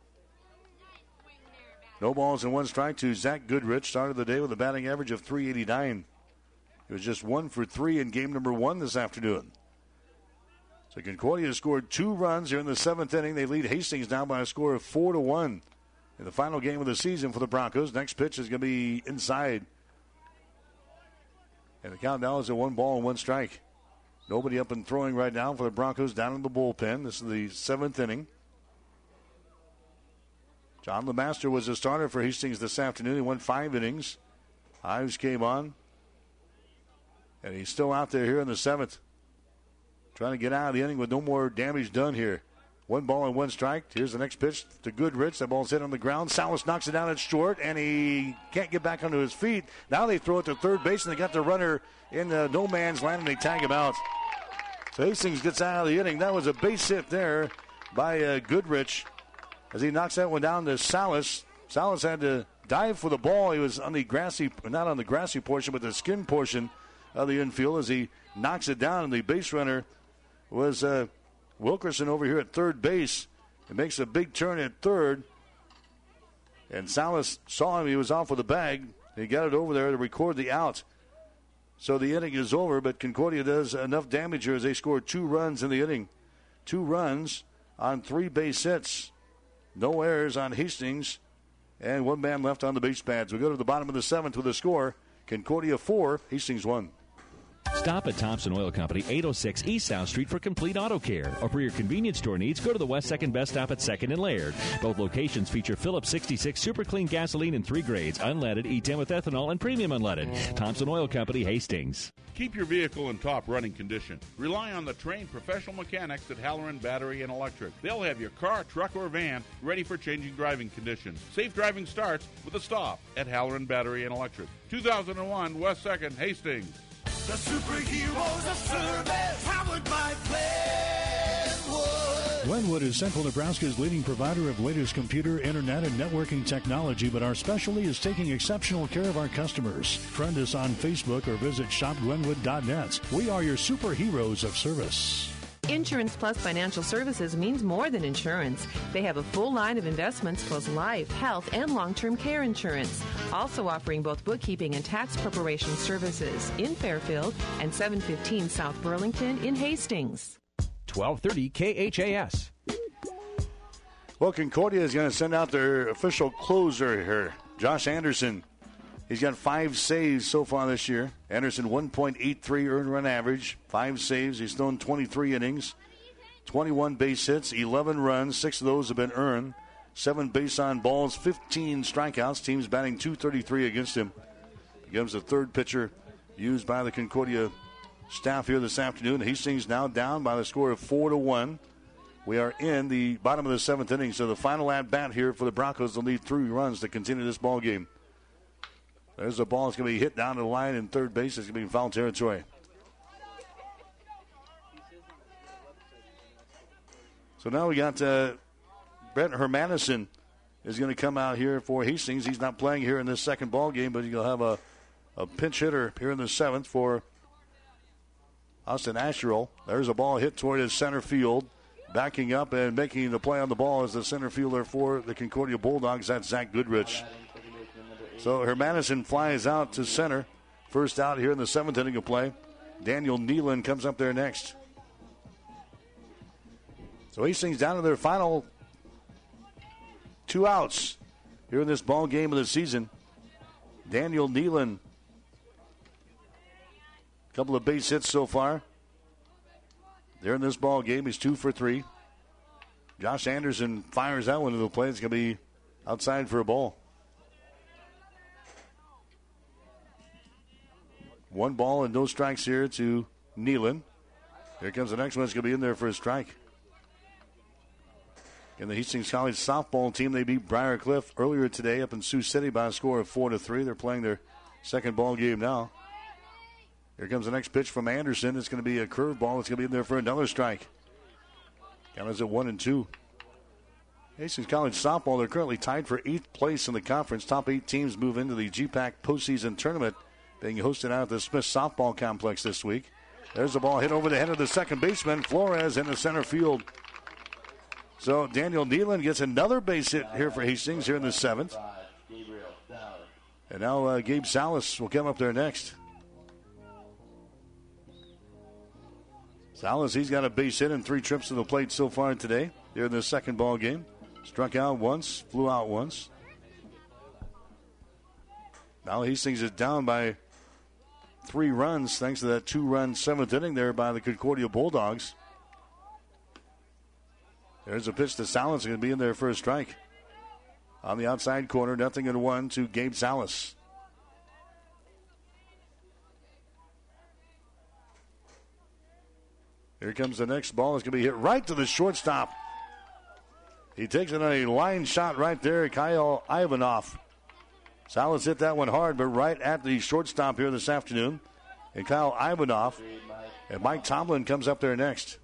No balls and one strike to Zach Goodrich. Started the day with a batting average of three eighty-nine. He was just one for three in game number one this afternoon. So Concordia scored two runs here in the seventh inning. They lead Hastings now by a score of four to one in the final game of the season for the Broncos. Next pitch is going to be inside. And the count now is at one ball and one strike. Nobody up and throwing right now for the Broncos down in the bullpen. This is the seventh inning. John LeMaster was the starter for Hastings this afternoon. He won five innings. Ives came on. And he's still out there here in the seventh. Trying to get out of the inning with no more damage done here. One ball and one strike. Here's the next pitch to Goodrich. That ball's hit on the ground. Salas knocks it down at short, and he can't get back onto his feet. Now they throw it to third base, and they got the runner in the no man's land, and they tag him out. So Hastings gets out of the inning. That was a base hit there by uh, Goodrich. As he knocks that one down to Salas. Salas had to dive for the ball. He was on the grassy, not on the grassy portion, but the skin portion of the infield as he knocks it down. And the base runner was uh, Wilkerson over here at third base. It makes a big turn at third. And Salas saw him. He was off with the bag. He got it over there to record the out. So the inning is over, but Concordia does enough damage here as they score two runs in the inning. Two runs on three base hits. No errors on Hastings, and one man left on the base pads. We go to the bottom of the seventh with a score. Concordia four, Hastings one. Stop at Thompson Oil Company, eight oh six East South Street for complete auto care. Or for your convenience store needs, go to the West second Best Stop at second and Laird. Both locations feature Phillips sixty-six Super Clean gasoline in three grades, unleaded, E ten with ethanol, and premium unleaded. Thompson Oil Company, Hastings. Keep your vehicle in top running condition. Rely on the trained professional mechanics at Halloran Battery and Electric. They'll have your car, truck, or van ready for changing driving conditions. Safe driving starts with a stop at Halloran Battery and Electric. two thousand one West second, Hastings. The superheroes of service, powered by Glenwood. Glenwood is Central Nebraska's leading provider of latest computer, internet, and networking technology, but our specialty is taking exceptional care of our customers. Friend us on Facebook or visit shop glenwood dot net. We are your superheroes of service. Insurance Plus Financial Services means more than insurance. They have a full line of investments plus life, health, and long-term care insurance. Also offering both bookkeeping and tax preparation services in Fairfield and seven fifteen South Burlington in Hastings. twelve thirty K H A S. Well, Concordia is going to send out their official closer here, Josh Anderson. He's got five saves so far this year. Anderson, one point eight three earned run average, five saves. He's thrown twenty-three innings, twenty-one base hits, eleven runs. Six of those have been earned. Seven base on balls, fifteen strikeouts. Team's batting two thirty-three against him. Becomes the third pitcher used by the Concordia staff here this afternoon. Hastings now down by the score of four to one. We are in the bottom of the seventh inning, so the final at bat here for the Broncos. They'll need three runs to continue this ball game. There's the ball. It's going to be hit down to the line in third base. It's going to be in foul territory. So now we got uh, Brent Hermanison is going to come out here for Hastings. He's not playing here in this second ball game, but he'll have a, a pinch hitter here in the seventh for Austin Asherle. There's a ball hit toward his center field. Backing up and making the play on the ball is the center fielder for the Concordia Bulldogs. That's Zach Goodrich. So Hermanison flies out to center. First out here in the seventh inning of play. Daniel Nealon comes up there next. So Hastings down to their final two outs here in this ball game of the season. Daniel Nealon, a couple of base hits so far. There in this ball game, he's two for three. Josh Anderson fires that one into the play. It's going to be outside for a ball. One ball and no strikes here to Nealon. Here comes the next one. It's going to be in there for a strike. And the Hastings College softball team, they beat Briar Cliff earlier today up in Sioux City by a score of four to three. They're playing their second ball game now. Here comes the next pitch from Anderson. It's going to be a curveball. It's going to be in there for another strike. Count is at one and two. Hastings College softball, they're currently tied for eighth place in the conference. Top eight teams move into the G PAC postseason tournament being hosted out at the Smith Softball Complex this week. There's the ball hit over the head of the second baseman. Flores in the center field. So Daniel Nealon gets another base hit here for Hastings here in the seventh. And now uh, Gabe Salas will come up there next. Salas, he's got a base hit and three trips to the plate so far today. Here in the second ball game. Struck out once, flew out once. Now Hastings is down by three runs thanks to that two-run seventh inning there by the Concordia Bulldogs. There's a pitch to Salas, going to be in there for a strike. On the outside corner, nothing and one to Gabe Salas. Here comes the next ball. It's going to be hit right to the shortstop. He takes it on a line shot right there, Kyle Ivanov. Salas hit that one hard, but right at the shortstop here this afternoon. And Kyle Ivanov and Mike Tomlin comes up there next.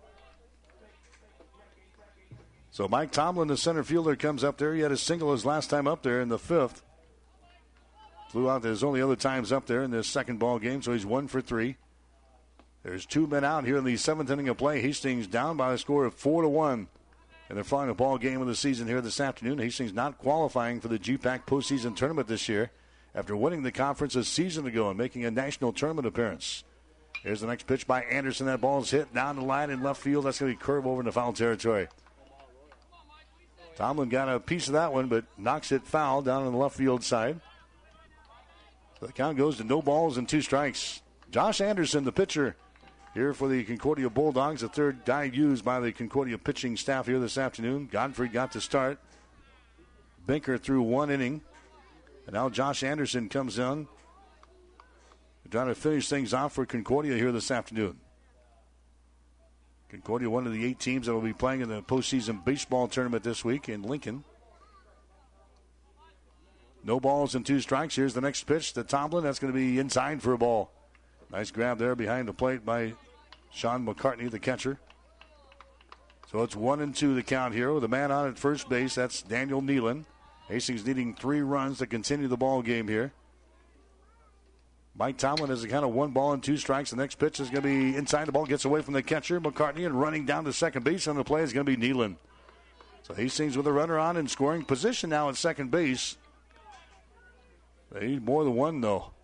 So Mike Tomlin, the center fielder, comes up there. He had a single his last time up there in the fifth. Flew out his only other times up there in this second ball game, so he's one for three. There's two men out here in the seventh inning of play. Hastings down by a score of four to one. And they're final ball game of the season here this afternoon. Hastings not qualifying for the G PAC postseason tournament this year after winning the conference a season ago and making a national tournament appearance. Here's the next pitch by Anderson. That ball is hit down the line in left field. That's going to be curved over into foul territory. Tomlin got a piece of that one, but knocks it foul down on the left field side. So the count goes to no balls and two strikes. Josh Anderson, the pitcher, here for the Concordia Bulldogs, the third guy used by the Concordia pitching staff here this afternoon. Godfrey got to start. Binker threw one inning. And now Josh Anderson comes in. Trying to finish things off for Concordia here this afternoon. Concordia, one of the eight teams that will be playing in the postseason baseball tournament this week in Lincoln. No balls and two strikes. Here's the next pitch to Tomlin. That's going to be inside for a ball. Nice grab there behind the plate by Sean McCartney, the catcher. So it's one and two the count here with a man on at first base. That's Daniel Nealon. Hastings needing three runs to continue the ball game here. Mike Tomlin has a count of one ball and two strikes. The next pitch is going to be inside. The ball gets away from the catcher, McCartney, and running down to second base on the play is going to be Nealon. So Hastings with a runner on in scoring position now at second base. They need more than one, though.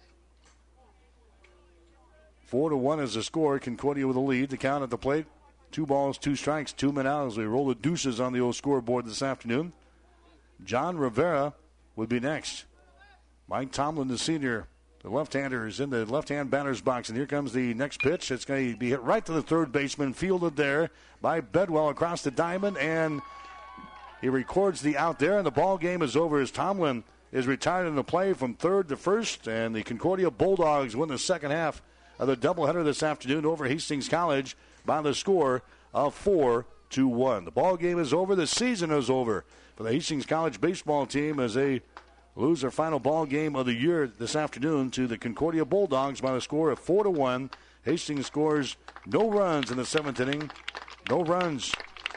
Four to one is the score. Concordia with a lead. The count at the plate. Two balls, two strikes, two men out as we roll the deuces on the old scoreboard this afternoon. John Rivera would be next. Mike Tomlin, the senior, the left-hander, is in the left-hand batter's box. And here comes the next pitch. It's going to be hit right to the third baseman. Fielded there by Bedwell across the diamond. And he records the out there. And the ball game is over as Tomlin is retired in the play from third to first. And the Concordia Bulldogs win the second half of the doubleheader this afternoon over Hastings College by the score of four to one. The ball game is over. The season is over for the Hastings College baseball team as they lose their final ball game of the year this afternoon to the Concordia Bulldogs by the score of four to one. Hastings scores no runs in the seventh inning. No runs.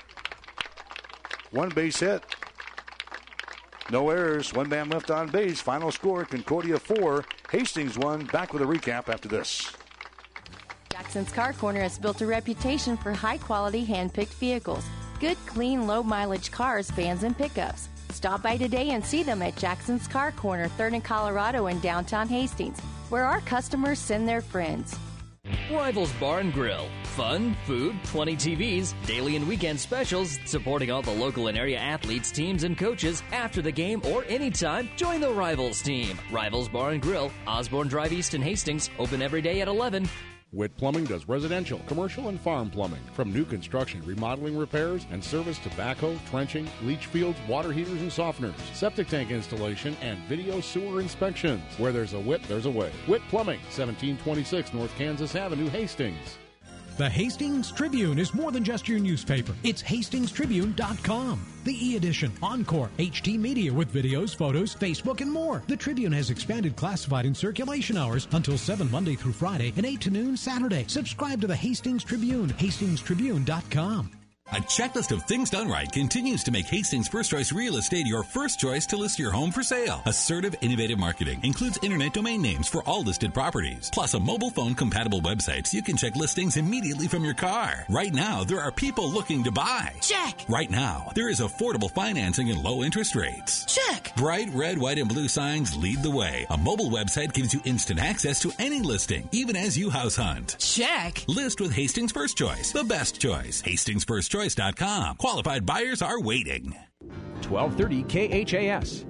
One base hit. No errors. One man left on base. Final score, Concordia four, Hastings one. Back with a recap after this. Jackson's Car Corner has built a reputation for high-quality hand-picked vehicles. Good, clean, low-mileage cars, vans, and pickups. Stop by today and see them at Jackson's Car Corner, third and Colorado in downtown Hastings, where our customers send their friends. Rivals Bar and Grill. Fun, food, twenty T Vs, daily and weekend specials, supporting all the local and area athletes, teams, and coaches. After the game or anytime, join the Rivals team. Rivals Bar and Grill, Osborne Drive East in Hastings, open every day at eleven. Witt Plumbing does residential, commercial, and farm plumbing. From new construction, remodeling, repairs, and service to backhoe, trenching, leach fields, water heaters, and softeners, septic tank installation, and video sewer inspections. Where there's a Witt, there's a way. Witt Plumbing, seventeen twenty-six North Kansas Avenue, Hastings. The Hastings Tribune is more than just your newspaper. It's hastings tribune dot com. The e-edition, Encore, H D Media with videos, photos, Facebook, and more. The Tribune has expanded classified and circulation hours until seven Monday through Friday and eight to noon Saturday. Subscribe to the Hastings Tribune, hastings tribune dot com. A checklist of things done right continues to make Hastings First Choice Real Estate your first choice to list your home for sale. Assertive, innovative marketing includes internet domain names for all listed properties, plus a mobile phone compatible website so you can check listings immediately from your car. Right now, there are people looking to buy. Check. Right now, there is affordable financing and low interest rates. Check. Bright red, white, and blue signs lead the way. A mobile website gives you instant access to any listing, even as you house hunt. Check. List with Hastings First Choice, the best choice. Hastings First Choice dot com. Qualified buyers are waiting. twelve thirty K H A S.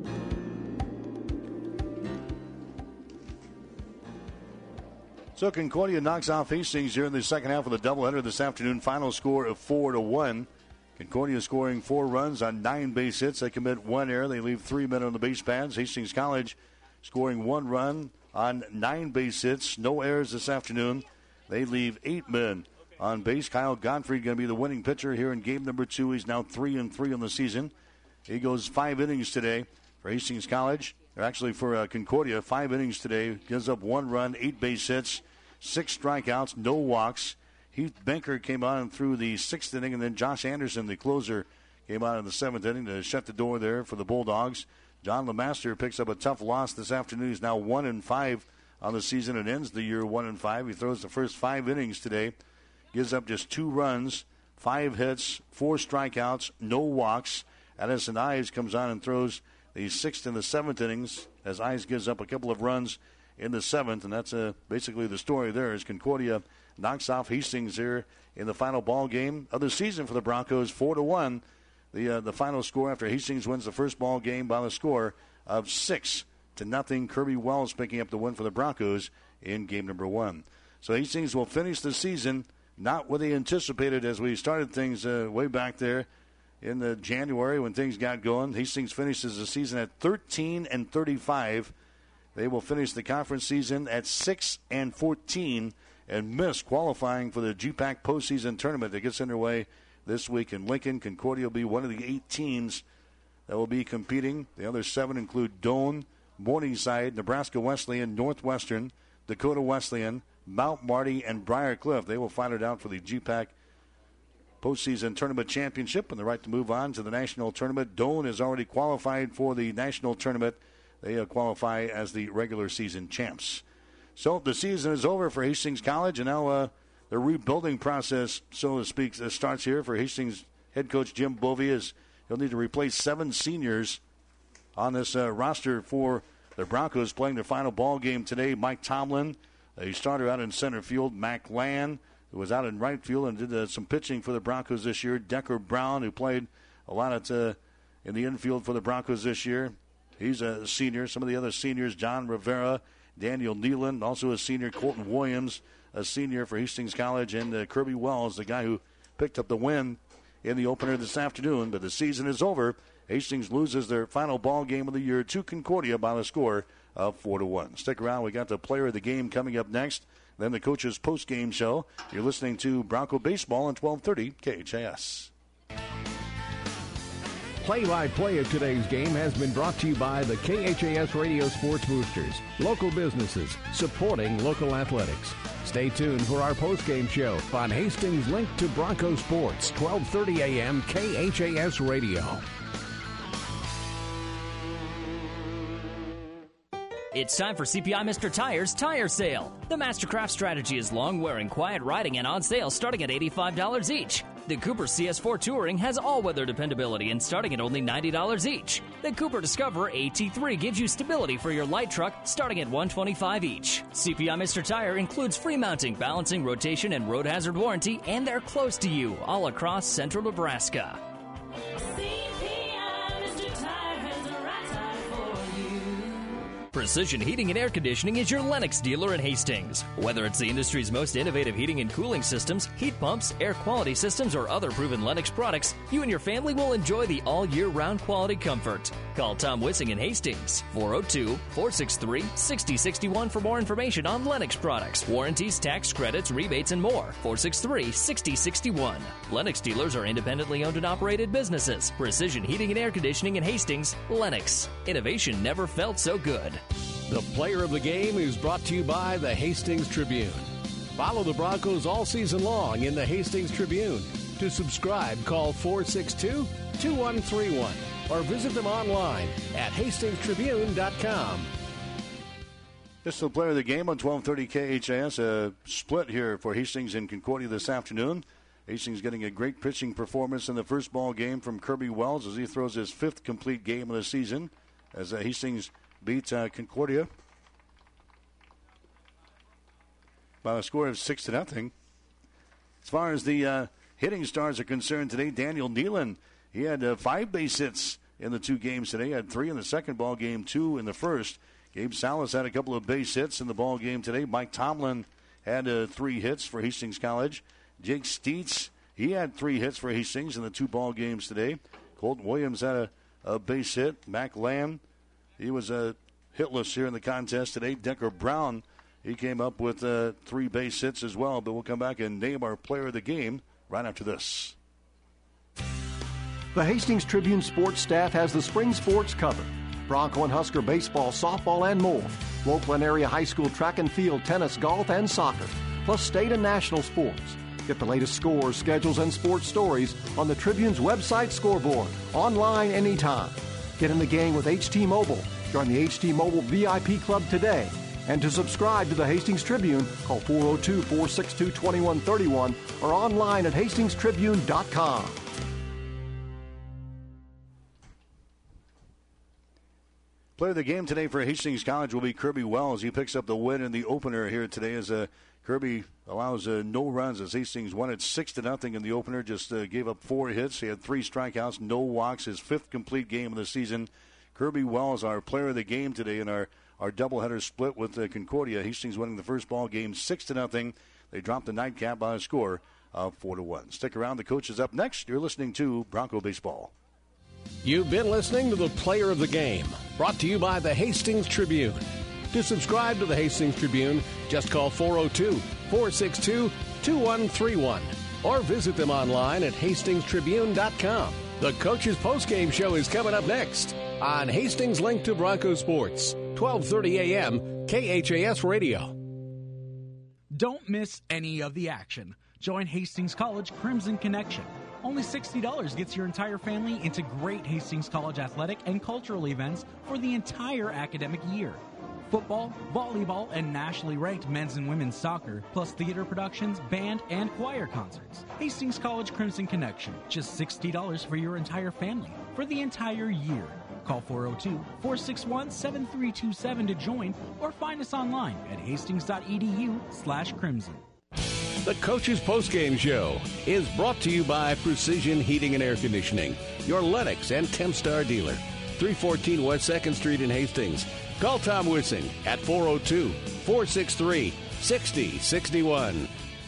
So Concordia knocks off Hastings here in the second half of the doubleheader this afternoon. Final score of four to one. Concordia scoring four runs on nine base hits. They commit one error. They leave three men on the base pads. Hastings College scoring one run on nine base hits. No errors this afternoon. They leave eight men on base. Kyle Gottfried going to be the winning pitcher here in game number two. He's now three and three on the season. He goes five innings today for Hastings College. Or actually for uh, Concordia, five innings today. Gives up one run, eight base hits, six strikeouts, no walks. Heath Benker came on and threw the sixth inning, and then Josh Anderson, the closer, came on in the seventh inning to shut the door there for the Bulldogs. John LeMaster picks up a tough loss this afternoon. He's now one and five on the season and ends the year one and five. He throws the first five innings today. Gives up just two runs, five hits, four strikeouts, no walks. Addison Ives comes on and throws the sixth and the seventh innings as Ives gives up a couple of runs in the seventh, and that's uh, basically the story there as Concordia knocks off Hastings here in the final ball game of the season for the Broncos, four to one. The uh, the final score after Hastings wins the first ball game by the score of six to nothing. Kirby Wells picking up the win for the Broncos in game number one. So Hastings will finish the season not what they anticipated as we started things uh, way back there in the January when things got going. Hastings finishes the season at thirteen and thirty-five. They will finish the conference season at six and fourteen and miss qualifying for the G PAC postseason tournament that gets underway this week in Lincoln. Concordia will be one of the eight teams that will be competing. The other seven include Doane, Morningside, Nebraska Wesleyan, Northwestern, Dakota Wesleyan, Mount Marty, and Briar Cliff. They will fight it out for the G PAC postseason tournament championship and the right to move on to the national tournament. Doane is already qualified for the national tournament. They uh, qualify as the regular season champs. So the season is over for Hastings College, and now uh, the rebuilding process, so to speak, uh, starts here for Hastings head coach Jim Bovee. As he'll need to replace seven seniors on this uh, roster for the Broncos playing their final ball game today. Mike Tomlin, a starter out in center field. Mac Land, who was out in right field and did uh, some pitching for the Broncos this year. Decker Brown, who played a lot at, uh, in the infield for the Broncos this year. He's a senior. Some of the other seniors, John Rivera, Daniel Nealon, also a senior. Colton Williams, a senior for Hastings College. And uh, Kirby Wells, the guy who picked up the win in the opener this afternoon. But the season is over. Hastings loses their final ball game of the year to Concordia by the score of four to one. Stick around. We got the player of the game coming up next. Then the coach's post-game show. You're listening to Bronco Baseball on twelve thirty K H A S. Play-by-play of today's game has been brought to you by the K H A S Radio Sports Boosters, local businesses supporting local athletics. Stay tuned for our post-game show on Hastings Link to Bronco Sports, twelve thirty a.m. K H A S Radio. It's time for C P I Mister Tire's Tire Sale. The Mastercraft strategy is long-wearing, quiet riding, and on sale starting at eighty-five dollars each. The Cooper C S four Touring has all-weather dependability and starting at only ninety dollars each. The Cooper Discoverer A T three gives you stability for your light truck starting at one hundred twenty-five dollars each. C P I Mister Tire includes free mounting, balancing, rotation, and road hazard warranty, and they're close to you all across central Nebraska. Precision Heating and Air Conditioning is your Lennox dealer in Hastings. Whether it's the industry's most innovative heating and cooling systems, heat pumps, air quality systems, or other proven Lennox products, you and your family will enjoy the all-year-round quality comfort. Call Tom Wissing in Hastings, four oh two, four six three, six oh six one for more information on Lennox products, warranties, tax credits, rebates, and more. four six three, six oh six one. Lennox dealers are independently owned and operated businesses. Precision Heating and Air Conditioning in Hastings, Lennox. Innovation never felt so good. The player of the game is brought to you by the Hastings Tribune. Follow the Broncos all season long in the Hastings Tribune. To subscribe, call four six two, two one three one or visit them online at hastings tribune dot com. This is the player of the game on twelve thirty K H A S. A split here for Hastings and Concordia this afternoon. Hastings getting a great pitching performance in the first ball game from Kirby Wells as he throws his fifth complete game of the season as uh, Hastings beats uh, Concordia by a score of six to nothing. As far as the uh, hitting stars are concerned today, Daniel Nealon, he had uh, five base hits in the two games today. He had three in the second ball game, two in the first. Gabe Salas had a couple of base hits in the ball game today. Mike Tomlin had uh, three hits for Hastings College. Jake Steets, he had three hits for Hastings in the two ball games today. Colton Williams had a, a base hit. Mac Lamb, he was uh, hitless here in the contest today. Decker Brown, he came up with uh, three base hits as well. But we'll come back and name our player of the game right after this. The Hastings Tribune sports staff has the spring sports covered. Bronco and Husker baseball, softball, and more. Local and area high school track and field, tennis, golf, and soccer. Plus state and national sports. Get the latest scores, schedules, and sports stories on the Tribune's website scoreboard. Online anytime. Get in the game with H T Mobile. Join the H T Mobile V I P Club today. And to subscribe to the Hastings Tribune, call four oh two, four six two, two one three one or online at hastings tribune dot com. Player of the game today for Hastings College will be Kirby Wells. He picks up the win in the opener here today as uh, Kirby allows uh, no runs as Hastings won it six to nothing in the opener. Just uh, gave up four hits. He had three strikeouts, no walks. His fifth complete game of the season. Kirby Wells, our player of the game today in our our doubleheader split with uh, Concordia. Hastings winning the first ball game six to nothing. They dropped the nightcap by a score of four to one. Stick around. The coach is up next. You're listening to Bronco Baseball. You've been listening to the player of the game, brought to you by the Hastings Tribune. To subscribe to the Hastings Tribune, just call four oh two, four six two, two one three one or visit them online at hastings tribune dot com. The Coach's Postgame Show is coming up next on Hastings Link to Bronco Sports, twelve thirty a.m. K H A S Radio. Don't miss any of the action. Join Hastings College Crimson Connection. Only sixty dollars gets your entire family into great Hastings College athletic and cultural events for the entire academic year. Football, volleyball, and nationally ranked men's and women's soccer, plus theater productions, band, and choir concerts. Hastings College Crimson Connection, just sixty dollars for your entire family for the entire year. Call four oh two, four six one, seven three two seven to join or find us online at hastings.edu slash crimson. The Coach's Postgame Show is brought to you by Precision Heating and Air Conditioning, your Lennox and Tempstar dealer. three fourteen West second Street in Hastings. Call Tom Wissing at four oh two, four six three, six oh six one.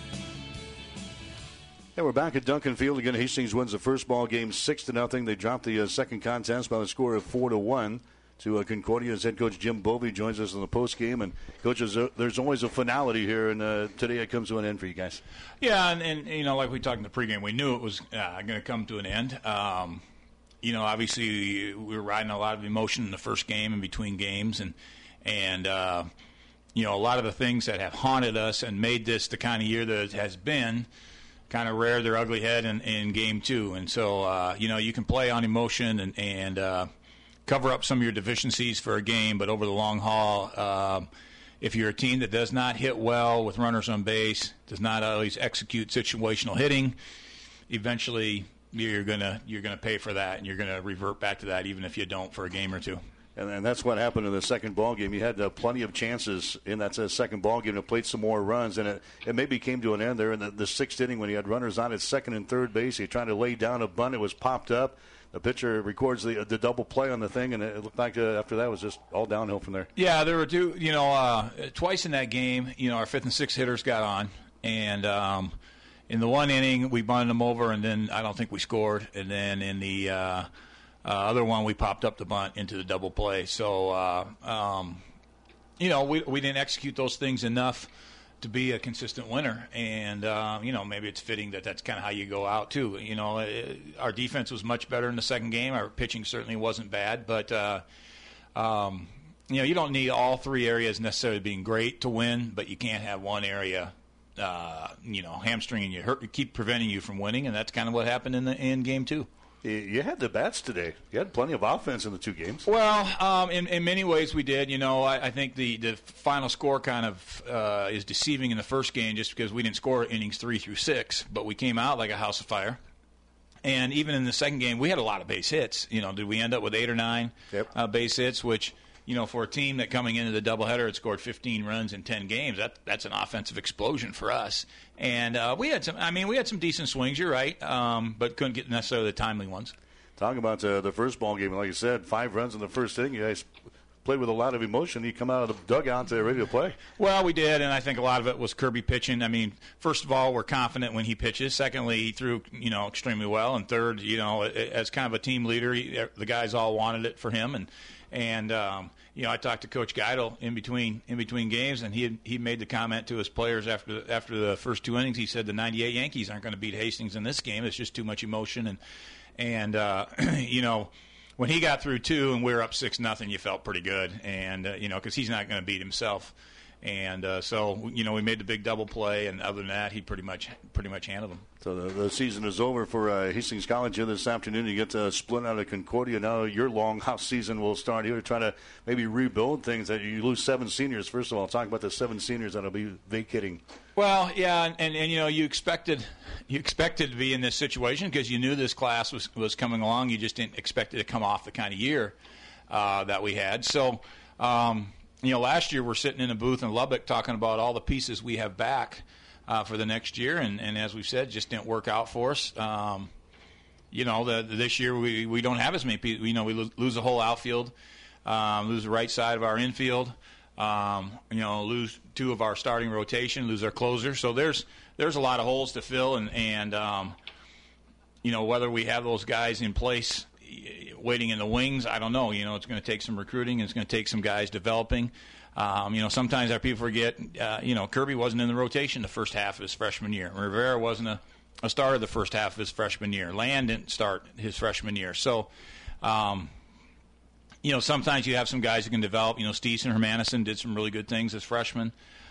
Yeah, we're back at Duncan Field again. Hastings wins the first ball game six to nothing. They dropped the uh, second contest by the score of four to one to uh, Concordia. As head coach Jim Bovey joins us in the post game. And coaches, uh, there's always a finality here, and uh, today it comes to an end for you guys. Yeah, and, and you know, like we talked in the pregame, we knew it was uh, going to come to an end. Um, you know, obviously we were riding a lot of emotion in the first game and between games, and and uh, you know, a lot of the things that have haunted us and made this the kind of year that it has been kind of rear their ugly head in, in game two. And so, uh, you know, you can play on emotion and, and uh, cover up some of your deficiencies for a game, but over the long haul, uh, if you're a team that does not hit well with runners on base, does not always execute situational hitting, eventually you're gonna you're gonna pay for that, and you're gonna revert back to that, even if you don't for a game or two. And, and that's what happened in the second ball game. You had uh, plenty of chances in that uh, second ball game to play some more runs, and it, it maybe came to an end there in the, the sixth inning when he had runners on at second and third base. He tried to lay down a bunt. It was popped up. The pitcher records the the double play on the thing, and it looked like uh, after that was just all downhill from there. Yeah, there were two, you know, uh, twice in that game, you know, our fifth and sixth hitters got on, and um, in the one inning we bunted them over, and then I don't think we scored, and then in the uh, uh, other one we popped up the bunt into the double play. So, uh, um, you know, we we didn't execute those things enough to be a consistent winner, and uh, you know, maybe it's fitting that that's kind of how you go out too. You know, it, our defense was much better in the second game. Our pitching certainly wasn't bad, but uh, um, you know, you don't need all three areas necessarily being great to win, but you can't have one area, uh, you know, hamstringing you, hurt, keep preventing you from winning, and that's kind of what happened in the in game two. You had the bats today. You had plenty of offense in the two games. Well, um, in, in many ways we did. You know, I, I think the, the final score kind of uh, is deceiving in the first game just because we didn't score innings three through six, but we came out like a house of fire. And even in the second game, we had a lot of base hits. You know, did we end up with eight or nine yep. uh, base hits, which, you know, for a team that coming into the doubleheader had scored fifteen runs in ten games, that that's an offensive explosion for us. And uh, we had some, I mean, we had some decent swings, you're right, um, but couldn't get necessarily the timely ones. Talking about uh, the first ball game, like you said, five runs in the first inning. You guys played with a lot of emotion. You come out of the dugout to ready to play. Well, we did, and I think a lot of it was Kirby pitching. I mean, first of all, we're confident when he pitches. Secondly, he threw, you know, extremely well. And third, you know, as kind of a team leader, he, the guys all wanted it for him. And and um, you know, I talked to Coach Geidel in between in between games, and he had, he made the comment to his players after after the first two innings. He said the ninety-eight Yankees aren't going to beat Hastings in this game. It's just too much emotion, and and uh, you know. When he got through two and we were up six nothing, you felt pretty good, and uh, you know, because he's not going to beat himself, and uh, so you know we made the big double play, and other than that, he pretty much pretty much handled them. So the, the season is over for uh, Hastings College here this afternoon. You get to split out of Concordia. Now your long house season will start here to try to maybe rebuild things. That you lose seven seniors. First of all, talk about the seven seniors that will be vacating. Well, yeah, and, and, and you know you expected you expected to be in this situation because you knew this class was was coming along. You just didn't expect it to come off the kind of year uh, that we had. So. Um, You know, last year we're sitting in a booth in Lubbock talking about all the pieces we have back uh, for the next year, and, and as we've said, just didn't work out for us. Um, you know, the, the, this year we, we don't have as many people. You know, we lose, lose the whole outfield, um, lose the right side of our infield, um, you know, lose two of our starting rotation, lose our closer. So there's there's a lot of holes to fill, and, and um, you know, whether we have those guys in place waiting in the wings, I don't know. You know, it's going to take some recruiting. It's going to take some guys developing. Um, you know, sometimes our people forget, uh, you know, Kirby wasn't in the rotation the first half of his freshman year. Rivera wasn't a, a starter the first half of his freshman year. Land didn't start his freshman year. So, um, you know, sometimes you have some guys who can develop. You know, Stevenson Hermanison did some really good things as freshmen.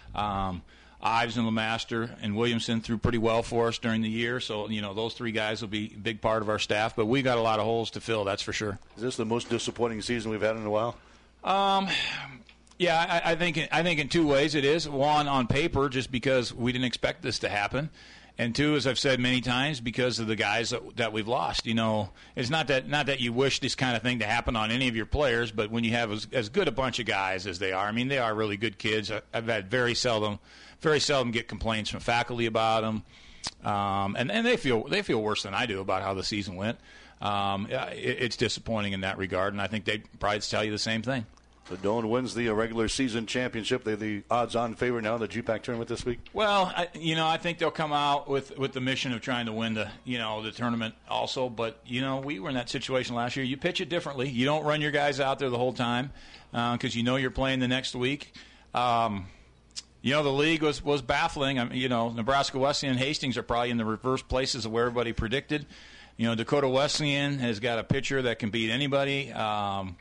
Um, Ives and LeMaster and Williamson threw pretty well for us during the year. So, you know, those three guys will be a big part of our staff. But we got a lot of holes to fill, that's for sure. Is this the most disappointing season we've had in a while? Um, yeah, I, I think I think in two ways it is. One, on paper, just because we didn't expect this to happen. And two, as I've said many times, because of the guys that, that we've lost. You know, it's not that not that you wish this kind of thing to happen on any of your players, but when you have as, as good a bunch of guys as they are, I mean, they are really good kids. I, I've had very seldom, very seldom get complaints from faculty about them, um, and and they feel they feel worse than I do about how the season went. Um, it, it's disappointing in that regard, and I think they'd probably tell you the same thing. So Doane wins the regular season championship. They're the odds-on favorite now in the G PAC tournament this week. Well, I, you know, I think they'll come out with, with the mission of trying to win the you know the tournament also. But you know, we were in that situation last year. You pitch it differently. You don't run your guys out there the whole time because uh, you know you're playing the next week. Um, you know, the league was was baffling. I mean, you know, Nebraska Wesleyan and Hastings are probably in the reverse places of where everybody predicted. You know, Dakota Wesleyan has got a pitcher that can beat anybody. Um,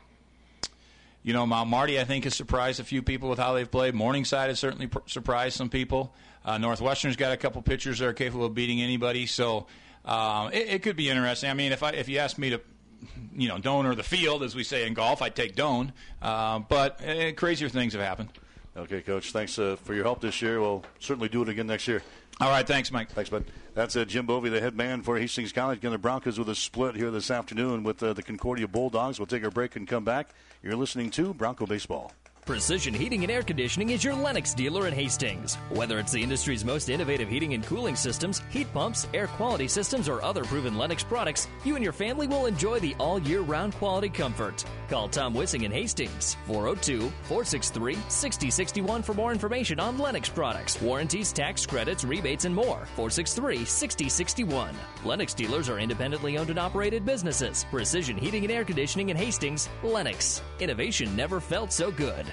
You know, Mount Marty, I think, has surprised a few people with how they've played. Morningside has certainly pr- surprised some people. Uh, Northwestern's got a couple pitchers that are capable of beating anybody. So uh, it, it could be interesting. I mean, if I if you asked me to you know, Doan or the field, as we say in golf. I'd take Doan. Uh, but uh, crazier things have happened. Okay, Coach. Thanks uh, for your help this year. We'll certainly do it again next year. All right. Thanks, Mike. Thanks, bud. That's uh, Jim Bovey, the head man for Hastings College. Again, the Broncos with a split here this afternoon with uh, the Concordia Bulldogs. We'll take our break and come back. You're listening to Bronco Baseball. Precision Heating and Air Conditioning is your Lennox dealer in Hastings. Whether it's the industry's most innovative heating and cooling systems, heat pumps, air quality systems, or other proven Lennox products, you and your family will enjoy the all-year-round quality comfort. Call Tom Wissing in Hastings, four oh two, four six three, six oh six one for more information on Lennox products, warranties, tax credits, rebates, and more. four six three, six oh six one. Lennox dealers are independently owned and operated businesses. Precision Heating and Air Conditioning in Hastings, Lennox. Innovation never felt so good.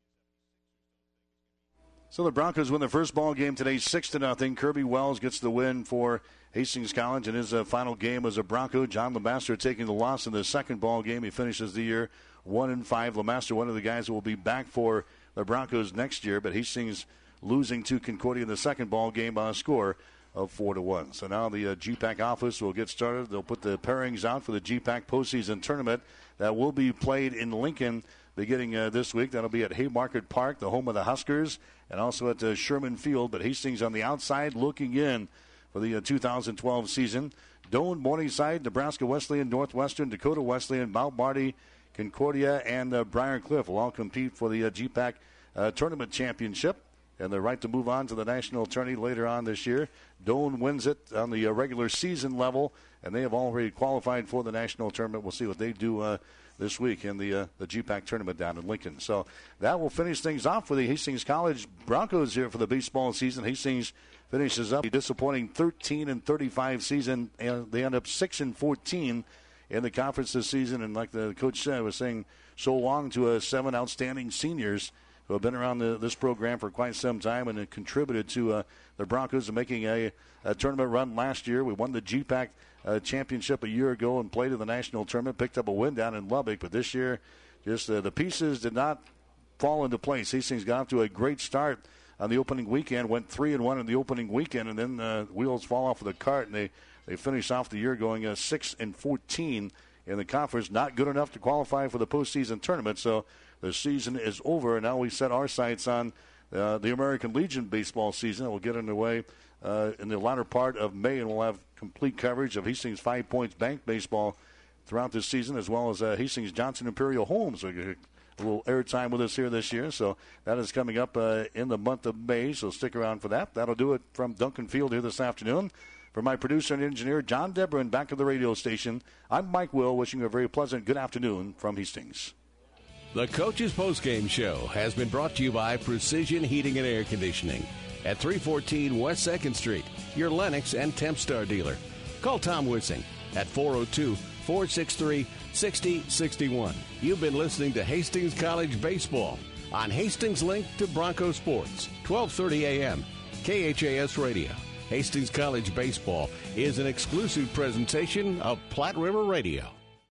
So the Broncos win the first ball game today, six to nothing. Kirby Wells gets the win for Hastings College in his uh, final game as a Bronco. John LeMaster taking the loss in the second ball game. He finishes the year one and five. LeMaster, one of the guys who will be back for the Broncos next year, but Hastings losing to Concordia in the second ball game by a score of four to one. So now the uh, G PAC office will get started. They'll put the pairings out for the G PAC postseason tournament that will be played in Lincoln beginning uh, this week. That'll be at Haymarket Park, the home of the Huskers, and also at uh, Sherman Field. But Hastings on the outside looking in for the uh, two thousand twelve season. Doan, Morningside, Nebraska Wesleyan, Northwestern, Dakota Wesleyan, Mount Marty, Concordia, and uh, Briar Cliff will all compete for the uh, G PAC uh, tournament championship and the right to move on to the national tourney later on this year. Doan wins it on the uh, regular season level, and they have already qualified for the national tournament. We'll see what they do uh, this week in the uh, the G PAC tournament down in Lincoln. So that will finish things off for the Hastings College Broncos here for the baseball season. Hastings finishes up a disappointing thirteen and thirty-five season, and they end up six and fourteen in the conference this season. And like the coach said, was saying so long to uh, seven outstanding seniors who have been around the, this program for quite some time and have contributed to uh, the Broncos making a, a tournament run last year. We won the G PAC uh, championship a year ago and played in the national tournament, picked up a win down in Lubbock. But this year, just uh, the pieces did not fall into place. Hastings got off to a great start on the opening weekend, went three and one in the opening weekend, and then uh, wheels fall off of the cart, and they, they finish off the year going uh, six and fourteen in the conference. Not good enough to qualify for the postseason tournament, so the season is over, and now we set our sights on uh, the American Legion baseball season. We'll get underway uh, in the latter part of May, and we'll have complete coverage of Hastings Five Points Bank baseball throughout this season, as well as uh, Hastings Johnson Imperial Homes. A little airtime with us here this year, so that is coming up uh, in the month of May, so stick around for that. That'll do it from Duncan Field here this afternoon. For my producer and engineer, John Debrin, back at the radio station, I'm Mike Will, wishing you a very pleasant good afternoon from Hastings. The Coach's Postgame Show has been brought to you by Precision Heating and Air Conditioning at three fourteen West second Street, your Lennox and Tempstar dealer. Call Tom Wissing at four oh two, four six three, six oh six one. You've been listening to Hastings College Baseball on Hastings Link to Bronco Sports, twelve thirty a.m., K H A S Radio. Hastings College Baseball is an exclusive presentation of Platte River Radio.